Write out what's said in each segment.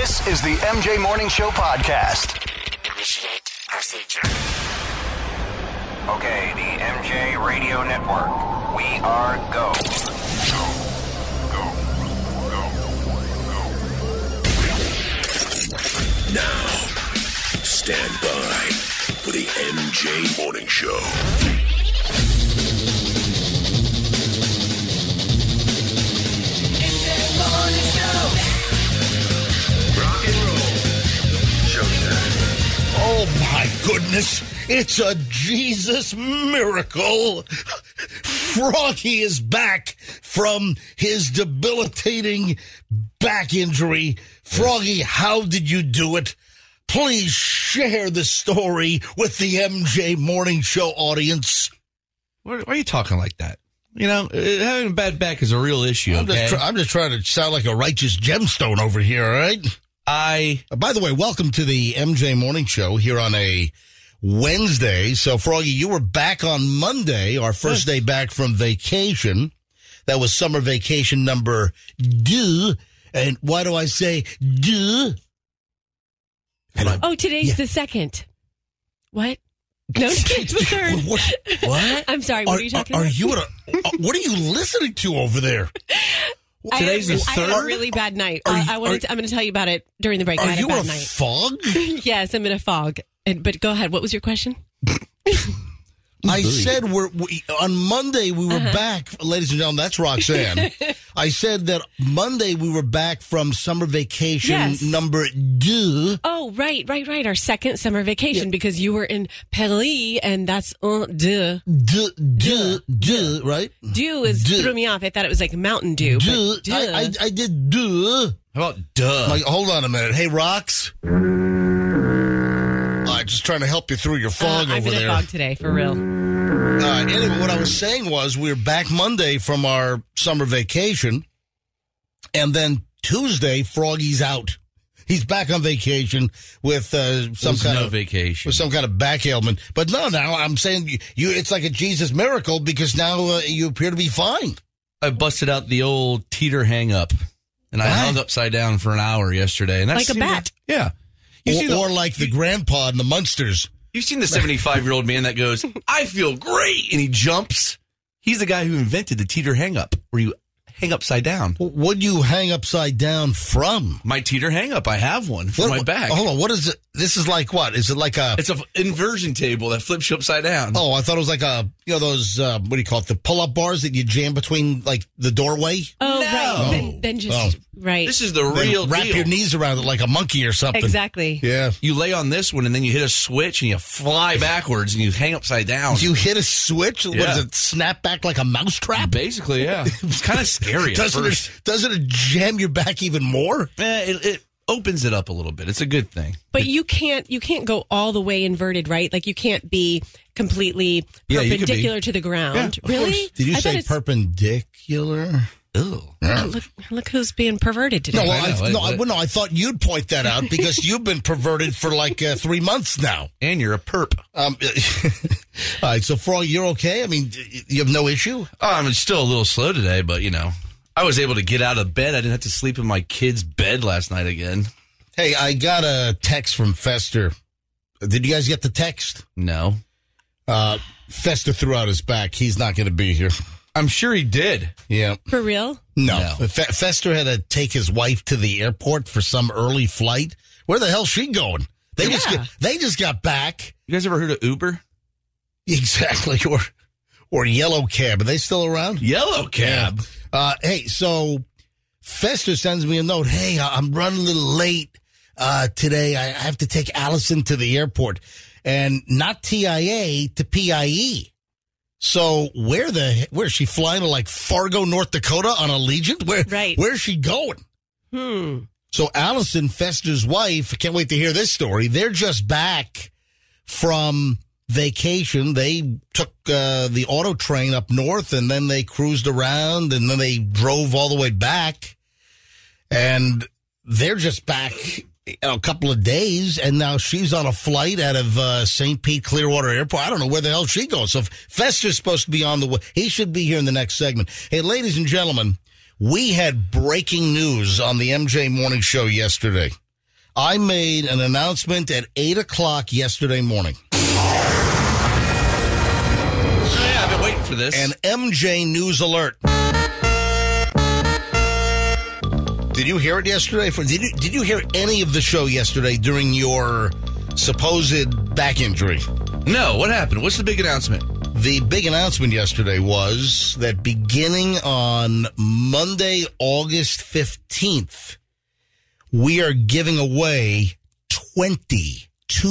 This is the MJ Morning Show podcast. Initiate procedure. Okay, the MJ Radio Network. We are go. Now, stand by for the MJ Morning Show. MJ Morning Show. Rock and roll. Showtime. Oh, my goodness. It's a Jesus miracle. Froggy is back from his debilitating back injury. Froggy, how did you do it? Please share the story with the MJ Morning Show audience. Why are you talking like that? You know, having a bad back is a real issue, okay? I'm just trying to sound like a righteous gemstone over here, all right? By the way, welcome to the MJ Morning Show here on a Wednesday. So, Froggy, you were back on Monday, our first day back from vacation. That was summer vacation number 2. And why do I say 2? Oh, today's the second. What? No, today's the third. What? I'm sorry, what are you talking about? What are you listening to over there? Today's the I had a third? really bad night. I'm going to tell you about it during the break. I Are had you a bad in a night. fog? Yes, I'm in a fog. But go ahead. What was your question? I said on Monday we were back, ladies and gentlemen, that's Roxanne. I said that Monday we were back from summer vacation number 2. Oh, right. Our second summer vacation because you were in Paris and that's deux. Deux, right? Deux threw me off. I thought it was like Mountain Dew. Deux. I did deux. How about duh? Like, hold on a minute. Hey, Rox. Just trying to help you through your fog I'm over in there. a fog today, for real. Anyway, what I was saying was we were back Monday from our summer vacation, and then Tuesday, Froggy's out. He's back on vacation with some kind of back ailment. But no, now I'm saying it's like a Jesus miracle because now you appear to be fine. I busted out the old teeter hang up, and I hung upside down for an hour yesterday. And that's like a bat. Yeah. Or like the grandpa in the Munsters. You've seen the 75-year-old man that goes, I feel great, and he jumps. He's the guy who invented the teeter hang-up, where you hang upside down. What do you hang upside down from? My teater hang-up. I have one for my back. Hold on, what is it? This is like what? Is it like a... It's an inversion table that flips you upside down. Oh, I thought it was like those, what do you call it, the pull-up bars that you jam between, like, the doorway? Oh, No. right. Then just, right. This is the Then real wrap deal. your knees around it like a monkey or something. Exactly. Yeah. You lay on this one, and then you hit a switch, and you fly backwards, and you hang upside down. You hit a switch? What Yeah. does it, snap back like a mousetrap? Basically, yeah. It's kind of scary at first. Doesn't it jam your back even more? It opens it up a little bit. It's a good thing. But you can't go all the way inverted, right? Like you can't be completely Yeah, you could perpendicular to the ground. Yeah, of really? Did you I thought say it's- perpendicular? Ew. Look who's being perverted today. No, I I thought you'd point that out because you've been perverted for like 3 months now. And you're a perp. All right, so Frog, you're okay? I mean, you have no issue? I'm still a little slow today, but, I was able to get out of bed. I didn't have to sleep in my kid's bed last night again. Hey, I got a text from Fester. Did you guys get the text? No. Fester threw out his back. He's not going to be here. I'm sure he did. Yeah. For real? No. No. Fester had to take his wife to the airport for some early flight. Where the hell's she going? They just got back. You guys ever heard of Uber? Exactly. Or Yellow Cab. Are they still around? Yellow Cab. Hey, so Fester sends me a note. Hey, I'm running a little late today. I have to take Allison to the airport. And not TIA to PIE. So where is she flying to, like Fargo, North Dakota on Allegiant? Where's she going? So Allison, Fester's wife, I can't wait to hear this story. They're just back from vacation. They took the auto train up north, and then they cruised around, and then they drove all the way back. And they're just back a couple of days, and now she's on a flight out of St. Pete Clearwater Airport. I don't know where the hell she goes. So Fester's supposed to be on the way. He should be here in the next segment. Hey, ladies and gentlemen, we had breaking news on the MJ Morning Show yesterday. I made an announcement at 8 o'clock yesterday morning. Yeah, I've been waiting for this. An MJ News alert. Did you hear it yesterday? Did you hear any of the show yesterday during your supposed back injury? No, what happened? What's the big announcement? The big announcement yesterday was that beginning on Monday, August 15th, we are giving away 20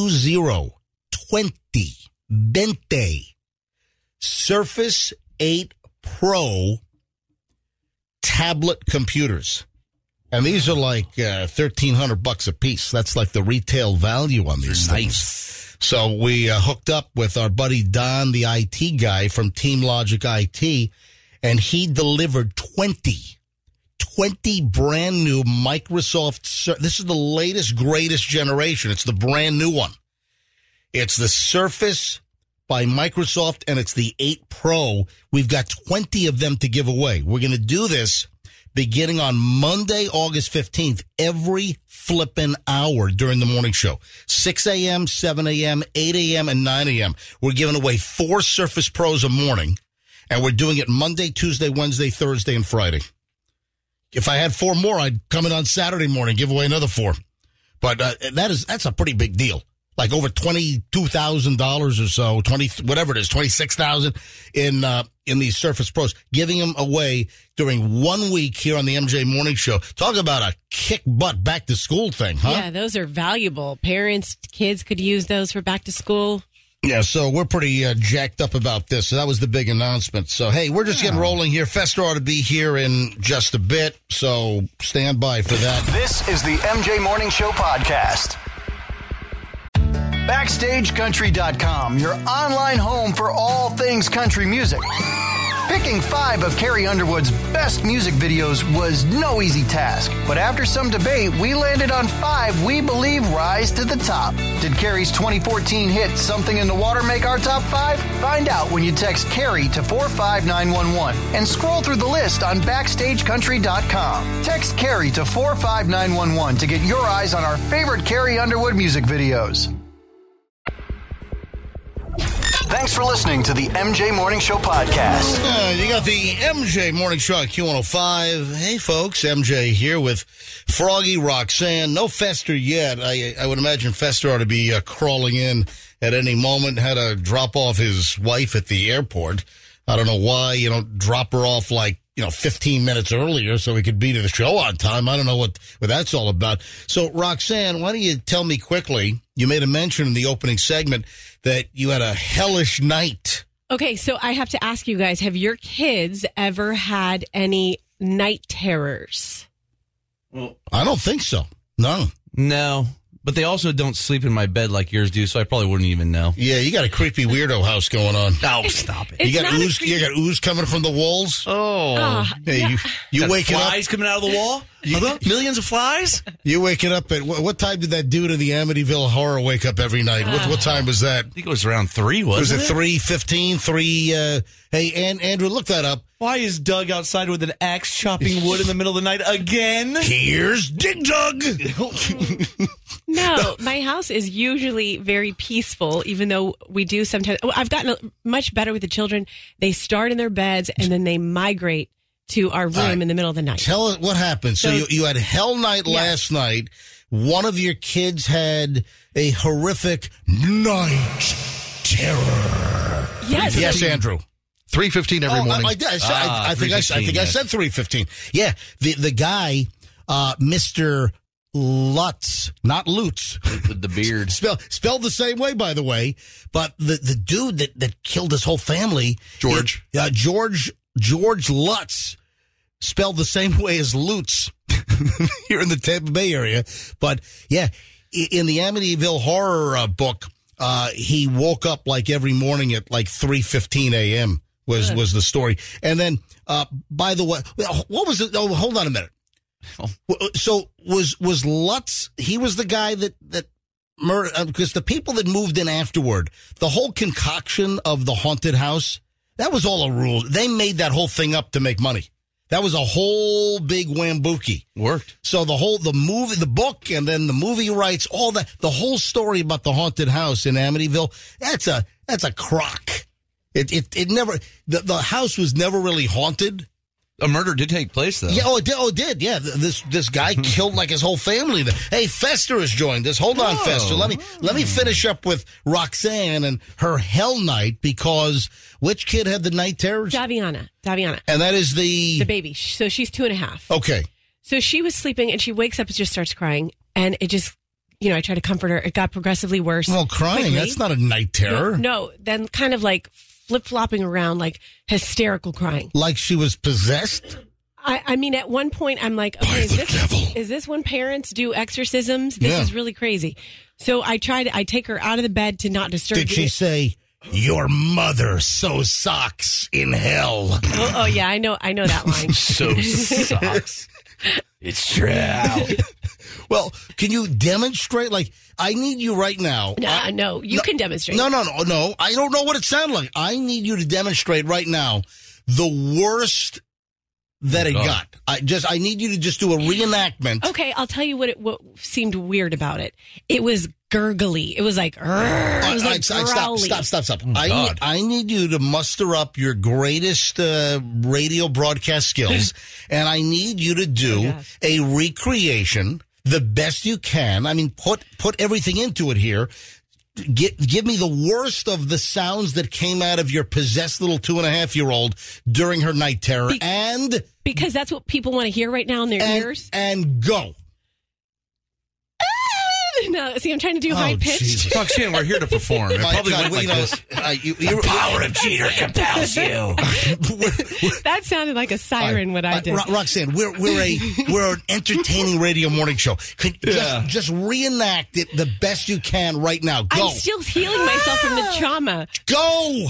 Surface 8 Pro tablet computers. And these are like $1,300 a piece. That's like the retail value on these things. So we hooked up with our buddy Don, the IT guy from Team Logic IT, and he delivered 20 brand new Microsoft. This is the latest, greatest generation. It's the brand new one. It's the Surface by Microsoft, and it's the 8 Pro. We've got 20 of them to give away. We're going to do this beginning on Monday, August 15th, every flipping hour during the morning show. 6 a.m., 7 a.m., 8 a.m., and 9 a.m. We're giving away 4 Surface Pros a morning, and we're doing it Monday, Tuesday, Wednesday, Thursday, and Friday. If I had 4 more, I'd come in on Saturday morning, give away another 4. But that's a pretty big deal. Like over $22,000 or so, $26,000 in these Surface Pros, giving them away during 1 week here on the MJ Morning Show. Talk about a kick butt back to school thing, huh? Yeah, those are valuable. Parents, kids could use those for back to school. Yeah, so we're pretty jacked up about this. So that was the big announcement. So, hey, we're just getting rolling here. Fester ought to be here in just a bit, so stand by for that. This is the MJ Morning Show podcast. BackstageCountry.com, your online home for all things country music. Picking 5 of Carrie Underwood's best music videos was no easy task, but after some debate, we landed on 5 we believe rise to the top. Did Carrie's 2014 hit Something in the Water make our top 5? Find out when you text Carrie to 45911 and scroll through the list on BackstageCountry.com. Text Carrie to 45911 to get your eyes on our favorite Carrie Underwood music videos. Thanks for listening to the MJ Morning Show podcast. You got the MJ Morning Show at Q105. Hey, folks, MJ here with Froggy, Roxanne. No Fester yet. I would imagine Fester ought to be crawling in at any moment. Had to drop off his wife at the airport. I don't know why, drop her off 15 minutes earlier so we could be to the show on time. I don't know what that's all about. So, Roxanne, why don't you tell me quickly, you made a mention in the opening segment that you had a hellish night. Okay, so I have to ask you guys, have your kids ever had any night terrors? Well, I don't think so. No. But they also don't sleep in my bed like yours do, so I probably wouldn't even know. Yeah, you got a creepy weirdo house going on. Oh, stop it. You got ooze coming from the walls? Oh. Hey, you waking up? Flies coming out of the wall? Millions of flies? You waking up at, what time did that dude in the Amityville Horror wake up every night? What time was that? I think it was around 3, wasn't it? Was it 3:15? 3, hey, Andrew, look that up. Why is Doug outside with an axe chopping wood in the middle of the night again? Here's Dig Dug. No, my house is usually very peaceful, even though we do sometimes. I've gotten much better with the children. They start in their beds and then they migrate to our room in the middle of the night. Tell us what happened. So you had Hell Night last night. One of your kids had a horrific night terror. Yes, Andrew. 3:15 every morning. I think I said 3:15. Yeah, the guy, Mr. Lutz, not Lutz, with the beard, spelled the same way, by the way. But the dude that killed his whole family, George Lutz, spelled the same way as Lutz here in the Tampa Bay area. But yeah, in the Amityville Horror book, he woke up like every morning at like 3:15 a.m. was the story. And then, by the way, what was it? Oh, hold on a minute. So was Lutz? He was the guy that murdered, because the people that moved in afterward, the whole concoction of the haunted house, that was all a rule. They made that whole thing up to make money. That was a whole big whambuki. Worked. So the movie, the book, and then the movie rights, all that, the whole story about the haunted house in Amityville, that's a crock. It never, the house was never really haunted. A murder did take place, though. Yeah, it did. Yeah, this guy killed like his whole family. Hey, Fester has joined us. Hold on, Fester. Let me finish up with Roxanne and her Hell Night, because which kid had the night terrors? Daviana. And that is the baby. So she's 2.5. Okay. So she was sleeping and she wakes up and just starts crying, and it just, I try to comfort her. It got progressively worse. Well, crying, quickly. That's not a night terror. No, then kind of like flip-flopping around, like hysterical crying. Like she was possessed? I mean, at one point, I'm like, okay, is this when parents do exorcisms? This is really crazy. So I take her out of the bed to not disturb. Did she say, your mother sews socks in hell? Oh yeah, I know that line. Sews socks. It's true. Well, can you demonstrate? Like, I need you right now. No, you can demonstrate. No. I don't know what it sounded like. I need you to demonstrate right now the worst that it got. I need you to just do a reenactment. Okay, I'll tell you what seemed weird about it. It was gurgly. It was like, growly. Stop. I need you to muster up your greatest radio broadcast skills, and I need you to do a recreation the best you can. I mean, put everything into it here. Give me the worst of the sounds that came out of your possessed little 2.5-year-old during her night terror, because that's what people want to hear right now in their ears. And go. No, see, I'm trying to do high pitched. Roxanne, we're here to perform. It probably went like this. The power of Jeter compels you. That sounded like a siren. What I did, Roxanne. We're an entertaining radio morning show. Just reenact it the best you can right now. Go. I'm still healing myself from the trauma. Go.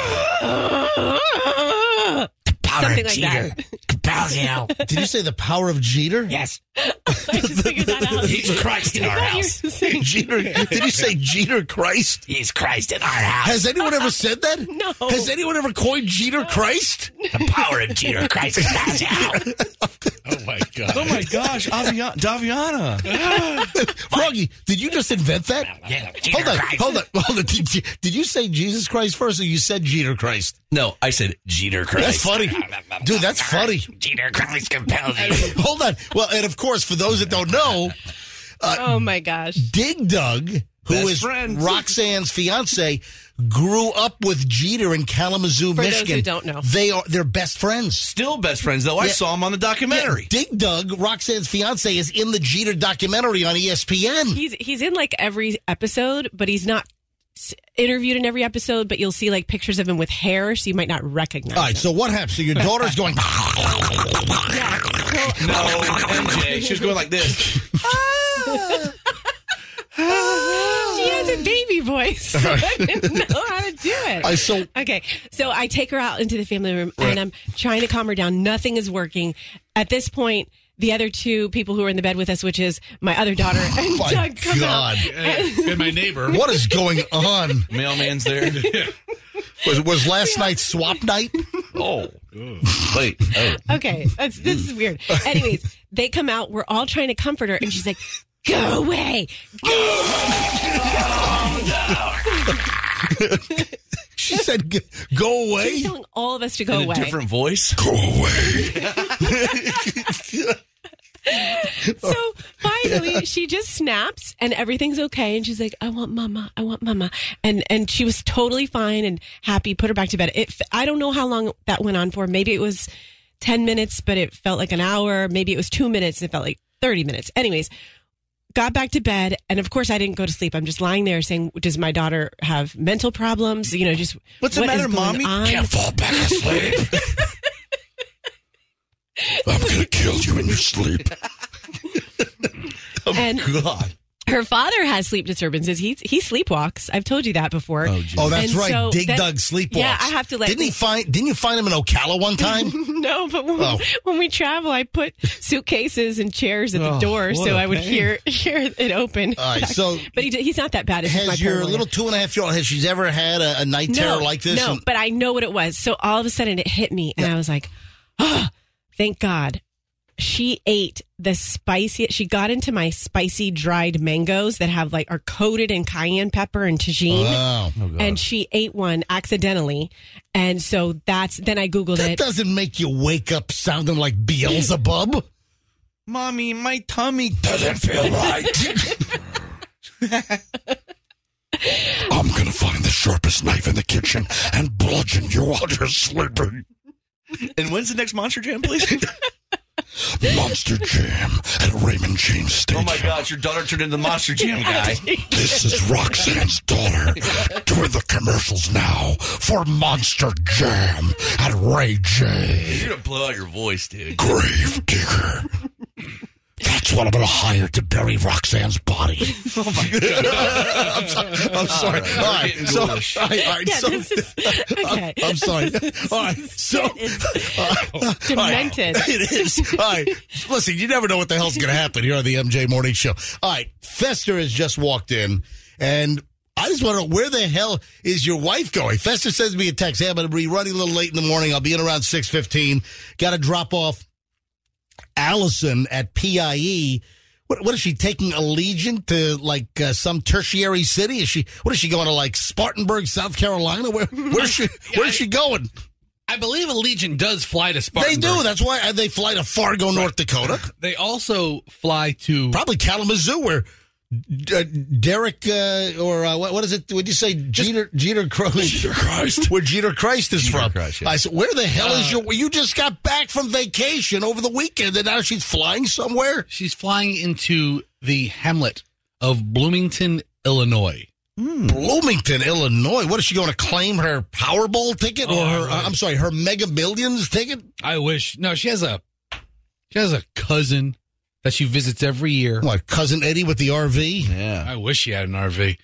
Something like that. Compels you. Did you say the power of Jeter? Yes. I just figured that out. He's Christ in our house. Jeter? Did you say Jeter Christ? He's Christ in our house. Has anyone ever said that? No. Has anyone ever coined Jeter Christ? The power of Jeter Christ compels you. Oh my god! Oh my gosh! Daviana. Froggy, did you just invent that? Yeah, Jeter Hold on. Did you say Jesus Christ first, or you said Jeter Christ? No, I said Jeter Christ. That's funny, dude. That's funny. Jeter Christ compels you. Hold on. Well, and of course, for those that don't know, Oh my gosh! Dig Dug, who Best is friends. Roxanne's fiance, grew up with Jeter in Kalamazoo, For Michigan. those who don't know, they're best friends. Still best friends, though. I saw him on the documentary. Yeah, Dig Dug, Roxanne's fiance, is in the Jeter documentary on ESPN. he's in like every episode, but he's not interviewed in every episode. But you'll see like pictures of him with hair, so you might not recognize. All right, him. so what happens? So your daughter's going. Yeah. So, No, MJ. She was going like this. she has a baby voice. So I didn't know how to do it. Okay, so I take her out into the family room, and I'm trying to calm her down. Nothing is working. At this point, the other two people who are in the bed with us, which is my other daughter and Doug, come out. And my neighbor. What is going on? Mailman's there. Was last night swap night? Oh. Wait. Oh. Okay, this is weird. Anyways, they come out. We're all trying to comfort her, and she's like, "Go away." She said, "Go away." She's telling all of us to go In away. a different voice. Go away. So finally, she just snaps, and everything's okay. And she's like, "I want mama. I want mama." And she was totally fine and happy. Put her back to bed. I don't know how long that went on for. Maybe it was 10 minutes, but it felt like an hour. Maybe it was 2 minutes, and it felt like 30 minutes. Anyways, got back to bed, and of course I didn't go to sleep. I'm just lying there saying, does my daughter have mental problems? Just What's the matter, Mommy? Can't fall back asleep. I'm going to kill you in your sleep. And God. her father has sleep disturbances. He sleepwalks. I've told you that before. Oh, that's And right. so Dig that- Dug sleepwalks. Yeah, I have to let. Didn't you find him in Ocala one time? No, but when we travel, I put suitcases and chairs at the door what so a I would pain. hear it open. All right, so but he's not that bad. It's just my has your paranoia. little 2.5-year-old, has she ever had a night terror like this? No, but I know what it was. So all of a sudden it hit me, and I was like, thank God. She ate the spicy. She got into my spicy dried mangoes that are coated in cayenne pepper and tagine. Wow. And she ate one accidentally. And so then I Googled That it. doesn't make you wake up sounding like Beelzebub. Mommy, my tummy doesn't feel right. I'm going to find the sharpest knife in the kitchen and bludgeon you while you're sleeping. And when's the next Monster Jam, please? Monster Jam at Raymond James Stadium. Oh my gosh, your daughter turned into the Monster Jam guy. This is Roxanne's daughter doing the commercials now for Monster Jam at Ray J. You're gonna blow out your voice, dude. Grave digger. That's what I'm going to hire to bury Roxanne's body. I'm sorry. All right. So, This is okay. I'm sorry. All right. So, Demented. It is. All right. Listen, you never know what the hell's going to happen here on the MJ Morning Show. All right. Fester has just walked in, and I just want to know, where the hell is your wife going? Fester sends me a text. Hey, I'm going to be running a little late in the morning. I'll be in around 6:15. Got to drop off Allison at PIE. What is she taking Allegiant to some tertiary city? What is she going to Spartanburg, South Carolina? Where's she going? I believe Allegiant does fly to Spartanburg. They do. That's why they fly to Fargo, North Dakota. They also fly to Probably Kalamazoo, where Derek what is it? Would you say Jeter Christ? Where Jeter Christ is from? Christ, yeah. I said, where the hell is you just got back from vacation over the weekend, and now she's flying somewhere? She's flying into the hamlet of Bloomington, Illinois. Bloomington, Illinois. What is she going to claim, her Powerball ticket or her Mega Millions ticket? I wish. No, she has a cousin that she visits every year. What, Cousin Eddie with the RV? Yeah. I wish she had an RV.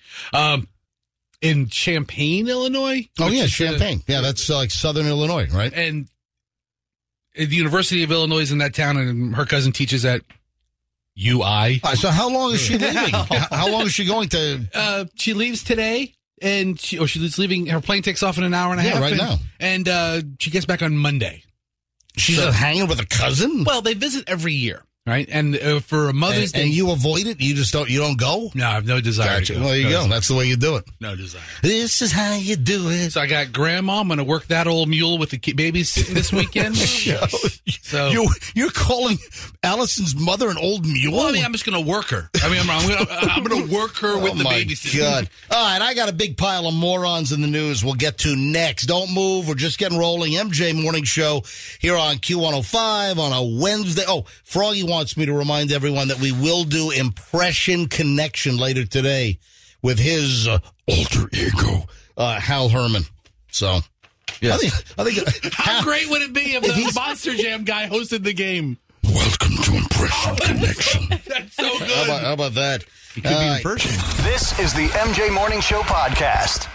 In Champaign, Illinois. Oh, yeah, Champaign. Yeah, that's southern Illinois, right? And the University of Illinois is in that town, and her cousin teaches at UI. So how long is she leaving? How long is she going to? She leaves today, and she's leaving. Her plane takes off in an hour and a half. Right now. And she gets back on Monday. She's hanging with a cousin? Well, they visit every year. Right, and for a Mother's Day, and you avoid it. You just don't go. No, I have no desire. Gotcha. Well, there you go. That's the way you do it. No desire. This is how you do it. So I got Grandma. I'm going to work that old mule with the babies sitting this weekend. So you're calling Allison's mother an old mule? Well, I mean, I'm just going to work her. I mean, I'm going to work her with the babysitter. God. All right, I got a big pile of morons in the news we'll get to next. Don't move. We're just getting rolling. MJ Morning Show here on Q105 on a Wednesday. Oh, Froggy wants me to remind everyone that we will do Impression Connection later today with his alter ego, Hal Herman. So, yes. I think how great would it be if the Monster Jam guy hosted the game? Welcome to Impression Connection. That's so good. How about that? He could be in person. This is the MJ Morning Show podcast.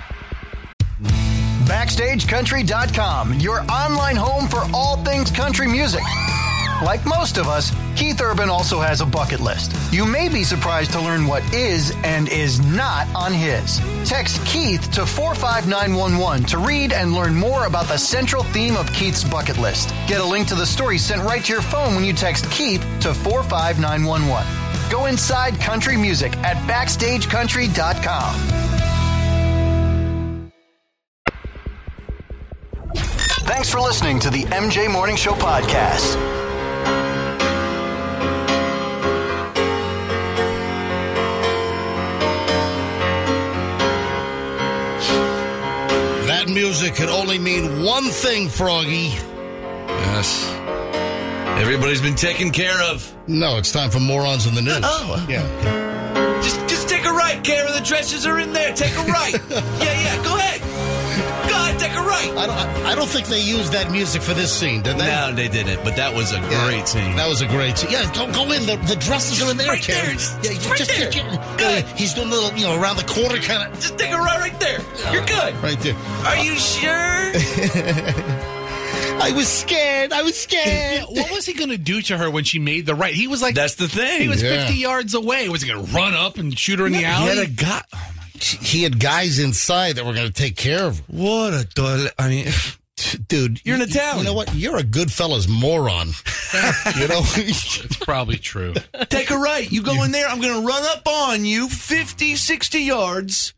BackstageCountry.com, your online home for all things country music. Like most of us, Keith Urban also has a bucket list. You may be surprised to learn what is and is not on his. Text Keith to 45911 to read and learn more about the central theme of Keith's bucket list. Get a link to the story sent right to your phone when you text Keith to 45911. Go inside country music at BackstageCountry.com. Thanks for listening to the MJ Morning Show podcast. That music can only mean one thing, Froggy. Yes. Everybody's been taken care of. No, it's time for morons in the news. Oh. Yeah. Just take a right, Kara. The dresses are in there. Take a right. Yeah. Go ahead. Go ahead, take a right. I don't think they used that music for this scene, did they? No, they didn't. But that was a great scene. That was a great scene. Yeah, go in. The dresses are in there, Right Karen. there. Good. He's doing a little, around the corner kind of. Just take a right there. You're good. Right there. Are you sure? I was scared. Yeah, what was he going to do to her when she made the right? He was like, That's the thing. he was 50 yards away. Was he going to run up and shoot her in the alley? He had a guy. Oh my He had guys inside that were going to take care of her. What a toilet. I mean, Dude, You're an Italian. You know what? You're a Goodfellas moron. You know? It's probably true. Take a right. You go in there, I'm going to run up on you 50, 60 yards.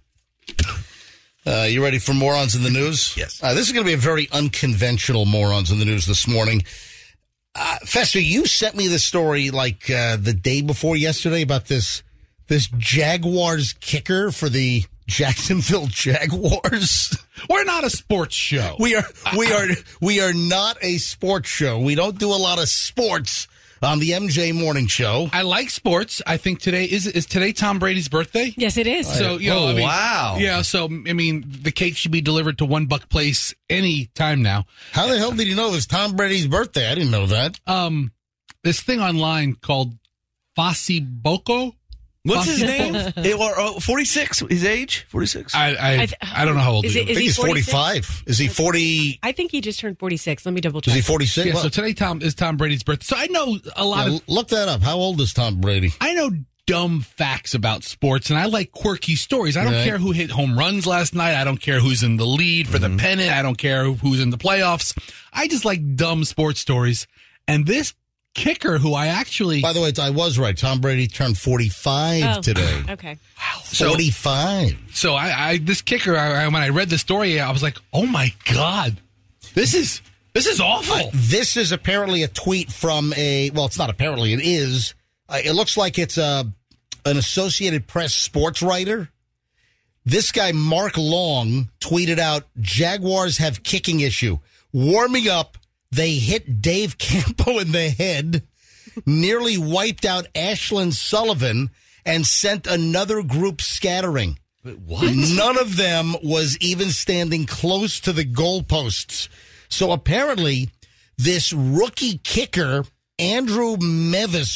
You ready for morons in the news? Yes. This is going to be a very unconventional morons in the news this morning. Fester, you sent me this story like the day before yesterday about this Jaguars kicker for the Jacksonville Jaguars. We're not a sports show. We are not a sports show. We don't do a lot of sports on the MJ Morning Show. I like sports. I think today is today Tom Brady's birthday. Yes, it is. So Wow. Yeah. So the cake should be delivered to One Buck Place any time now. How the hell did you know it was Tom Brady's birthday? I didn't know that. This thing online called Facebook. What's his name? 46, his age? 46? I don't know how old he is. I think he's 45. Is he 40? I think he just turned 46. Let me double check. Is he 46? Yeah, so today is Tom Brady's birthday. So I know a lot of... Look that up. How old is Tom Brady? I know dumb facts about sports, and I like quirky stories. I don't care who hit home runs last night. I don't care who's in the lead for the pennant. I don't care who's in the playoffs. I just like dumb sports stories. And this kicker who I actually... By the way, I was right. Tom Brady turned 45 today. Okay. Wow. 45. So this kicker, when I read the story, I was like, oh my God, this is awful. This is apparently a tweet from it's not apparently, it is. It looks like it's an Associated Press sports writer. This guy, Mark Long, tweeted out, Jaguars have kicking issue. Warming up, they hit Dave Campo in the head, nearly wiped out Ashlyn Sullivan, and sent another group scattering. What? None of them was even standing close to the goalposts. So apparently, this rookie kicker, Andrew Mevis.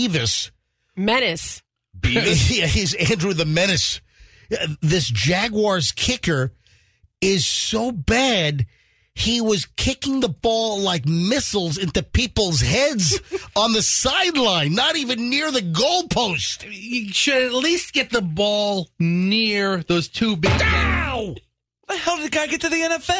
Menace. Yeah, he's Andrew the Menace. This Jaguars kicker is so bad, he was kicking the ball like missiles into people's heads on the sideline, not even near the goalpost. You should at least get the ball near those two big... Ow! How the hell did the guy get to the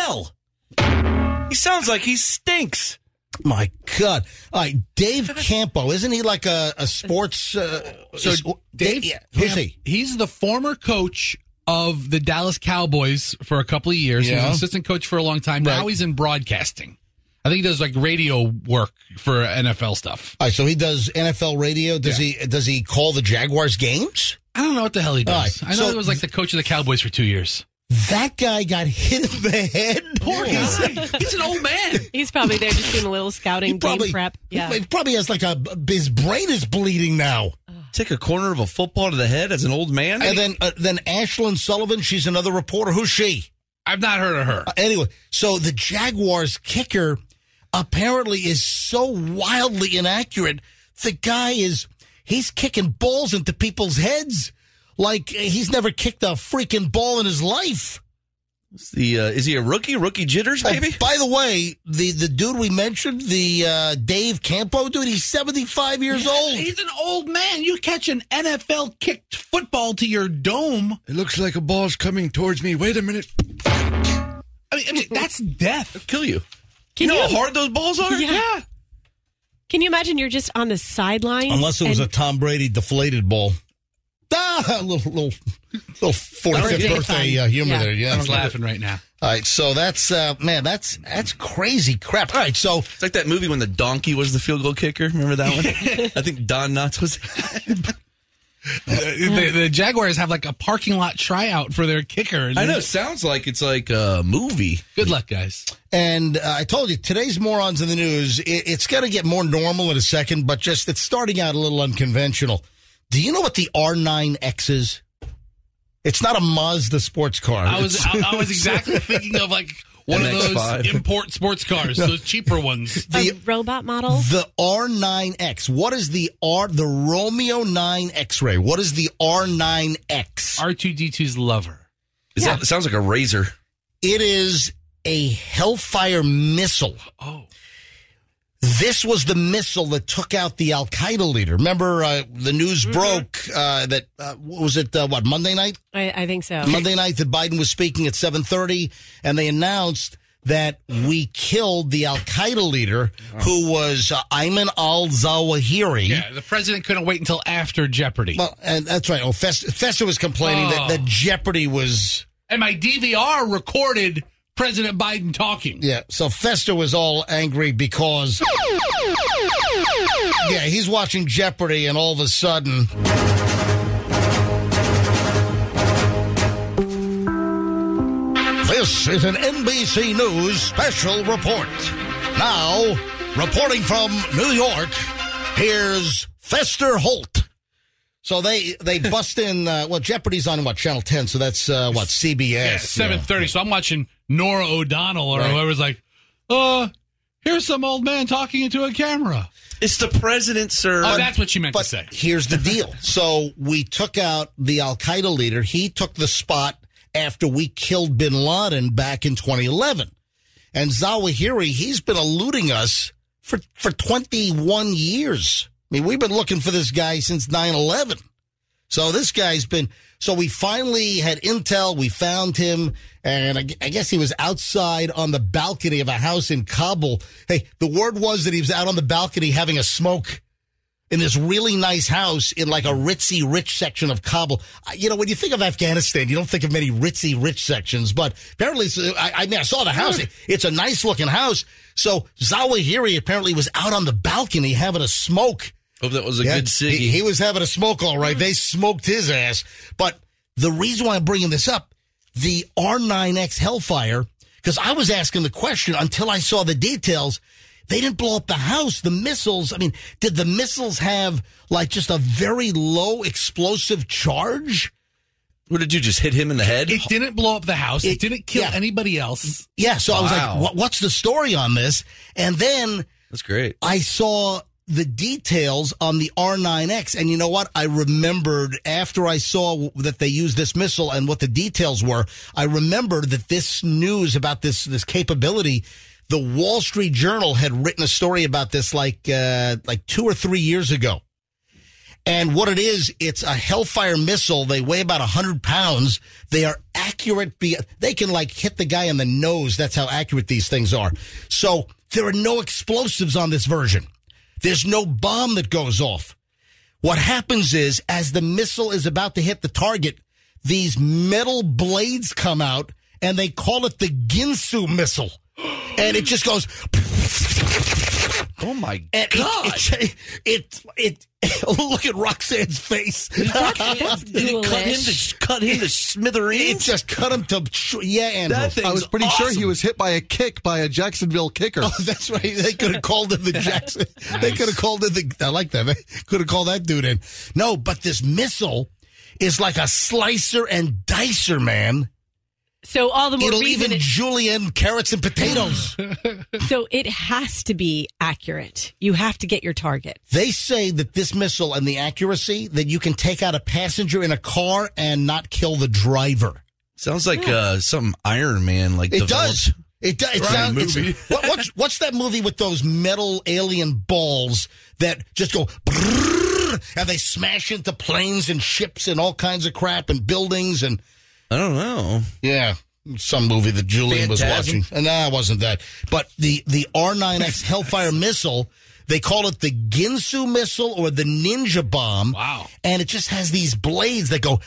NFL? He sounds like he stinks. My God. All right, Dave Campo, isn't he like a sports... Dave, who's he? He's the former coach of the Dallas Cowboys for a couple of years. Yeah. He was an assistant coach for a long time. Now he's in broadcasting. I think he does like radio work for NFL stuff. All right, so he does NFL radio. Does he call the Jaguars games? I don't know what the hell he does. Right, I know so he was like the coach of the Cowboys for 2 years. That guy got hit in the head. Poor guy. He's an old man. He's probably there just doing a little scouting, game prep. Yeah. He probably has his brain is bleeding now. Take a corner of a football to the head as an old man? And then Ashlyn Sullivan, she's another reporter. Who's she? I've not heard of her. Anyway, so the Jaguars kicker apparently is so wildly inaccurate. The guy he's kicking balls into people's heads like he's never kicked a freaking ball in his life. Is he a rookie? Rookie jitters, maybe? By the way, the dude we mentioned, the Dave Campo dude, he's 75 years old. He's an old man. You catch an NFL kicked football to your dome. It looks like a ball's coming towards me. Wait a minute. I mean that's death. It'll kill you. Can you know you- how hard those balls are? Yeah. Can you imagine you're just on the sideline? Unless it was a Tom Brady deflated ball. A little 45th birthday humor there. Yeah, I'm laughing right now. All right, so that's that's crazy crap. All right, so It's like that movie when the donkey was the field goal kicker. Remember that one? I think Don Knotts was. The Jaguars have like a parking lot tryout for their kicker. I know. Sounds like it's like a movie. Good luck, guys. and I told you today's morons in the news. It's going to get more normal in a second, but it's starting out a little unconventional. Do you know what the R9X is? It's not a Mazda sports car. I was exactly thinking of like one of MX-5. those import sports cars, those cheaper ones. a robot model? The R9X. What is the Romeo 9 X-Ray? What is the R9X? R2D2's lover. It sounds like a razor. It is a Hellfire missile. Oh. This was the missile that took out the Al-Qaeda leader. Remember, the news broke that, Monday night? I think so. Monday night that Biden was speaking at 7:30, and they announced that we killed the Al-Qaeda leader who was Ayman al-Zawahiri. Yeah, the president couldn't wait until after Jeopardy. Well, and that's right. Oh, Fester was complaining that Jeopardy was... And my DVR recorded President Biden talking. Yeah, so Fester was all angry because... Yeah, he's watching Jeopardy and all of a sudden... This is an NBC News special report. Now, reporting from New York, here's Fester Holt. So they bust in, Jeopardy's on, Channel 10, so that's, CBS. Yeah, 7:30, so I'm watching Nora O'Donnell or whoever's like, here's some old man talking into a camera. It's the president, sir. Oh, that's what you meant to say. Here's the deal. So we took out the Al-Qaeda leader. He took the spot after we killed bin Laden back in 2011. And Zawahiri, he's been eluding us for 21 years. I mean, we've been looking for this guy since 9/11. So this guy's been... So we finally had intel. We found him, and I guess he was outside on the balcony of a house in Kabul. Hey, the word was that he was out on the balcony having a smoke in this really nice house in like a ritzy rich section of Kabul. You know, when you think of Afghanistan, you don't think of many ritzy rich sections, but apparently, I saw the house. It's a nice looking house. So Zawahiri apparently was out on the balcony having a smoke. Hope that was a good ciggy. He was having a smoke, all right. They smoked his ass. But the reason why I'm bringing this up, the R9X Hellfire, because I was asking the question until I saw the details. They didn't blow up the house. The missiles, I mean, did the missiles have like just a very low explosive charge? What did you just hit him in the head? It didn't blow up the house. It didn't kill anybody else. Yeah, so I was like, what's the story on this? And then that's great. I saw the details on the R9X, and you know what? I remembered after I saw that they used this missile and what the details were, I remembered that this news about this capability, the Wall Street Journal had written a story about this like 2 or 3 years ago. And what it is, it's a Hellfire missile. They weigh about 100 pounds. They are accurate. They can like hit the guy in the nose. That's how accurate these things are. So there are no explosives on this version. There's no bomb that goes off. What happens is, as the missile is about to hit the target, these metal blades come out, and they call it the Ginsu missile. And it just goes... Oh, my and God. It look at Roxanne's face. That's cut him to smithereens? It just cut him to... Yeah, Andrew. I was pretty sure he was hit by a kick by a Jacksonville kicker. Oh, that's right. They could have called him the Jackson. Nice. They could have called it the... I like that. They could have called that dude in. No, but this missile is like a slicer and dicer, man. So all the more It'll reason even julienne carrots and potatoes. So it has to be accurate. You have to get your target. They say that this missile and the accuracy, that you can take out a passenger in a car and not kill the driver. Sounds like some Iron Man like it developed. Does. It does. It sounds. What's that movie with those metal alien balls that just go brrr, and they smash into planes and ships and all kinds of crap and buildings and. I don't know. Yeah, some movie that Julian was watching. And it wasn't that. But the R9X Hellfire missile, they call it the Ginsu missile or the Ninja bomb. Wow. And it just has these blades that go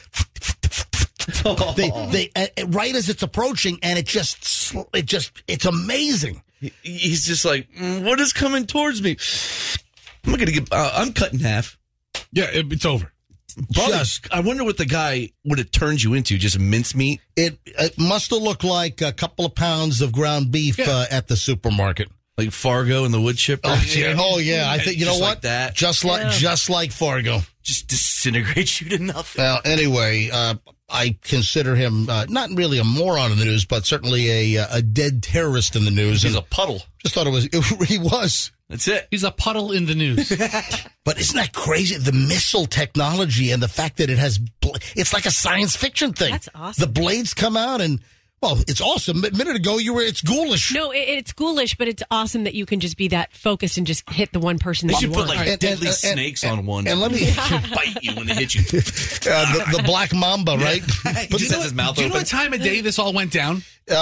they right as it's approaching, and it's amazing. He's just like, what is coming towards me? I'm cut in half. Yeah, it's over. I wonder what the guy would have turned you into, just mincemeat. It must have looked like a couple of pounds of ground beef at the supermarket. Like Fargo and the wood chipper. Oh yeah. I think, you know what? Like that. Just like Fargo. Just disintegrates you to nothing. Well, anyway, I consider him not really a moron in the news, but certainly a dead terrorist in the news. He's a puddle. Just thought he was. That's it. He's a puddle in the news. But isn't that crazy? The missile technology and the fact that it has, it's like a science fiction thing. That's awesome. The blades come out and, well, it's awesome. A minute ago, it's ghoulish. No, it's ghoulish, but it's awesome that you can just be that focused and just hit the one person that you want. They should put like deadly snakes on one. And let me bite you when they hit you. The black mamba, right? He just has his mouth open. Do you know what time of day this all went down?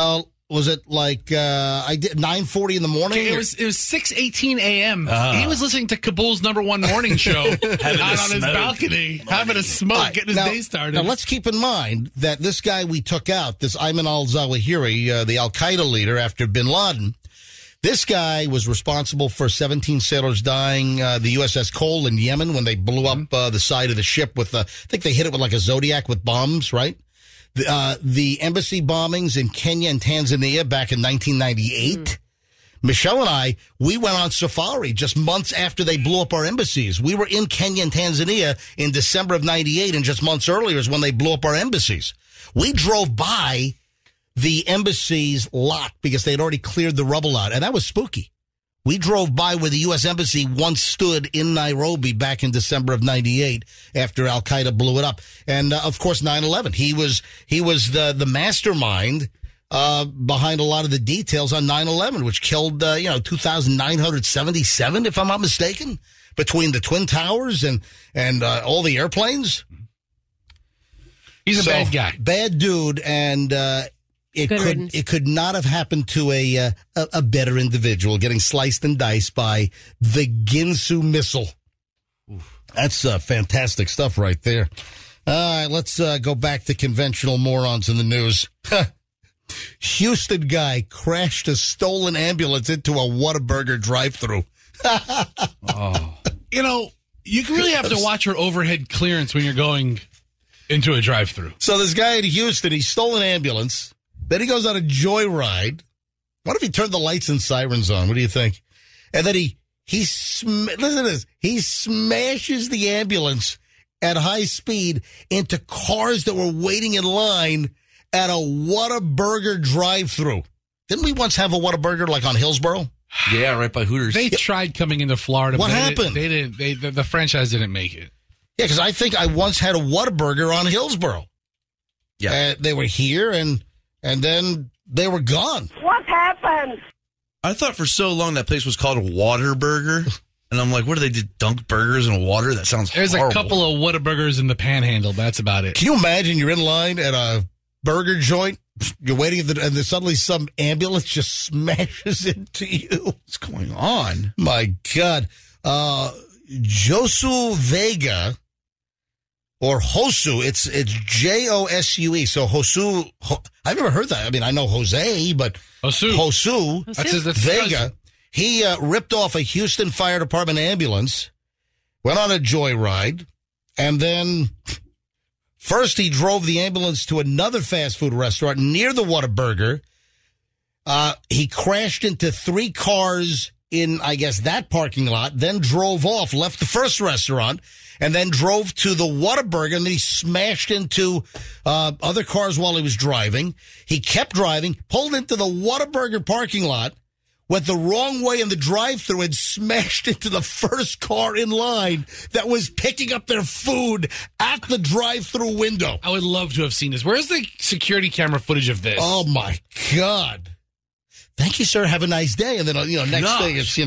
Was it like I did 9:40 in the morning? It was 6:18 a.m. He was listening to Kabul's #1 morning show out on his balcony, having a smoke, getting his day started. Now, let's keep in mind that this guy we took out, this Ayman al-Zawahiri, the Al-Qaeda leader after bin Laden, this guy was responsible for 17 sailors dying, the USS Cole in Yemen when they blew up the side of the ship with, I think they hit it with like a Zodiac with bombs, right? The embassy bombings in Kenya and Tanzania back in 1998. Michelle and I, we went on safari just months after they blew up our embassies. We were in Kenya and Tanzania in December of 98, and just months earlier is when they blew up our embassies. We drove by the embassy's lot because they had already cleared the rubble out, and that was spooky. We drove by where the U.S. Embassy once stood in Nairobi back in December of 98 after Al-Qaeda blew it up. And, of course, 9/11. He was the mastermind behind a lot of the details on 9/11, which killed, 2,977, if I'm not mistaken, between the Twin Towers and all the airplanes. He's a bad guy. Bad dude, and it could not have happened to a better individual, getting sliced and diced by the Ginsu missile. That's fantastic stuff right there. All right, let's go back to conventional morons in the news. Houston guy crashed a stolen ambulance into a Whataburger drive-thru. You really have to watch your overhead clearance when you're going into a drive-thru. So this guy in Houston, he stole an ambulance. Then he goes on a joyride. What if he turned the lights and sirens on? What do you think? And then listen to this. He smashes the ambulance at high speed into cars that were waiting in line at a Whataburger drive-thru. Didn't we once have a Whataburger like on Hillsborough? Yeah, right by Hooters. They tried coming into Florida. What but happened? They didn't. The franchise didn't make it. Yeah, because I think I once had a Whataburger on Hillsborough. Yeah. They were here and then they were gone. What happened? I thought for so long that place was called Waterburger. And I'm like, what do they do? Dunk burgers in water? That sounds There's horrible. a couple of Whataburgers in the Panhandle. That's about it. Can you imagine you're in line at a burger joint? You're waiting and then suddenly some ambulance just smashes into you. What's going on? My God. Josu Vega, or Hosu, it's Josue. So Hosu, I've never heard that. I mean, I know Jose, but Hosu That's Vega, he ripped off a Houston Fire Department ambulance, went on a joyride, and then first he drove the ambulance to another fast food restaurant near the Whataburger. He crashed into 3 cars in, I guess, that parking lot, then drove off, left the first restaurant, and then drove to the Whataburger, and then he smashed into other cars while he was driving. He kept driving, pulled into the Whataburger parking lot, went the wrong way in the drive-thru, and smashed into the first car in line that was picking up their food at the drive-thru window. I would love to have seen this. Where's the security camera footage of this? Oh, my God. Thank you, sir. Have a nice day. And then, next thing it's,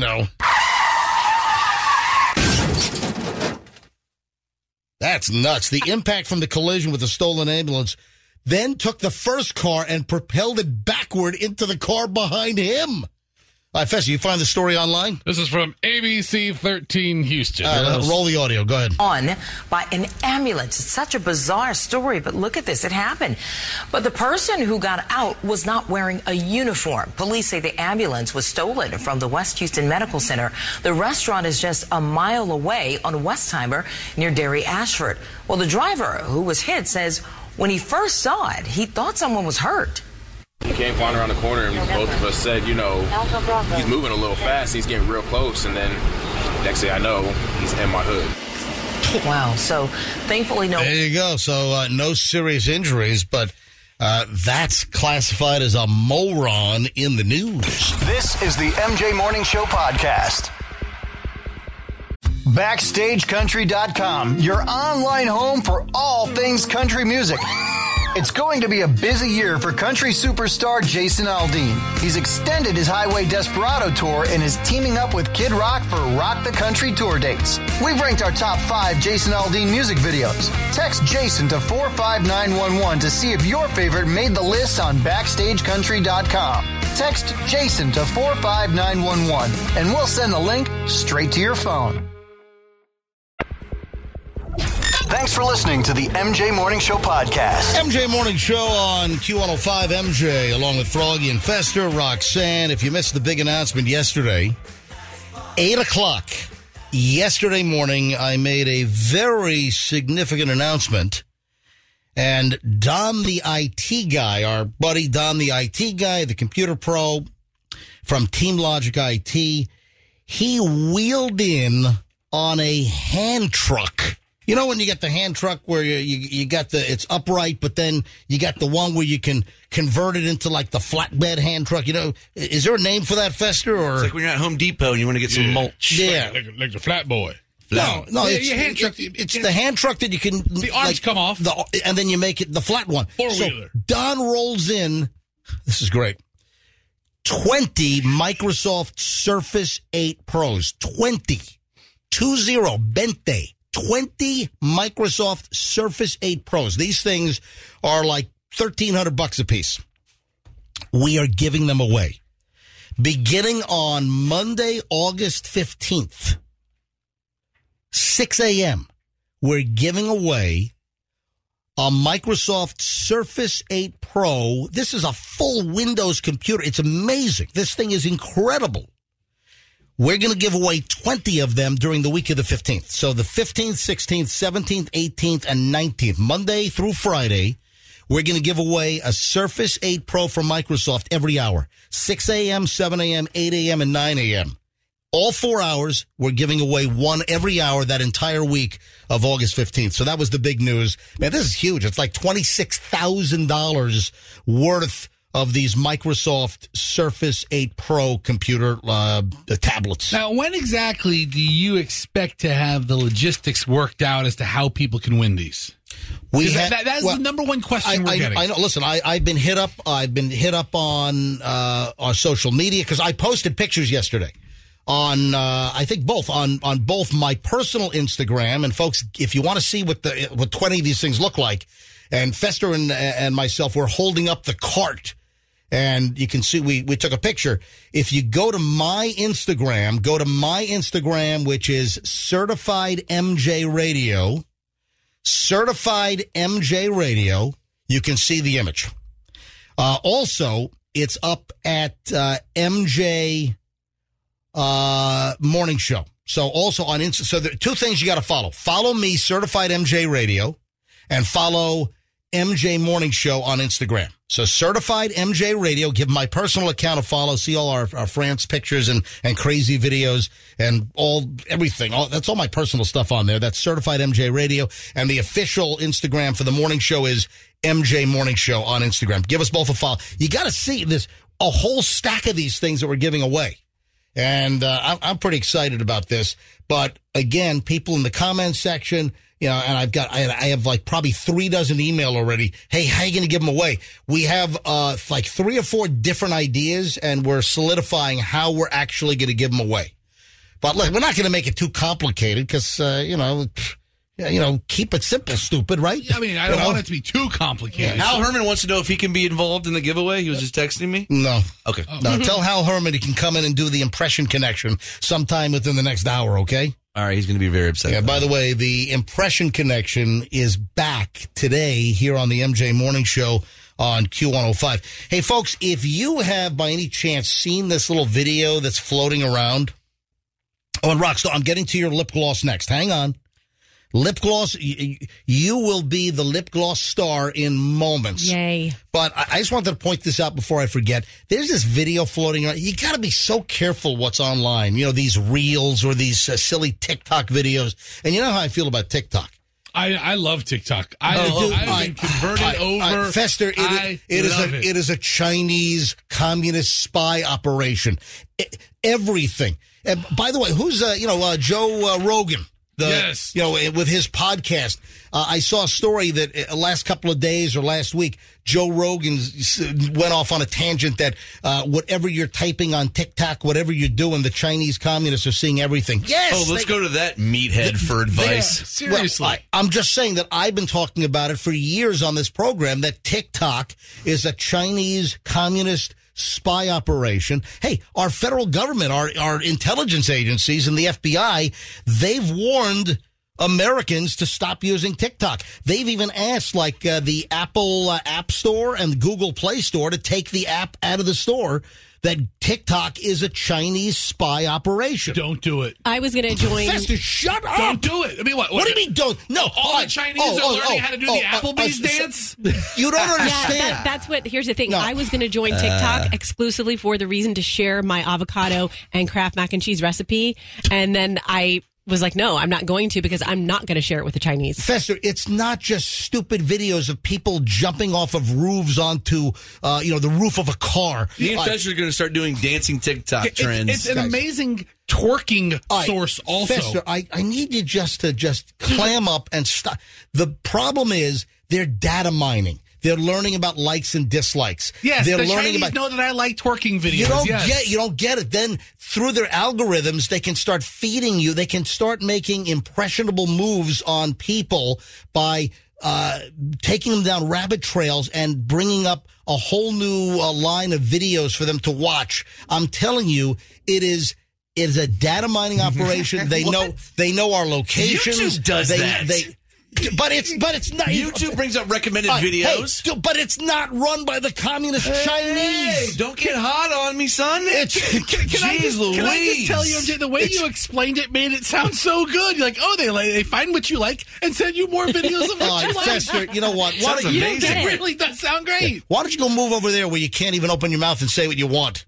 That's nuts. The impact from the collision with the stolen ambulance then took the first car and propelled it backward into the car behind him. Fessy, you find the story online? This is from ABC 13 Houston. Roll the audio. Go ahead. On by an ambulance. It's such a bizarre story, but look at this. It happened. But the person who got out was not wearing a uniform. Police say the ambulance was stolen from the West Houston Medical Center. The restaurant is just a mile away on Westheimer near Derry Ashford. Well, the driver who was hit says when he first saw it, he thought someone was hurt. He came flying around the corner, and both of us said, he's moving a little fast. He's getting real close, and then next thing I know, he's in my hood. Wow. So thankfully, no. There you go. So no serious injuries, but that's classified as a moron in the news. This is the MJ Morning Show podcast. BackstageCountry.com, your online home for all things country music. It's going to be a busy year for country superstar Jason Aldean. He's extended his Highway Desperado tour and is teaming up with Kid Rock for Rock the Country tour dates. We've ranked our top 5 Jason Aldean music videos. Text Jason to 45911 to see if your favorite made the list on BackstageCountry.com. Text Jason to 45911 and we'll send the link straight to your phone. Thanks for listening to the MJ Morning Show podcast. MJ Morning Show on Q105 MJ, along with Froggy and Fester, Roxanne. If you missed the big announcement yesterday, 8 o'clock yesterday morning, I made a very significant announcement. And Don the IT guy, our buddy Don the IT guy, the computer pro from Team Logic IT, he wheeled in on a hand truck. You know when you get the hand truck where you got it's upright, but then you got the one where you can convert it into like the flatbed hand truck. You know, is there a name for that, Fester? Or it's like when you're at Home Depot and you want to get some mulch. Yeah, like the flat boy. No, it's hand truck. It's the hand truck that you can the arms come off, and then you make it the flat one. Four-wheeler. So Don rolls in. This is great. 20 Microsoft Surface 8 Pros. 20 Microsoft Surface 8 Pros. These things are like $1,300 a piece. We are giving them away. Beginning on Monday, August 15th, 6 a.m., we're giving away a Microsoft Surface 8 Pro. This is a full Windows computer. It's amazing. This thing is incredible. We're going to give away 20 of them during the week of the 15th. So the 15th, 16th, 17th, 18th, and 19th, Monday through Friday, we're going to give away a Surface 8 Pro from Microsoft every hour. 6 a.m., 7 a.m., 8 a.m., and 9 a.m. All 4 hours, we're giving away one every hour that entire week of August 15th. So that was the big news. Man, this is huge. It's like $26,000 worth of these Microsoft Surface 8 Pro computer tablets. Now, when exactly do you expect to have the logistics worked out as to how people can win these? That's the number one question we're getting. I know. Listen, I've been hit up. I've been hit up on our social media because I posted pictures yesterday on I think both on both my personal Instagram, and folks, if you want to see what 20 of these things look like, and Fester and myself were holding up the cart. And you can see we took a picture. If you go to my Instagram, which is Certified MJ Radio, you can see the image. Also, it's up at MJ Morning Show. So also on Insta. So there are two things you got to follow. Follow me, Certified MJ Radio, and follow MJ Morning Show on Instagram. So Certified MJ Radio, give my personal account a follow, see all our France pictures and crazy videos and everything. That's all my personal stuff on there. That's Certified MJ Radio. And the official Instagram for the morning show is MJ Morning Show on Instagram. Give us both a follow. You got to see a whole stack of these things that we're giving away. And I'm pretty excited about this. But again, people in the comments section, you know, and I have like probably 36 email already. Hey, how are you going to give them away? We have like 3 or 4 different ideas, and we're solidifying how we're actually going to give them away. But look, we're not going to make it too complicated because, keep it simple, stupid, right? I mean, I don't want it to be too complicated. Yeah. Hal Herman wants to know if he can be involved in the giveaway. He was just texting me. No. Okay. No, tell Hal Herman he can come in and do the impression connection sometime within the next hour, okay? All right, he's going to be very upset. Yeah, by the way, the impression connection is back today here on the MJ Morning Show on Q105. Hey, folks, if you have by any chance seen this little video that's floating around. Oh, and Rockstar, I'm getting to your lip gloss next. Hang on. Lip gloss, you will be the lip gloss star in moments. Yay. But I just wanted to point this out before I forget. There's this video floating around. You got to be so careful what's online. You know, these reels or these silly TikTok videos. And you know how I feel about TikTok. I love TikTok. I've been converted over. Fester, it is a Chinese communist spy operation. Everything. And by the way, who's Joe Rogan? Yes. With his podcast. I saw a story that last couple of days or last week, Joe Rogan went off on a tangent that whatever you're typing on TikTok, whatever you're doing, the Chinese communists are seeing everything. Yes. Oh, let's go to that meathead for advice. Seriously. Well, I'm just saying that I've been talking about it for years on this program, that TikTok is a Chinese communist spy operation. Hey, our federal government, our intelligence agencies and the FBI, they've warned Americans to stop using TikTok. They've even asked the Apple App Store and Google Play Store to take the app out of the store, that TikTok is a Chinese spy operation. Don't do it. I was going to join. Fester, shut up. Don't do it. I mean, what? What do you mean don't? No. All the Chinese are learning how to do the Applebee's dance? You don't understand. Yeah, that's what, here's the thing. No. I was going to join TikTok exclusively for the reason to share my avocado and Kraft mac and cheese recipe. And then I was like, no, I'm not going to, because I'm not going to share it with the Chinese. Fester, it's not just stupid videos of people jumping off of roofs onto, the roof of a car. Me and Fester's going to start doing dancing TikTok trends. It's an amazing twerking source also. Fester, I need you just to clam up and stop. The problem is they're data mining. They're learning about likes and dislikes. Yes, they're the learning Chinese know that I like twerking videos. You don't get it. Then through their algorithms, they can start feeding you. They can start making impressionable moves on people by taking them down rabbit trails and bringing up a whole new line of videos for them to watch. I'm telling you, it is a data mining operation. They know our locations. YouTube does that. But it's not. YouTube brings up recommended videos. Hey, but it's not run by the communist Chinese. Hey, don't get hot on me, son. Can I just tell you, MJ, the way you explained it made it sound so good. You're like, they find what you like and send you more videos of what you like. Fester, you know what? It really does sound great. Why don't you go move over there where you can't even open your mouth and say what you want?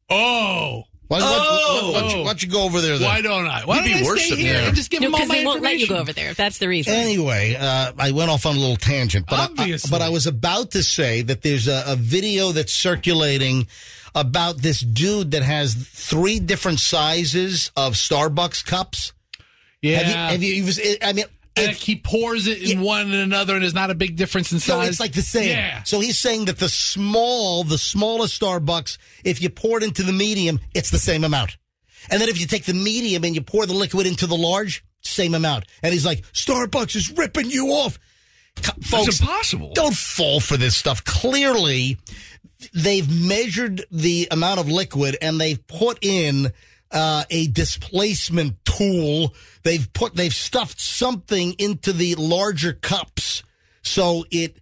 Oh. Why don't you go over there then? Why don't I? Why don't I stay here and just give them all my because they won't let you information? go over there. That's the reason. Anyway, I went off on a little tangent, but I was about to say that there's a video that's circulating about this dude that has 3 different sizes of Starbucks cups. Yeah. Have you I mean, and he pours it in one and another, and there's not a big difference in size. No, it's like the same. Yeah. So he's saying that the smallest Starbucks, if you pour it into the medium, it's the same amount. And then if you take the medium and you pour the liquid into the large, same amount. And he's like, Starbucks is ripping you off. Folks, it's impossible. Don't fall for this stuff. Clearly, they've measured the amount of liquid and they've put in a displacement tool. They've stuffed something into the larger cups so it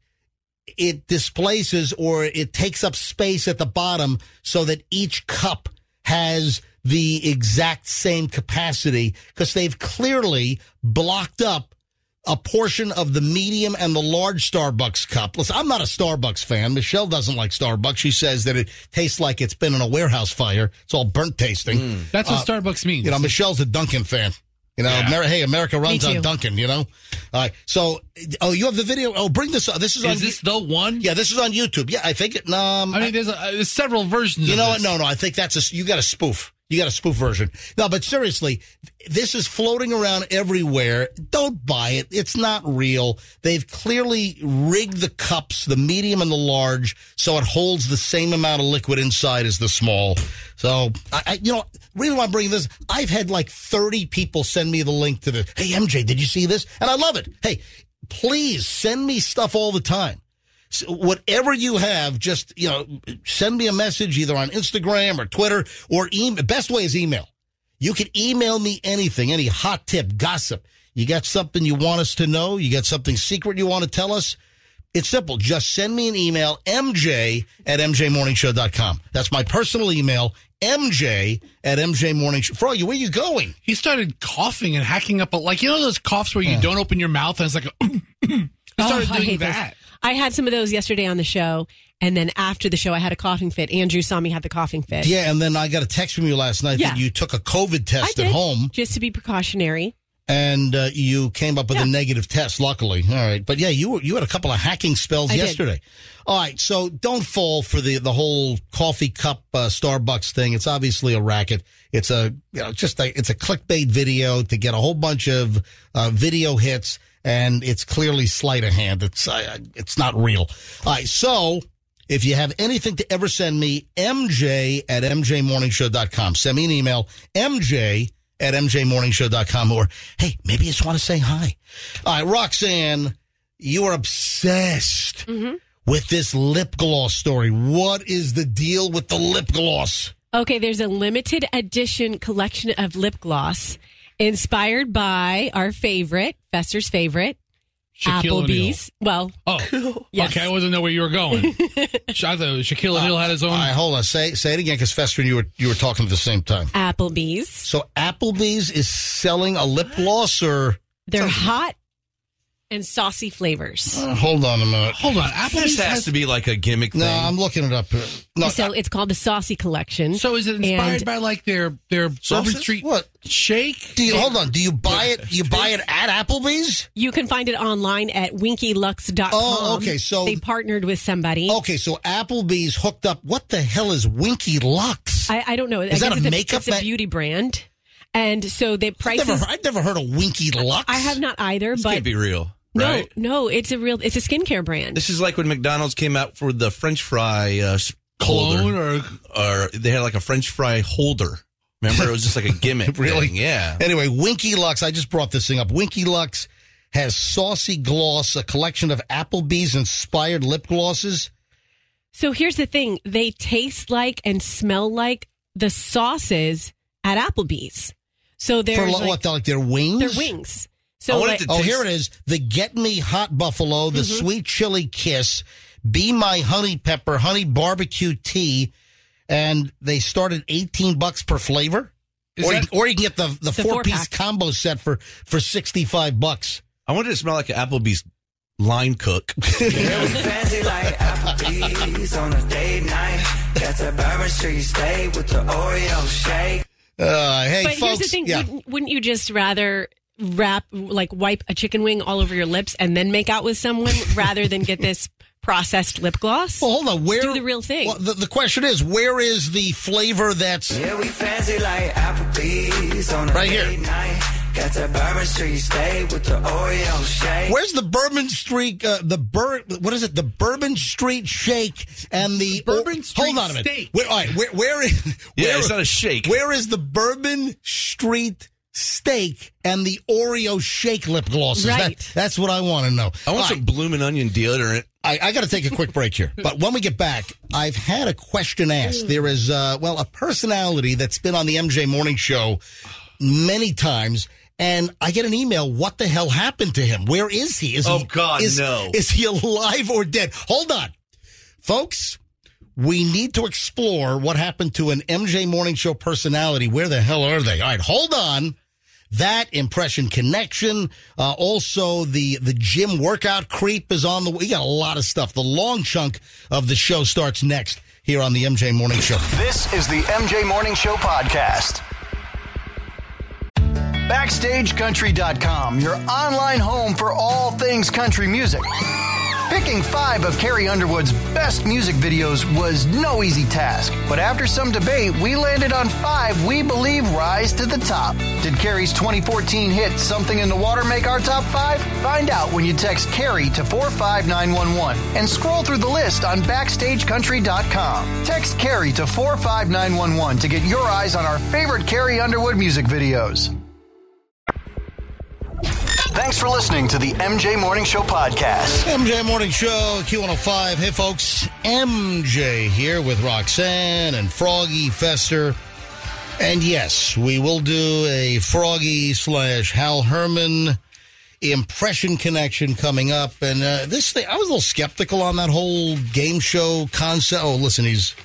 displaces, or it takes up space at the bottom so that each cup has the exact same capacity, because they've clearly blocked up a portion of the medium and the large Starbucks cup. Listen, I'm not a Starbucks fan. Michelle doesn't like Starbucks. She says that it tastes like it's been in a warehouse fire. It's all burnt tasting. That's what Starbucks means. Michelle's a Dunkin' fan. America runs on Dunkin', All right. So, you have the video. Oh, bring this up. This is this the one? Yeah, this is on YouTube. Yeah, I think it. There's several versions of what? No, I think you got a spoof. You got a spoof version. No, but seriously, this is floating around everywhere. Don't buy it. It's not real. They've clearly rigged the cups, the medium and the large, so it holds the same amount of liquid inside as the small. So, reason why I'm bringing this, I've had like 30 people send me the link to this. Hey, MJ, did you see this? And I love it. Hey, please send me stuff all the time. So whatever you have, just, send me a message either on Instagram or Twitter or email. Best way is email. You can email me anything, any hot tip, gossip. You got something you want us to know? You got something secret you want to tell us? It's simple. Just send me an email, mj@mjmorningshow.com. That's my personal email, mj@mjmorningshow. For all you, where are you going? He started coughing and hacking up, those coughs where you don't open your mouth and it's like, he started doing that. I had some of those yesterday on the show, and then after the show, I had a coughing fit. Andrew saw me have the coughing fit. Yeah, and then I got a text from you last night that you took a COVID test at home. Just to be precautionary. And you came up with a negative test, luckily. All right. But, yeah, you had a couple of hacking spells yesterday. All right. So don't fall for the whole coffee cup Starbucks thing. It's obviously a racket. It's it's a clickbait video to get a whole bunch of video hits, and it's clearly sleight of hand. It's not real. All right. So if you have anything to ever send me, MJ@MJMorningShow.com. Send me an email, MJ@MJMorningShow.com, or, hey, maybe you just want to say hi. All right, Roxanne, you are obsessed with this lip gloss story. What is the deal with the lip gloss? Okay, there's a limited edition collection of lip gloss inspired by our favorite, Fester's favorite, Shaquille Applebee's. O'Neal. Well, yes. Okay, I wasn't know where you were going. I thought Shaquille O'Neal had his own. All right, hold on. Say it again, because Fester and you were talking at the same time. Applebee's. So Applebee's is selling a lip gloss, or they're hot and saucy flavors. Hold on a minute. Hold on. This has to be like a gimmick thing. No, I'm looking it up. No, so it's called the Saucy Collection. So is it inspired by like their Bourbon Street shake? Hold on. Do you buy it? You buy it at Applebee's? You can find it online at winkylux.com. Oh, okay. So they partnered with somebody. Okay, so Applebee's hooked up. What the hell is Winky Lux? I don't know. Is that a makeup? It's a beauty brand, and so the prices. I've never heard of Winky Lux. I have not either. This but can't be real. Right? No, it's a skincare brand. This is like when McDonald's came out for the French fry cologne, or they had like a French fry holder. Remember, it was just like a gimmick. Really? Thing. Yeah. Anyway, Winky Lux. I just brought this thing up. Winky Lux has Saucy Gloss, a collection of Applebee's inspired lip glosses. So here's the thing: they taste like and smell like the sauces at Applebee's. So they're like their wings. Their wings. So here it is. The Get Me Hot Buffalo, the Sweet Chili Kiss, Be My Honey Pepper, Honey Barbecue Tea, and they start at $18 per flavor. Or you can get the 4-piece combo set for $65. I wanted to smell like an Applebee's line cook. Fancy like Applebee's on a date night. Got the Bourbon Street steak with the Oreo shake. Hey, but folks, here's the thing: wouldn't you just rather wipe a chicken wing all over your lips and then make out with someone rather than get this processed lip gloss? Well, hold on. Do the real thing. Well, the question is, where is the flavor that's... Yeah, we fancy like Applebee's on a right here. Night. Got the Bourbon Street steak with the Oreo shake. Where's the Bourbon Street, what is it? The Bourbon Street shake and the... Bourbon Street hold on a minute. steak. Where is... Yeah, it's not a shake. Where is the Bourbon Street steak and the Oreo shake lip glosses? Right. That's what I want to know. I want some bloomin' onion deodorant. I got to take a quick break here. But when we get back, I've had a question asked. There is, a personality that's been on the MJ Morning Show many times, and I get an email, what the hell happened to him? Where is he? No. Is he alive or dead? Hold on. Folks, we need to explore what happened to an MJ Morning Show personality. Where the hell are they? All right, hold on. That Impression Connection, also the gym workout creep is on the way. We got a lot of stuff. The long chunk of the show starts next here on the MJ Morning Show. This is the MJ Morning Show podcast. BackstageCountry.com, your online home for all things country music. Picking 5 of Carrie Underwood's best music videos was no easy task, but after some debate, we landed on 5 we believe rise to the top. Did Carrie's 2014 hit Something in the Water make our top 5? Find out when you text Carrie to 45911 and scroll through the list on BackstageCountry.com. Text Carrie to 45911 to get your eyes on our favorite Carrie Underwood music videos. Thanks for listening to the MJ Morning Show podcast. MJ Morning Show, Q105. Hey, folks. MJ here with Roxanne and Froggy Fester. And yes, we will do a Froggy/Hal Herman impression connection coming up. And this thing, I was a little skeptical on that whole game show concept. Oh, listen, he's...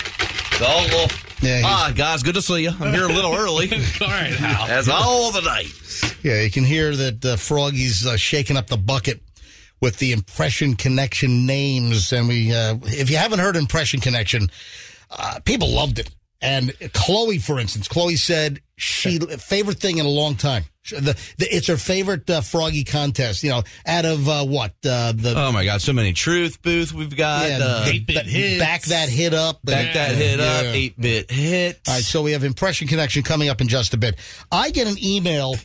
guys, good to see you. I'm here a little early. All right, Hal. As all the days. Yeah, you can hear that Froggy's shaking up the bucket with the Impression Connection names. And we, if you haven't heard Impression Connection, people loved it. And Chloe, for instance, Chloe said favorite thing in a long time. It's her favorite Froggy contest. Out of what? Oh my God, so many Truth Booth we've got. 8-bit hits. Back that hit up. Back that hit up. 8-bit hits. All right, so we have Impression Connection coming up in just a bit. I get an email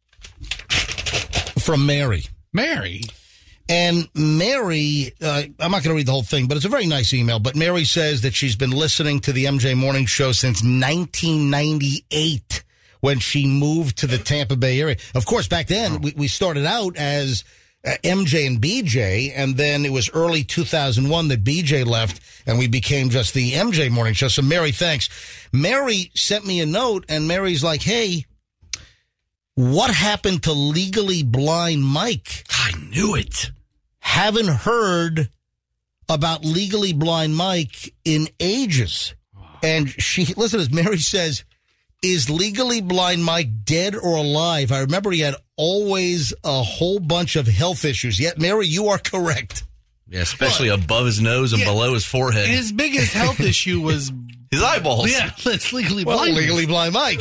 from Mary. And Mary, I'm not going to read the whole thing, but it's a very nice email. But Mary says that she's been listening to the MJ Morning Show since 1998 when she moved to the Tampa Bay area. Of course, back then, we started out as MJ and BJ, and then it was early 2001 that BJ left, and we became just the MJ Morning Show. So, Mary, thanks. Mary sent me a note, and Mary's like, hey, what happened to Legally Blind Mike? I knew it. Haven't heard about Legally Blind Mike in ages. And listen to this, Mary says, is Legally Blind Mike dead or alive? I remember he had always a whole bunch of health issues. Yet, Mary, you are correct. Yeah, especially above his nose and below his forehead. His biggest health issue was his eyeballs. Yeah, that's Legally Blind. Legally Blind Mike.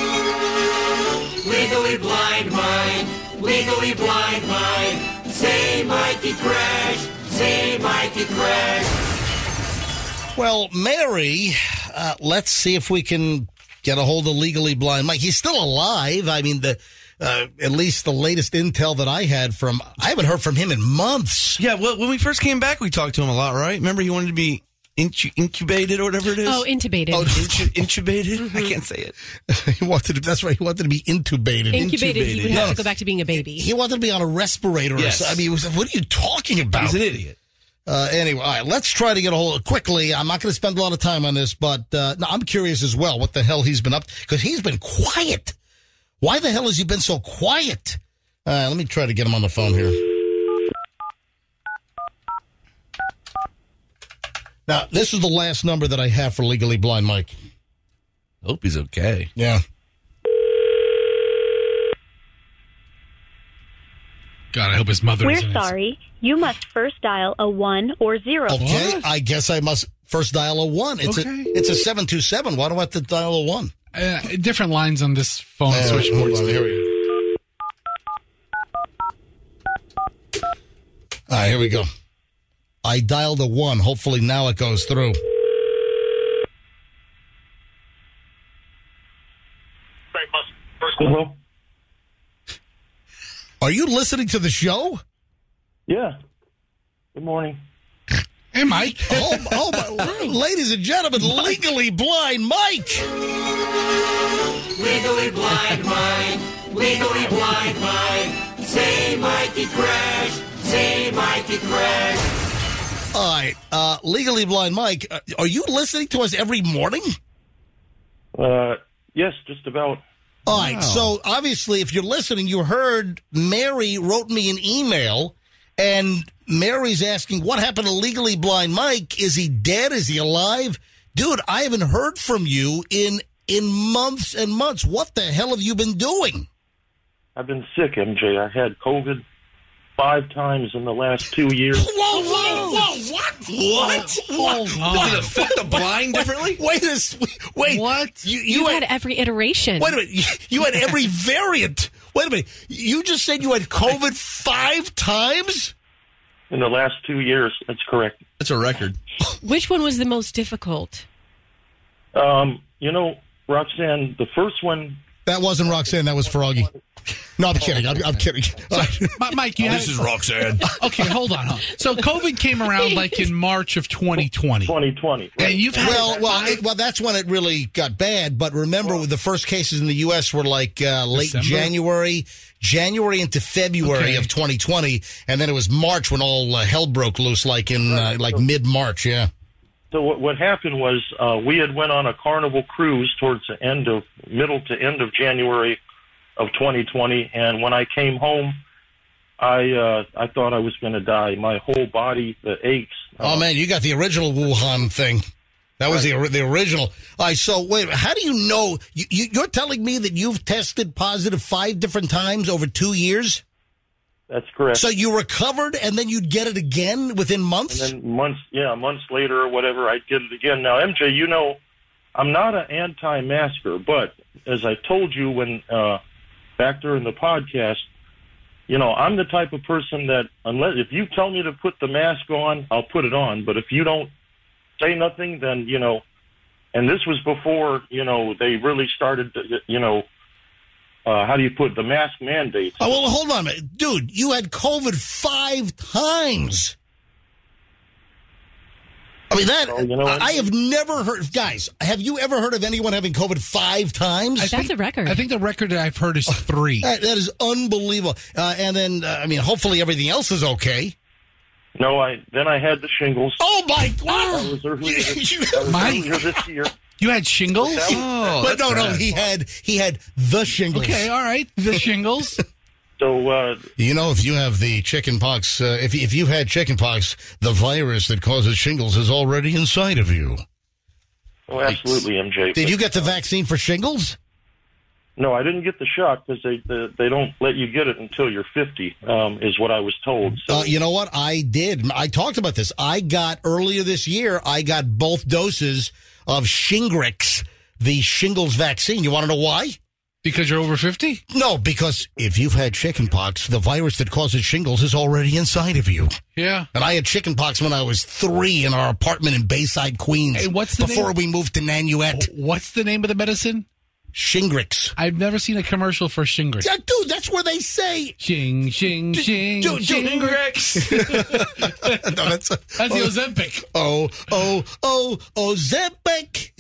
Legally blind Mike, legally blind Mike. Say Mikey Crash, say Mikey Crash. Well, Mary, let's see if we can get a hold of Legally Blind Mike. He's still alive. I mean, at least the latest intel that I haven't heard from him in months. Yeah, well, when we first came back, we talked to him a lot, right? Remember, he wanted to be incubated or whatever it is? Oh, intubated. Intubated? I can't say it. That's right. He wanted to be intubated. Incubated. He would have to go back to being a baby. He wanted to be on a respirator. Yes. I mean, what are you talking about? He's an idiot. Anyway, all right, let's try to get a hold quickly. I'm not going to spend a lot of time on this, but I'm curious as well what the hell he's been up to, because he's been quiet. Why the hell has he been so quiet? Let me try to get him on the phone here. Now, this is the last number that I have for Legally Blind Mike. Hope he's okay. Yeah. God, I hope his mother is We're sorry. You must first dial a 1 or 0. Okay, what? I guess I must first dial a 1. It's a 727. Why do I have to dial a 1? Different lines on this phone switchboard. Here we go. All right, here we go. I dialed a 1. Hopefully now it goes through. Hello? Are you listening to the show? Yeah. Good morning. Hey, Mike. Ladies and gentlemen, Legally Blind Mike. Legally blind Mike, legally blind Mike. Say Mikey Crash, say Mikey Crash. All right, Legally Blind Mike, are you listening to us every morning? Yes, just about. All right, so obviously if you're listening, you heard Mary wrote me an email, and Mary's asking, what happened to Legally Blind Mike? Is he dead? Is he alive? Dude, I haven't heard from you in months and months. What the hell have you been doing? I've been sick, MJ. I had COVID 5 times in the last 2 years. Whoa, what? Does it affect the blind differently? Wait. What? You had every iteration. Wait a minute. You had every variant. Wait a minute. You just said you had COVID 5 times? In the last 2 years. That's correct. That's a record. Which one was the most difficult? Roxanne, the first one. That wasn't Roxanne. That was Froggy. No, I'm kidding. I'm kidding. Mike, this is Roxanne. Okay, hold on. So COVID came around like in March of 2020. 2020. Right. And you've had well, that's when it really got bad. But remember, the first cases in the U.S. were like late January into February of 2020, and then it was March when all hell broke loose, like in mid-March. Yeah. So what happened was we had went on a Carnival cruise towards the middle to end of January of 2020, and when I came home, I thought I was going to die. My whole body, the aches. Oh man, you got the original Wuhan thing. That was the original. All right, so wait, how do you know? You're telling me that you've tested positive 5 different times over 2 years? That's correct. So you recovered, and then you'd get it again within months? And then months later or whatever, I'd get it again. Now, MJ, I'm not an anti-masker, but as I told you when back during the podcast, I'm the type of person that if you tell me to put the mask on, I'll put it on. But if you don't say nothing, then, and this was before, they really started, how do you put the mask mandates? Oh, well, hold on a minute. Dude, you had COVID 5 times. I mean, I have never heard, guys, have you ever heard of anyone having COVID 5 times? That's a record. I think the record that I've heard is 3. That is unbelievable. And then, hopefully everything else is okay. No, then I had the shingles. Oh, my God. That was earlier this year. You had shingles? But no, he had the shingles. Okay, all right, the shingles. So, if you have the chicken pox, if you've had chicken pox, the virus that causes shingles is already inside of you. Oh, absolutely, MJ. Did you get the vaccine for shingles? No, I didn't get the shot because they don't let you get it until you're 50, is what I was told. So. You know what? I did. I talked about this. Earlier this year, I got both doses of Shingrix, the shingles vaccine. You want to know why? Because you're over 50? No, because if you've had chickenpox, the virus that causes shingles is already inside of you. Yeah. And I had chickenpox when I was 3 in our apartment in Bayside, Queens. Hey, before we moved to Nanuet. What's the name of the medicine? Shingrix. I've never seen a commercial for Shingrix. Yeah, dude, that's where they say. Shing, Shingrix. No, that's the Ozempic. Ozempic.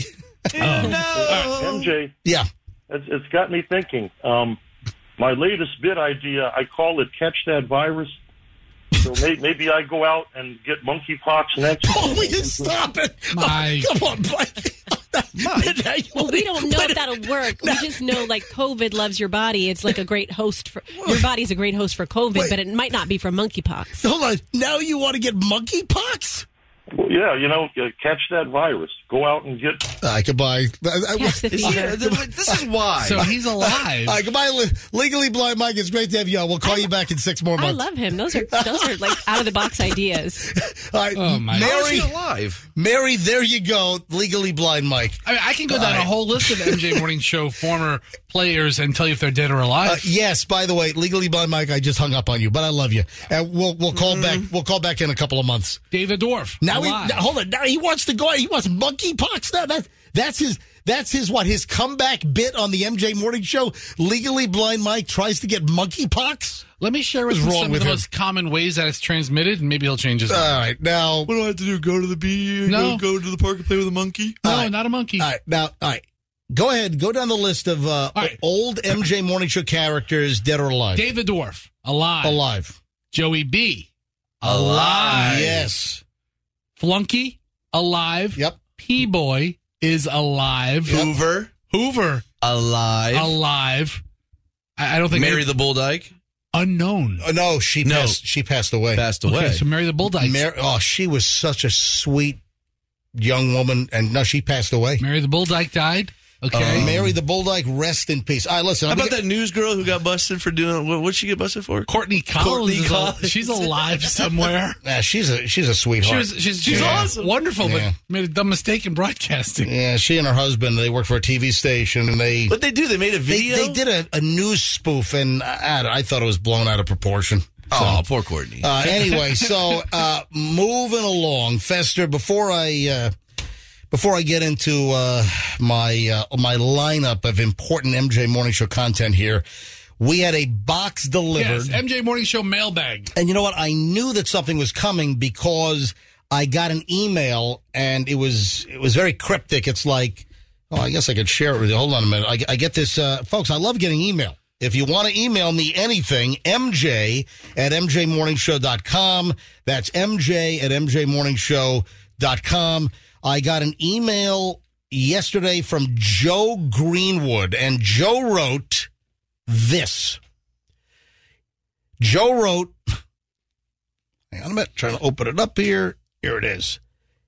MJ. Yeah. It's got me thinking. My latest bit idea, I call it Catch That Virus. So maybe I go out and get monkeypox next. Oh, will you stop it? Mike. Oh, come on, Mike. Well, we don't know if that'll work. We just know, COVID loves your body. It's like a great host for your body's a great host for COVID, but it might not be for monkeypox. Hold on. Now you want to get monkeypox? Well, yeah, catch that virus. Go out and get. Goodbye. Catch the fever. This is why. So he's alive. Goodbye, Legally Blind Mike. It's great to have you on. We'll call you back in 6 more months. I love him. Those are like out of the box ideas. All right, oh my! How is he alive? Mary, there you go. Legally Blind Mike. I can go down a whole list of MJ Morning Show former players and tell you if they're dead or alive. Yes. By the way, Legally Blind Mike, I just hung up on you, but I love you. And we'll call back. We'll call back in a couple of months. David Dorf. Now hold on. Now he wants to go. He wants monkeypox. That's his comeback bit on the MJ Morning Show. Legally Blind Mike tries to get monkeypox. Let me share with you some of the most common ways that it's transmitted, and maybe he'll change his mind. All right, now what do I have to do? Go to the beach? No. Go to the park and play with a monkey? No, not a monkey. All right. Go ahead. Go down the list of old MJ Morning Show characters, dead or alive. David Dorf, alive. Alive. Joey B, alive. Yes. Flunky, alive. Yep. P-Boy is alive. Hoover, alive. I don't think Mary the Bulldyke. Unknown. No, she passed away. Okay, so Mary the Bulldyke. She was such a sweet young woman, and no, she passed away. Mary the Bulldyke died. Okay. Mary the Bulldog, rest in peace. All right, listen. How about that news girl who got busted for doing, what'd she get busted for? Courtney Collins. She's alive somewhere. Yeah, she's a sweetheart. She's awesome. Wonderful, but made a dumb mistake in broadcasting. Yeah, she and her husband, they work for a TV station, and What'd they do? They made a video? They did a news spoof, and I thought it was blown out of proportion. Oh, poor Courtney. Anyway, so moving along, Fester, before I get into my lineup of important MJ Morning Show content here, we had a box delivered. Yes, MJ Morning Show mailbag. And you know what? I knew that something was coming because I got an email, and it was very cryptic. It's like, I guess I could share it with you. Hold on a minute. I get this. Folks, I love getting email. If you want to email me anything, MJ@MJMorningshow.com. That's MJ@MJMorningshow.com. I got an email yesterday from Joe Greenwood, and Joe wrote this. Joe wrote, hang on a minute, trying to open it up here. Here it is.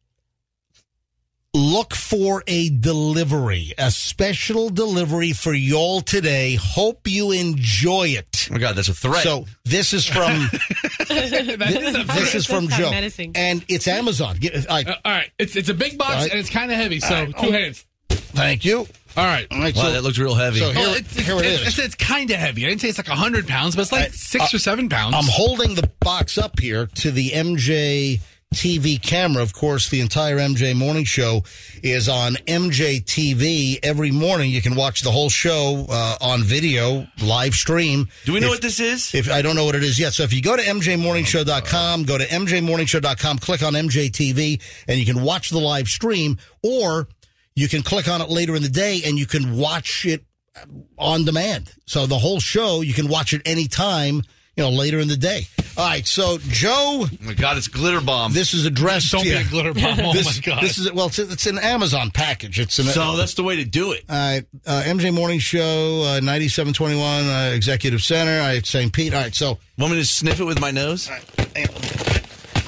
Look for a delivery, a special delivery for y'all today. Hope you enjoy it. Oh my God, that's a threat. So this is from this is from Joe, and it's Amazon. All right, it's a big box, and it's kind of heavy. So right. 2 hands. Thank you. All right. Wow, that looks real heavy. So here it is. It's kind of heavy. I didn't say it's like 100 pounds, but it's like 6 or 7 pounds. I'm holding the box up here to the MJ TV camera. Of course, the entire MJ Morning Show is on MJ TV every morning. You can watch the whole show on video, live stream. Do we know what this is? If I don't know what it is yet. So if you go to MJMorningshow.com, go to MJMorningshow.com, click on MJ TV, and you can watch the live stream, or you can click on it later in the day and you can watch it on demand. So the whole show, you can watch it anytime, later in the day. All right, so Joe. Oh my God, it's Glitter Bomb. This is addressed. Don't be a glitter bomb. Oh my God. This is it's an Amazon package. So that's the way to do it. All right, MJ Morning Show, 9721 Executive Center, St. Pete. All right, so Want me to sniff it with my nose? All right.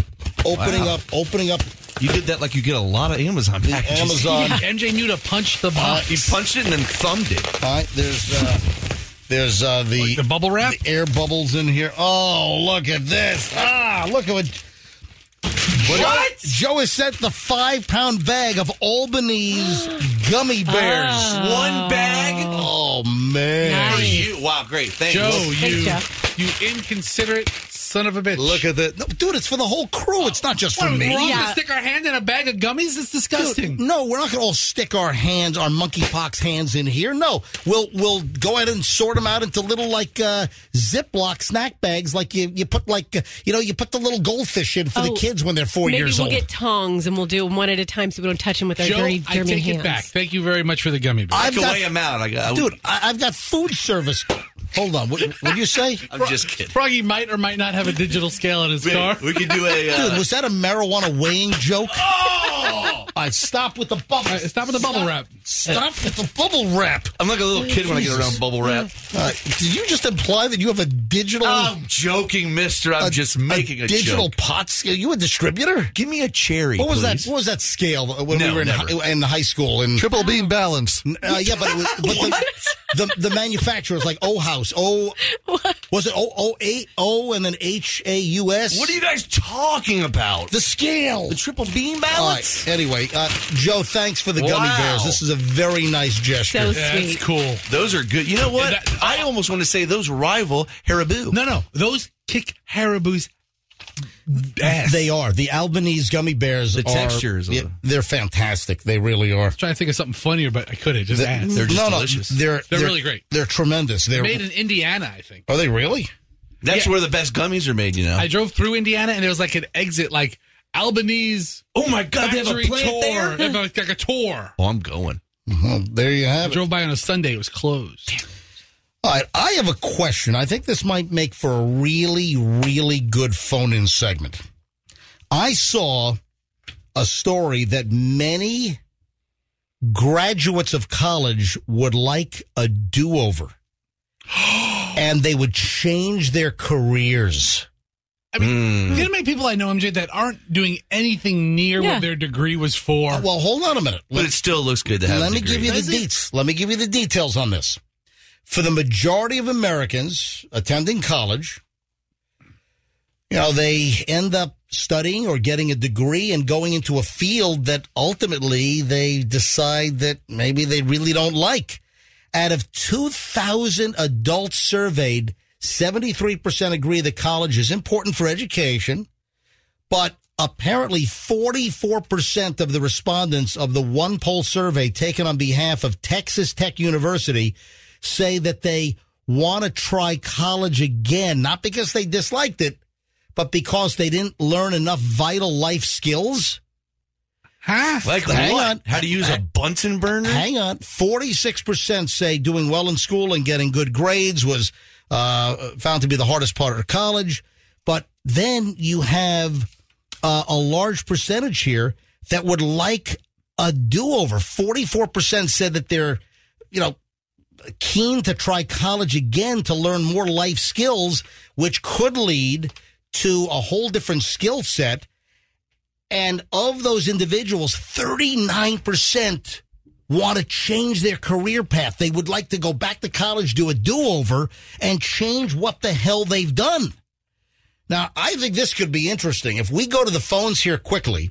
Opening up. You did that like you get a lot of Amazon packages. Amazon. MJ knew to punch the box. He punched it and then thumbed it. All right, there's the bubble wrap, the air bubbles in here. Oh, look at this! Look at what Joe has sent the 5-pound bag of Albanese gummy bears. One bag. Oh man! Nice. Wow, great! Thanks, Joe. You inconsiderate son of a bitch. Look at that. No, dude, it's for the whole crew. It's not just for me. We're all going to stick our hand in a bag of gummies? It's disgusting. Dude, no, we're not going to all stick our monkeypox hands in here. No, we'll go ahead and sort them out into little Ziploc snack bags, like you put you put the little goldfish in for the kids when they're 4 years old. Maybe we'll get tongs and we'll do them one at a time so we don't touch them with our dirty I take hands. it back. Thank you very much for the gummy bears. Weigh them out. I've got food service. Hold on. What did you say? I'm just kidding. Froggy might or might not have a digital scale in his car. We could do a... Dude, was that a marijuana weighing joke? Oh! All right, stop with the bubble. Stop with the bubble wrap. Stop with the bubble wrap. I'm like a little kid when I get around bubble wrap. Did you just imply that you have a digital... I'm joking, mister. I'm just making a digital joke. pot scale? You a distributor? Give me a cherry, What was please. that? What was that scale when we were in high school? Triple beam balance. Yeah, but it was the manufacturer was like O-House. Was it 008 and then HAUS? What are you guys talking about? The scale. The triple beam balance? All right, anyway, Joe, thanks for the gummy bears. This is a very nice gesture. So sweet. That's cool. Those are good. You know what? I almost want to say those rival Haribo. No. Those kick Haribo's ass. They are. The Albanese gummy bears The textures. They're fantastic. They really are. I was trying to think of something funnier, but I couldn't. Just ass. They're just delicious. They're really great. They're tremendous. They're made in Indiana, I think. Are they really? That's where the best gummies are made, I drove through Indiana, and there was like an exit, like Albanese. Oh, my God. They have a plant tour. there? They have like a tour. Oh, I'm going. There you have I drove by on a Sunday. It was closed. All right, I have a question. I think this might make for a really, really good phone-in segment. I saw a story that many graduates of college would like a do-over. And they would change their careers. I mean, you know how many people I know, MJ, that aren't doing anything near what their degree was for? Well, hold on a minute. But it still looks good to have Let a me degree. give you the deets. Let me give you the details on this. For the majority of Americans attending college, they end up studying or getting a degree and going into a field that ultimately they decide that maybe they really don't like. Out of 2,000 adults surveyed, 73% agree that college is important for education, but apparently 44% of the respondents of the one poll survey taken on behalf of Texas Tech University say that they want to try college again, not because they disliked it, but because they didn't learn enough vital life skills. Like Hang what? on. How to use a Bunsen burner? Hang on. 46% say doing well in school and getting good grades was found to be the hardest part of college. But then you have a large percentage here that would like a do-over. 44% said that they're, keen to try college again to learn more life skills, which could lead to a whole different skill set. And of those individuals, 39% want to change their career path. They would like to go back to college, do a do-over, and change what the hell they've done. Now, I think this could be interesting. If we go to the phones here quickly,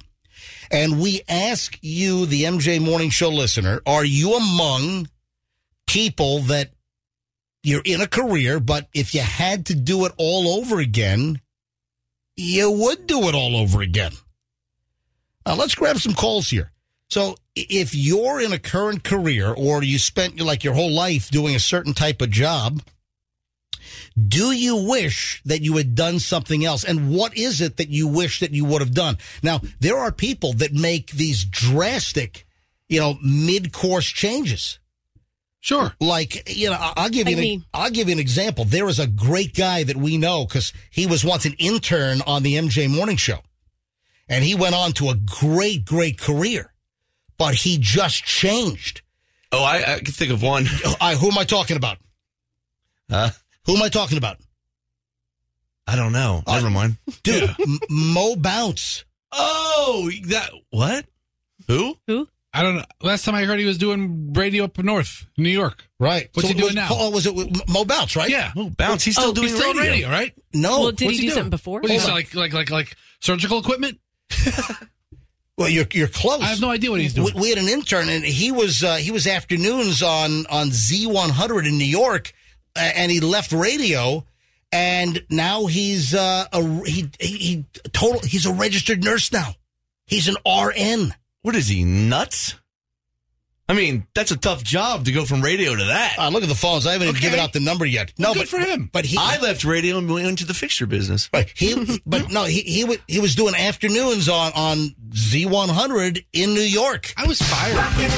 And we ask you, the MJ Morning Show listener, are you among people that you're in a career, but if you had to do it all over again, you would do it all over again? Let's grab some calls here. So if you're in a current career or you spent like your whole life doing a certain type of job, do you wish that you had done something else? And what is it that you wish that you would have done? Now, there are people that make these drastic, mid-course changes. Sure. Like, I'll give you an example. There is a great guy that we know because he was once an intern on the MJ Morning Show. And he went on to a great, great career. But he just changed. Oh, I can think of one. Who am I talking about? Who am I talking about? I don't know. Never mind. Dude, Mo Bounce. Oh, what? Who? I don't know. Last time I heard he was doing radio up north, New York. Right. What's he doing now? Oh, was it Mo Bounce, right? Yeah. Mo Bounce. He's still doing radio, right? No. Well, did he do something before? What is it, like surgical equipment? Well, you're close. I have no idea what he's doing. We had an intern, and he was afternoons on Z100 in New York, and he left radio, and now he's he's a registered nurse now. He's an RN. What is he, nuts? I mean, that's a tough job to go from radio to that. Look at the phones. I haven't even given out the number yet. No, good for him. But I left radio and went into the fixture business. Right. He was doing afternoons on Z100 in New York. I was fired.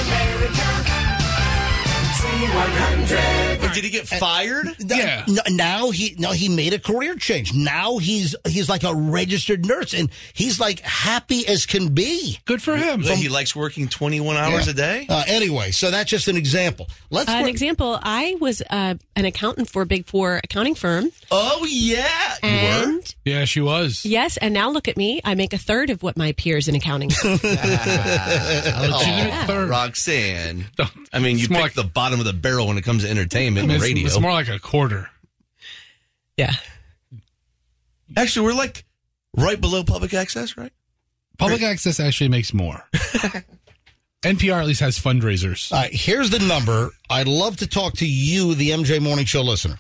Did he get fired? Yeah. Now he made a career change. Now he's like a registered nurse, and he's like happy as can be. Good for him. He likes working 21 hours a day. Anyway, so that's just an example. An example. I was an accountant for a Big Four accounting firm. Oh yeah, you were. Yeah, she was. Yes, and now look at me. I make a third of what my peers in accounting. Roxanne. I mean, you pick the bottom of the barrel when it comes to entertainment and radio. It's more like a quarter. Yeah. Actually, we're like right below public access, right? Public access actually makes more. NPR at least has fundraisers. All right, here's the number. I'd love to talk to you, the MJ Morning Show listener.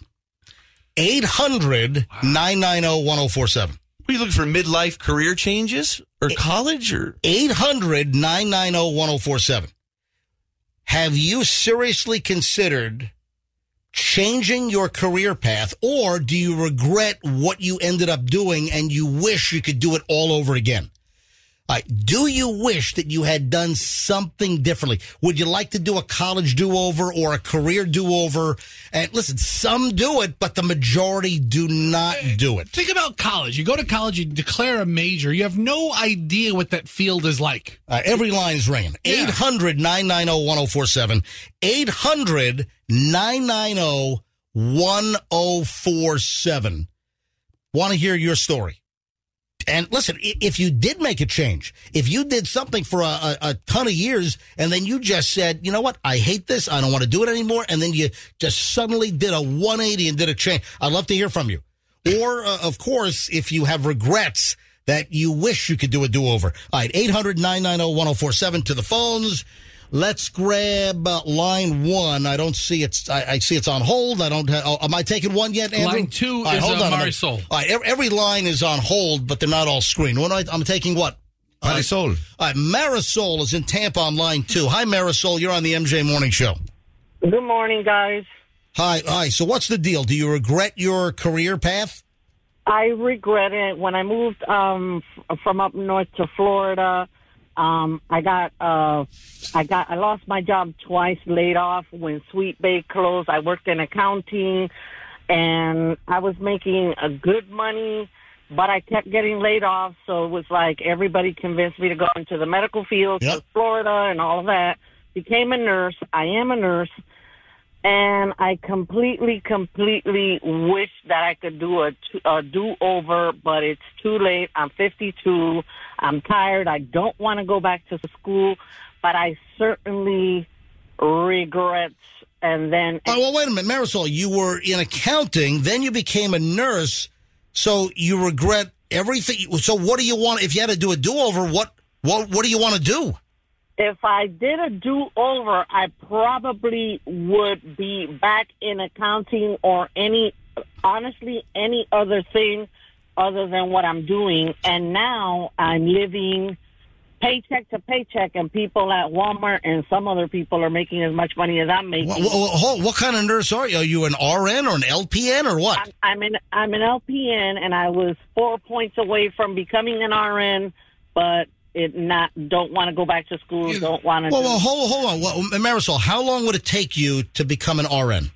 800-990-1047. Are you looking for midlife career changes or college or 800-990-1047. Have you seriously considered changing your career path, or do you regret what you ended up doing and you wish you could do it all over again? Do you wish that you had done something differently? Would you like to do a college do-over or a career do-over? And listen, some do it, but the majority do not do it. Think about college. You go to college, you declare a major. You have no idea what that field is like. Every line is ringing. 800-990-1047. 800-990-1047. Want to hear your story. And listen, if you did make a change, if you did something for a ton of years and then you just said, you know what, I hate this, I don't want to do it anymore, and then you just suddenly did a 180 and did a change, I'd love to hear from you. Or, of course, if you have regrets that you wish you could do a do-over. All right, 800-990-1047 to the phones. Let's grab line one. I don't see it's. I see it's on hold. I don't. Am I taking one yet, Andrew? Line two is Marisol. All right, every line is on hold, but they're not all screened. I'm taking what? Marisol. All right, Marisol is in Tampa on line two. Hi, Marisol. You're on the MJ Morning Show. Good morning, guys. Hi. So what's the deal? Do you regret your career path? I regret it. When I moved from up north to Florida, I lost my job twice, laid off when Sweet Bay closed. I worked in accounting, and I was making a good money, but I kept getting laid off. So it was like everybody convinced me to go into the medical field, to Florida and all of that. Became a nurse. I am a nurse. And I completely wish that I could do a do-over, but it's too late. I'm 52. I'm tired. I don't want to go back to school, but I certainly regret. And then... Oh, well, wait a minute, Marisol. You were in accounting, then you became a nurse, so you regret everything. So what do you want? If you had to do a do-over, what What do you want to do? If I did a do-over, I probably would be back in accounting or honestly, any other thing other than what I'm doing. And now I'm living paycheck to paycheck, and people at Walmart and some other people are making as much money as I'm making. What kind of nurse are you? Are you an RN or an LPN or what? I'm an LPN, and I was 4 points away from becoming an RN, but don't want to go back to school. Don't want to. Well, hold on. Well, Marisol, how long would it take you to become an RN?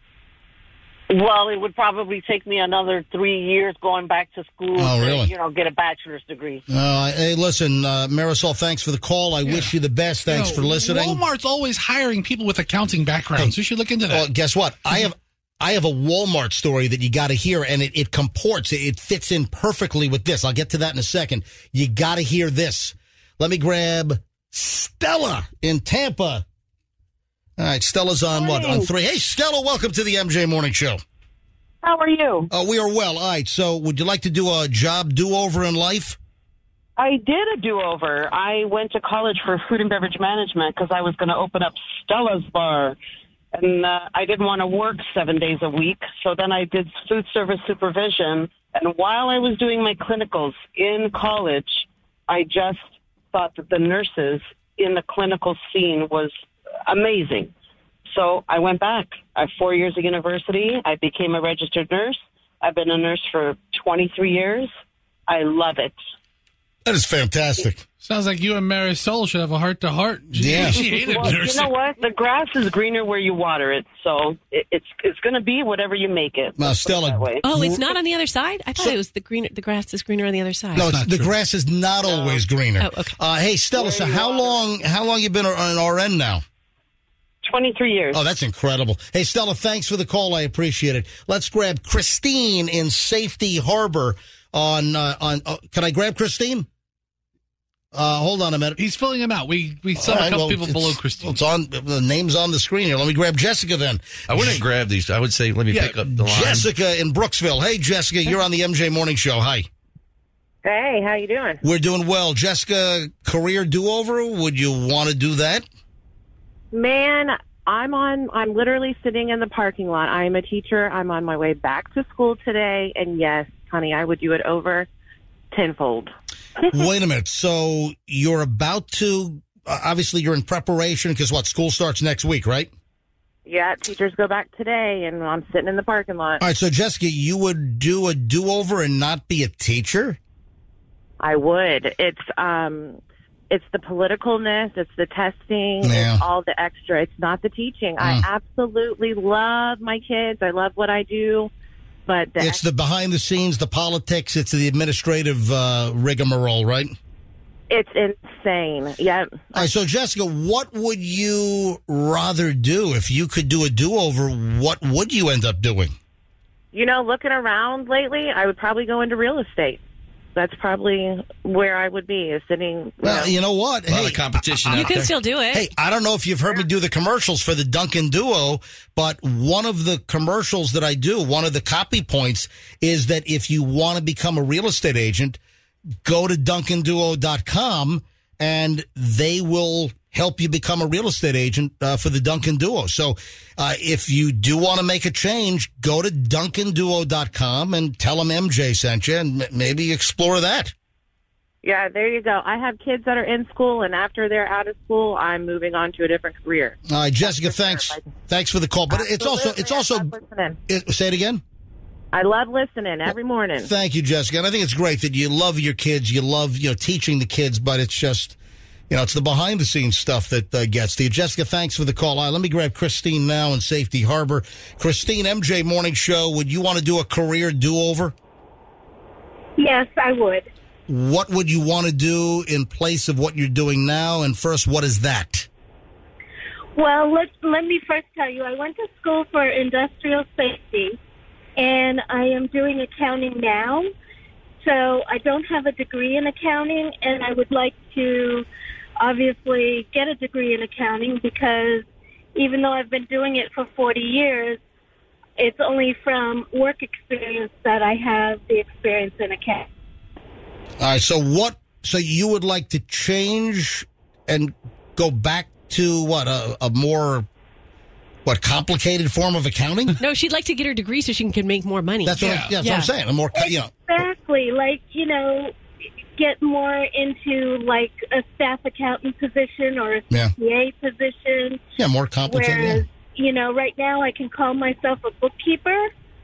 Well, it would probably take me another 3 years going back to school. Oh, really? To, get a bachelor's degree. Hey, listen, Marisol, thanks for the call. I wish you the best. Thanks for listening. Walmart's always hiring people with accounting backgrounds. You should look into that. Well, guess what? I have a Walmart story that you got to hear, and it comports. It fits in perfectly with this. I'll get to that in a second. You got to hear this. Let me grab Stella in Tampa. All right, Stella's on what? On 3. Hey, Stella, welcome to the MJ Morning Show. How are you? We are well. All right, so would you like to do a job do-over in life? I did a do-over. I went to college for food and beverage management because I was going to open up Stella's Bar. And I didn't want to work 7 days a week. So then I did food service supervision. And while I was doing my clinicals in college, I just thought that the nurses in the clinical scene was amazing. So I went back. I have 4 years of university. I became a registered nurse. I've been a nurse for 23 years. I love it. That is fantastic. Sounds like you and Marisol should have a heart-to-heart. Yeah. She hated nursing. You know what? The grass is greener where you water it. So it's going to be whatever you make it. Now, Stella. Oh, it's not on the other side? I thought it was the grass is greener on the other side. No, the grass is not always greener. Oh, okay. Hey, Stella, so how long you been an RN now? 23 years. Oh, that's incredible. Hey, Stella, thanks for the call. I appreciate it. Let's grab Christine in Safety Harbor can I grab Christine? Hold on a minute. He's filling him out. We saw a couple people below Christine. It's on. The name's on the screen here. Let me grab Jessica then. I wouldn't grab these. I would say let me pick up the line. Jessica in Brooksville. Hey, Jessica, you're on the MJ Morning Show. Hi. Hey, how you doing? We're doing well. Jessica, career do-over? Would you want to do that? Man, I'm literally sitting in the parking lot. I'm a teacher. I'm on my way back to school today. And yes, honey, I would do it over tenfold. Wait a minute. So you're about to, obviously you're in preparation because school starts next week, right? Yeah, teachers go back today and I'm sitting in the parking lot. All right. So Jessica, you would do a do-over and not be a teacher? I would. It's the politicalness, it's the testing, it's all the extra. It's not the teaching. I absolutely love my kids. I love what I do. But it's the behind the scenes, the politics, it's the administrative rigmarole, right? It's insane. Yep. All right, so Jessica, what would you rather do? If you could do a do-over, what would you end up doing? Looking around lately, I would probably go into real estate. That's probably where I would be, is sitting. Well, you know what? A lot of competition. You can still do it. Hey, I don't know if you've heard me do the commercials for the Dunkin' Duo, but one of the commercials that I do, one of the copy points is that if you want to become a real estate agent, go to DunkinDuo.com and they will help you become a real estate agent for the Dunkin' Duo. So if you do want to make a change, go to DunkinDuo.com and tell them MJ sent you and maybe explore that. Yeah, there you go. I have kids that are in school, and after they're out of school, I'm moving on to a different career. All right, Jessica, thanks. Thanks for the call. But it's also say it again. I love listening every morning. Thank you, Jessica. And I think it's great that you love your kids. You love, teaching the kids, but it's just, it's the behind-the-scenes stuff that gets to you. Jessica, thanks for the call. All right, let me grab Christine now in Safety Harbor. Christine, MJ Morning Show, would you want to do a career do-over? Yes, I would. What would you want to do in place of what you're doing now? And first, what is that? Well, let me first tell you, I went to school for industrial safety, and I am doing accounting now. So I don't have a degree in accounting, and I would like to obviously get a degree in accounting because even though I've been doing it for 40 years, it's only from work experience that I have the experience in accounting. All right, so what So you would like to change and go back to what, a more, complicated form of accounting? No, she'd like to get her degree so she can make more money. That's what, that's what I'm saying. A more, Exactly. Like, get more into like a staff accountant position or a CPA position. Yeah, more complicated. Whereas, right now I can call myself a bookkeeper.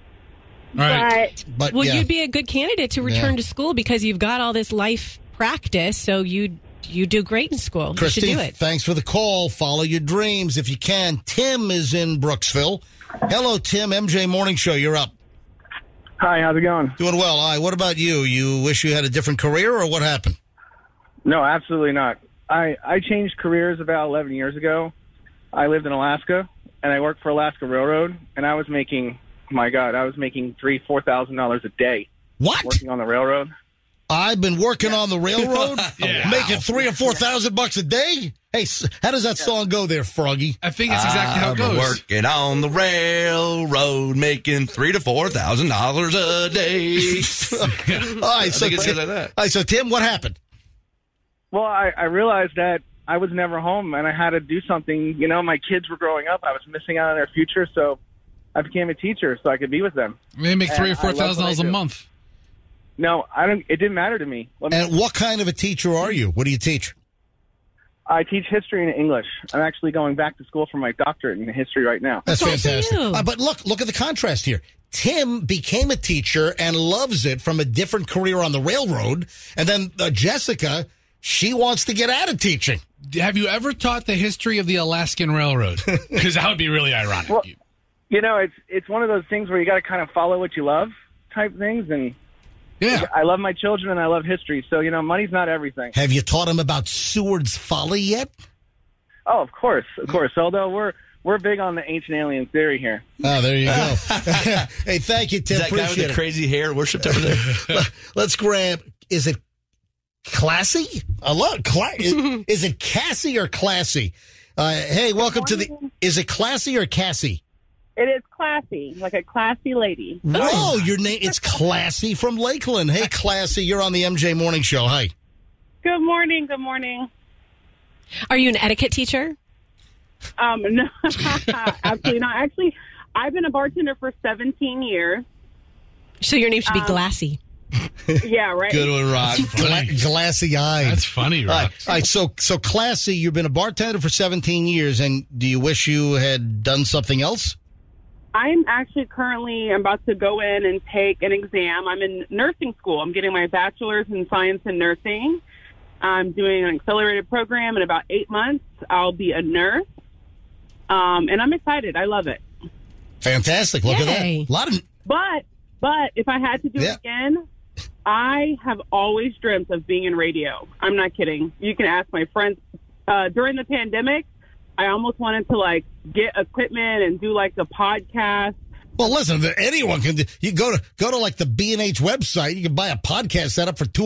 Right. But you'd be a good candidate to return to school because you've got all this life practice, so you do great in school. Christy, you should do it. Thanks for the call. Follow your dreams if you can. Tim is in Brooksville. Hello, Tim. MJ Morning Show. You're up. Hi, how's it going? Doing well. All right, what about you? You wish you had a different career, or what happened? No, absolutely not. I changed careers about 11 years ago. I lived in Alaska, and I worked for Alaska Railroad, and I was making $3,000-$4,000 a day. What? Working on the railroad. I've been working on the railroad, making $3,000 or $4,000 a day. Hey, how does that song go there, Froggy? I think it's exactly how it goes. Working on the railroad, making $3,000 to $4,000 a day. All right, so Tim, what happened? Well, I realized that I was never home, and I had to do something. My kids were growing up. I was missing out on their future, so I became a teacher so I could be with them. They make $3,000 or $4,000 a month. No, I don't. It didn't matter to me. And what kind of a teacher are you? What do you teach? I teach history and English. I'm actually going back to school for my doctorate in history right now. That's fantastic. But look at the contrast here. Tim became a teacher and loves it from a different career on the railroad. And then Jessica, she wants to get out of teaching. Have you ever taught the history of the Alaskan Railroad? Because that would be really ironic. Well, it's one of those things where you got to kind of follow what you love type things. And I love my children and I love history. So, money's not everything. Have you taught them about Seward's Folly yet? Oh, of course. Although we're big on the ancient alien theory here. Oh, there you go. Hey, thank you, Tim. Is that guy with the crazy hair worshipped over there? Let's grab, is it Classy? Is it Cassie or Classy? Hey, welcome to is it Classy or Cassie? It is Classy, like a classy lady. Whoa, your name, it's Classy from Lakeland. Hey, Classy, you're on the MJ Morning Show. Hi. Good morning. Are you an etiquette teacher? No, absolutely not. Actually, I've been a bartender for 17 years. So your name should be Glassy. Yeah, right. Good one, Rock. Glassy eyed. That's funny, Rock. All right, so Classy, you've been a bartender for 17 years, and do you wish you had done something else? I'm actually I'm about to go in and take an exam. I'm in nursing school. I'm getting my bachelor's in science and nursing. I'm doing an accelerated program. In about 8 months, I'll be a nurse. And I'm excited. I love it. Fantastic. Look at that. A lot of... But if I had to do it again, I have always dreamt of being in radio. I'm not kidding. You can ask my friends. During the pandemic, I almost wanted to get equipment and do a podcast. Well, listen, anyone can. You go to like the B&H website. You can buy a podcast setup for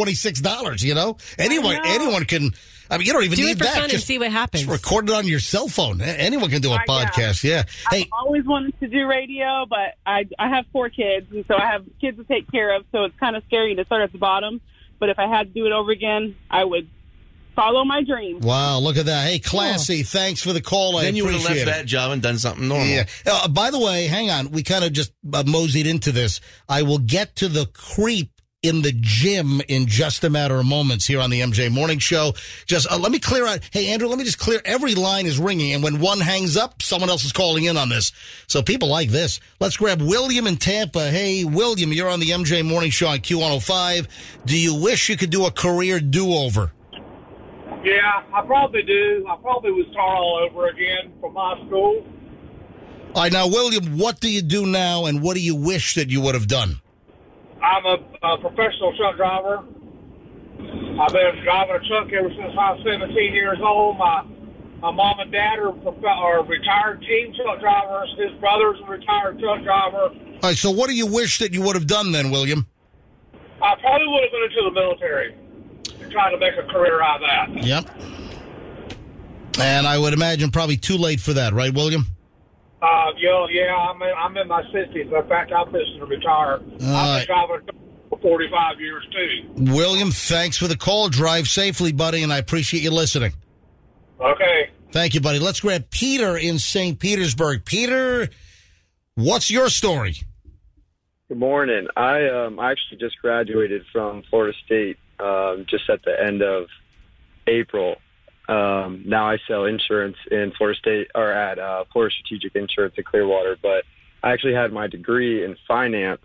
$226. Anyone can. I mean, you don't even need that. Do it for fun and see what happens. Just record it on your cell phone. Anyone can do a podcast. Yeah. Hey, I've always wanted to do radio, but I have 4 kids, and so I have kids to take care of. So it's kind of scary to start at the bottom. But if I had to do it over again, I would follow my dreams. Wow, look at that. Hey, Classy, thanks for the call. Then you would have left that job and done something normal. Yeah. By the way, hang on. We kind of just moseyed into this. I will get to the creep in the gym in just a matter of moments here on the MJ Morning Show. Just let me clear out. Hey, Andrew, let me just clear. Every line is ringing, and when one hangs up, someone else is calling in on this. So people like this. Let's grab William in Tampa. Hey, William, you're on the MJ Morning Show on Q105. Do you wish you could do a career do-over? Yeah, I probably do. I probably would start all over again from high school. All right, now, William, what do you do now, and what do you wish that you would have done? I'm a professional truck driver. I've been driving a truck ever since I was 17 years old. My mom and dad are retired team truck drivers. His brother's a retired truck driver. All right, so what do you wish that you would have done then, William? I probably would have been into the military and tried to make a career out of that. Yep. And I would imagine probably too late for that, right, William? I'm in my 60s. In fact, I'm fixing to retire. I've been driving for 45 years, too. William, thanks for the call. Drive safely, buddy, and I appreciate you listening. Okay. Thank you, buddy. Let's grab Peter in St. Petersburg. Peter, what's your story? Good morning. I actually just graduated from Florida State just at the end of April. Now I sell insurance in Florida State, or at Florida Strategic Insurance in Clearwater, but I actually had my degree in finance.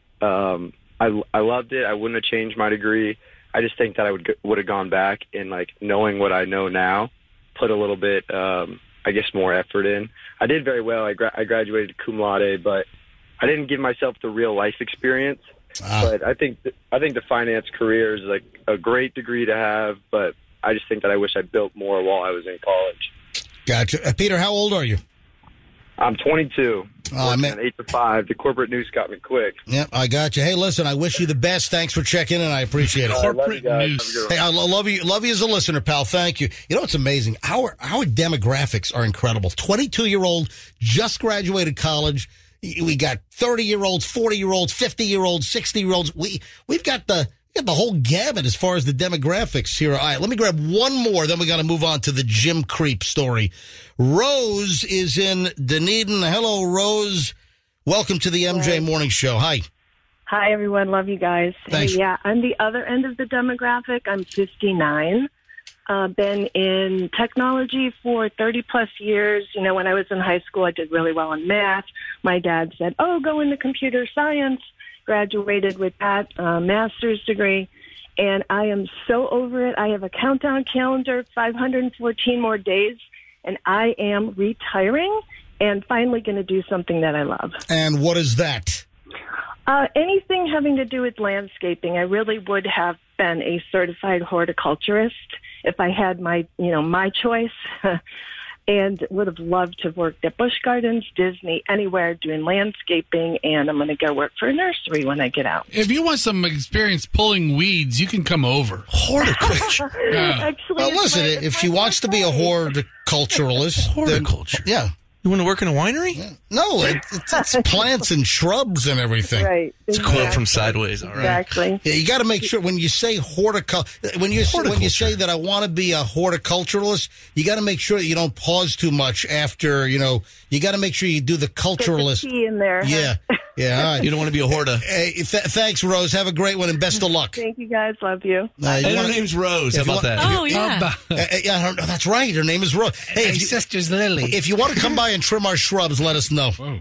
I loved it. I wouldn't have changed my degree. I just think that I would have gone back and, like, knowing what I know now, put a little bit, I guess, more effort in. I did very well. I graduated cum laude, but I didn't give myself the real life experience. But I think the finance career is, like, a great degree to have, but I just think that I wish I built more while I was in college. Gotcha. Peter, how old are you? I'm 22. I meant 8 to 5. The corporate news got me quick. Yep, I got you. Hey, listen, I wish you the best. Thanks for checking in. I appreciate it. Corporate news. Hey, I love you as a listener, pal. Thank you. You know what's amazing? Our demographics are incredible. 22-year-old, just graduated college. We got 30-year-olds, 40-year-olds, 50-year-olds, 60-year-olds. We've got the whole gamut as far as the demographics here. All right, let me grab one more, then we got to move on to the Jim Creep story. Rose is in Dunedin. Hello, Rose. Welcome to the MJ Morning Show. Hi. Hi, everyone. Love you guys. Thanks. Hey, yeah, I'm the other end of the demographic. I'm 59. Been in technology for 30-plus years. You know, when I was in high school, I did really well in math. My dad said, go into computer science. Graduated with that master's degree, and I am so over it. I have a countdown calendar, 514 more days, and I am retiring and finally going to do something that I love. And what is that? Anything having to do with landscaping. I really would have been a certified horticulturist if I had my choice. And would have loved to have worked at Busch Gardens, Disney, anywhere doing landscaping, and I'm going to go work for a nursery when I get out. If you want some experience pulling weeds, you can come over. Horticulture. Actually, well, listen, if she wants to be a horticulturalist. Horticulture. Yeah. You want to work in a winery? Yeah. No, it's plants and shrubs and everything. Right. It's a quote from Sideways. All right. Exactly. Yeah, you got to make sure when you say when you say that I want to be a horticulturalist, you got to make sure that you don't pause too much after. You got to make sure you do the culturalist. Get the T in there. Yeah. Yeah, all right. You don't want to be a horta. Hey, thanks, Rose. Have a great one and best of luck. Thank you, guys. Love you. And her name's Rose. How about that? Oh, yeah. Yeah, that's right. Her name is Rose. Hey, My sister's Lily. If you want to come by and trim our shrubs, let us know. Okay.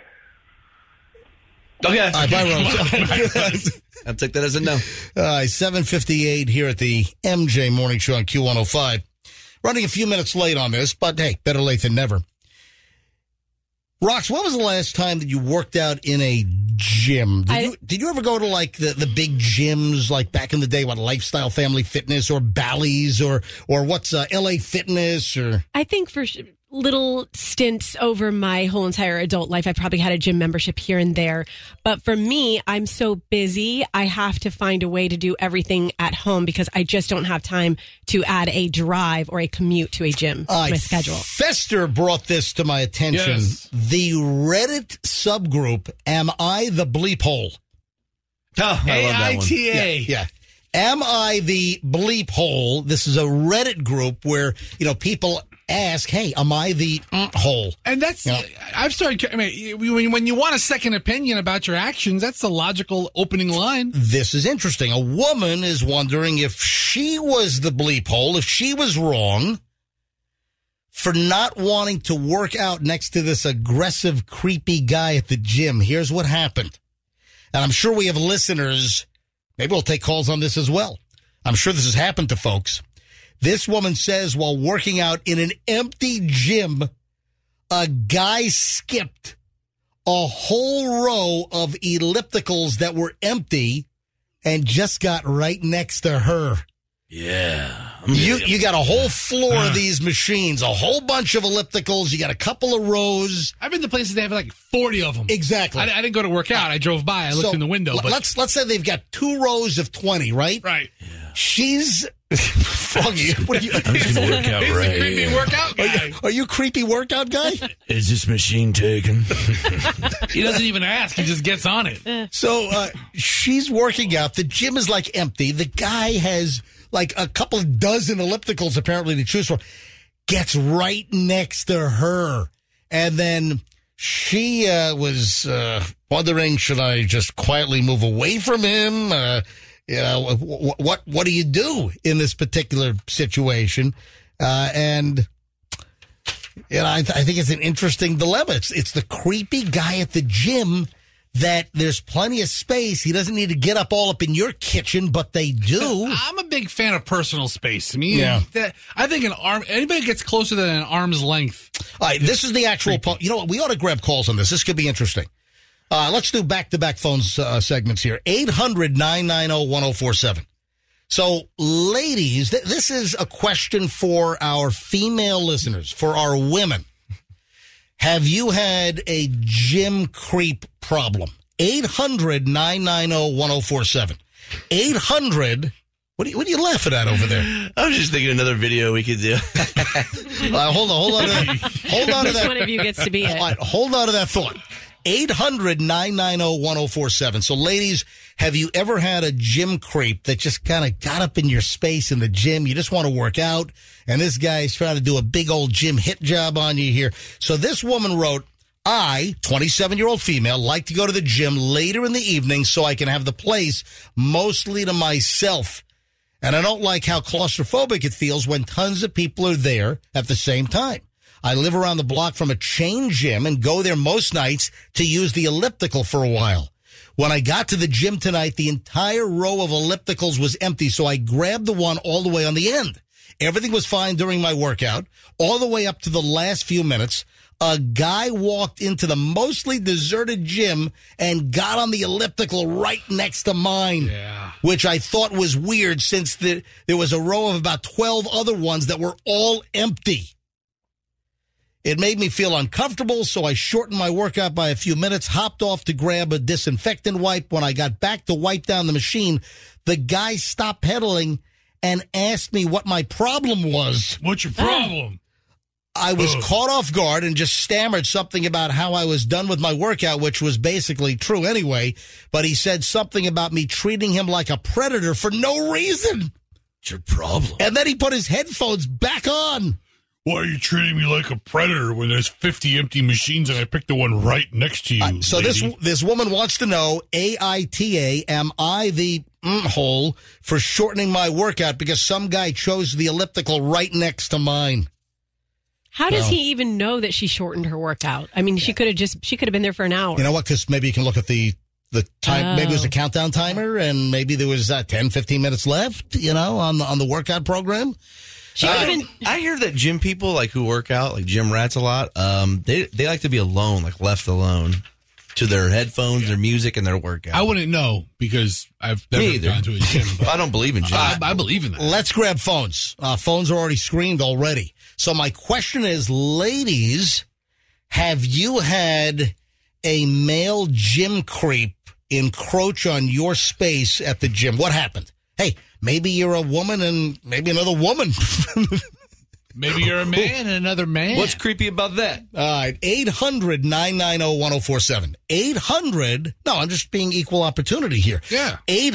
All right, bye, Rose. I'll take that as a no. 7:58 here at the MJ Morning Show on Q105. Running a few minutes late on this, but hey, better late than never. Rox, when was the last time that you worked out in a gym? Did you ever go to like the big gyms like back in the day, what Lifestyle Family Fitness or Bally's or what's LA Fitness or? I think for little stints over my whole entire adult life, I probably had a gym membership here and there. But for me, I'm so busy, I have to find a way to do everything at home because I just don't have time to add a drive or a commute to a gym to my schedule. Fester brought this to my attention. Yes. The Reddit subgroup, Am I the Bleep Hole? Oh, I love that one. AITA. Yeah. Am I the Bleep Hole? This is a Reddit group where, people ask, hey, am I the hole? And that's, I've started, when you want a second opinion about your actions, that's the logical opening line. This is interesting. A woman is wondering if she was the bleep hole, if she was wrong for not wanting to work out next to this aggressive, creepy guy at the gym. Here's what happened. And I'm sure we have listeners. Maybe we'll take calls on this as well. I'm sure this has happened to folks. This woman says while working out in an empty gym, a guy skipped a whole row of ellipticals that were empty and just got right next to her. Yeah. You got a whole floor of these machines, a whole bunch of ellipticals. You got a couple of rows. I've been to places that have like 40 of them. Exactly. I didn't go to work out. I drove by. I looked in the window. But Let's say they've got 2 rows of 20, right? Right. Yeah. She's Foggy. What are you? I'm just gonna work out He's right. a creepy workout guy. Are you a creepy workout guy? Is this machine taken? He doesn't even ask. He just gets on it. So she's working out. The gym is like empty. The guy has like a couple of dozen ellipticals apparently to choose from. Gets right next to her. And then she was wondering, should I just quietly move away from him? What do you do in this particular situation? And I think it's an interesting dilemma. It's the creepy guy at the gym that there's plenty of space. He doesn't need to get all up in your kitchen, but they do. I'm a big fan of personal space. I mean, Yeah. I think anybody gets closer than an arm's length. All right, this is the actual poll. You know what? We ought to grab calls on this. This could be interesting. Let's do back-to-back phone segments here. 800-990-1047. So, ladies, this is a question for our female listeners, for our women. Have you had a gym creep problem? 800-990-1047. 800... What are you laughing at over there? I was just thinking another video we could do. Hold on to that. Which one of you gets to be it? All right, hold on to that thought. 800-990-1047. So, ladies, have you ever had a gym creep that just kind of got up in your space in the gym? You just want to work out, and this guy's trying to do a big old gym hit job on you here. So this woman wrote, I, 27-year-old female, like to go to the gym later in the evening so I can have the place mostly to myself. And I don't like how claustrophobic it feels when tons of people are there at the same time. I live around the block from a chain gym and go there most nights to use the elliptical for a while. When I got to the gym tonight, the entire row of ellipticals was empty, so I grabbed the one all the way on the end. Everything was fine during my workout, all the way up to the last few minutes. A guy walked into the mostly deserted gym and got on the elliptical right next to mine, which I thought was weird since there was a row of about 12 other ones that were all empty. It made me feel uncomfortable, so I shortened my workout by a few minutes, hopped off to grab a disinfectant wipe. When I got back to wipe down the machine, the guy stopped pedaling and asked me what my problem was. What's your problem? I was caught off guard and just stammered something about how I was done with my workout, which was basically true anyway. But he said something about me treating him like a predator for no reason. What's your problem? And then he put his headphones back on. Why are you treating me like a predator when there's 50 empty machines and I picked the one right next to you? So lady? this woman wants to know, AITA, am I the hole for shortening my workout because some guy chose the elliptical right next to mine? How does he even know that she shortened her workout? I mean, she could have been there for an hour. You know what? Because maybe you can look at the time. Maybe it was a countdown timer, and maybe there was 10, 15 minutes left. On the workout program. I hear that gym people who work out, like gym rats a lot. They like to be alone, left alone to their headphones, their music, and their workout. I wouldn't know because I've never gone to a gym. I don't believe in gym. I believe in that. Let's grab phones. Phones are already screened already. So my question is, ladies, have you had a male gym creep encroach on your space at the gym? What happened? Hey, maybe you're a woman and maybe another woman. Maybe you're a man and another man. What's creepy about that? All right, 800-990-1047. 800, no, I'm just being equal opportunity here. Yeah.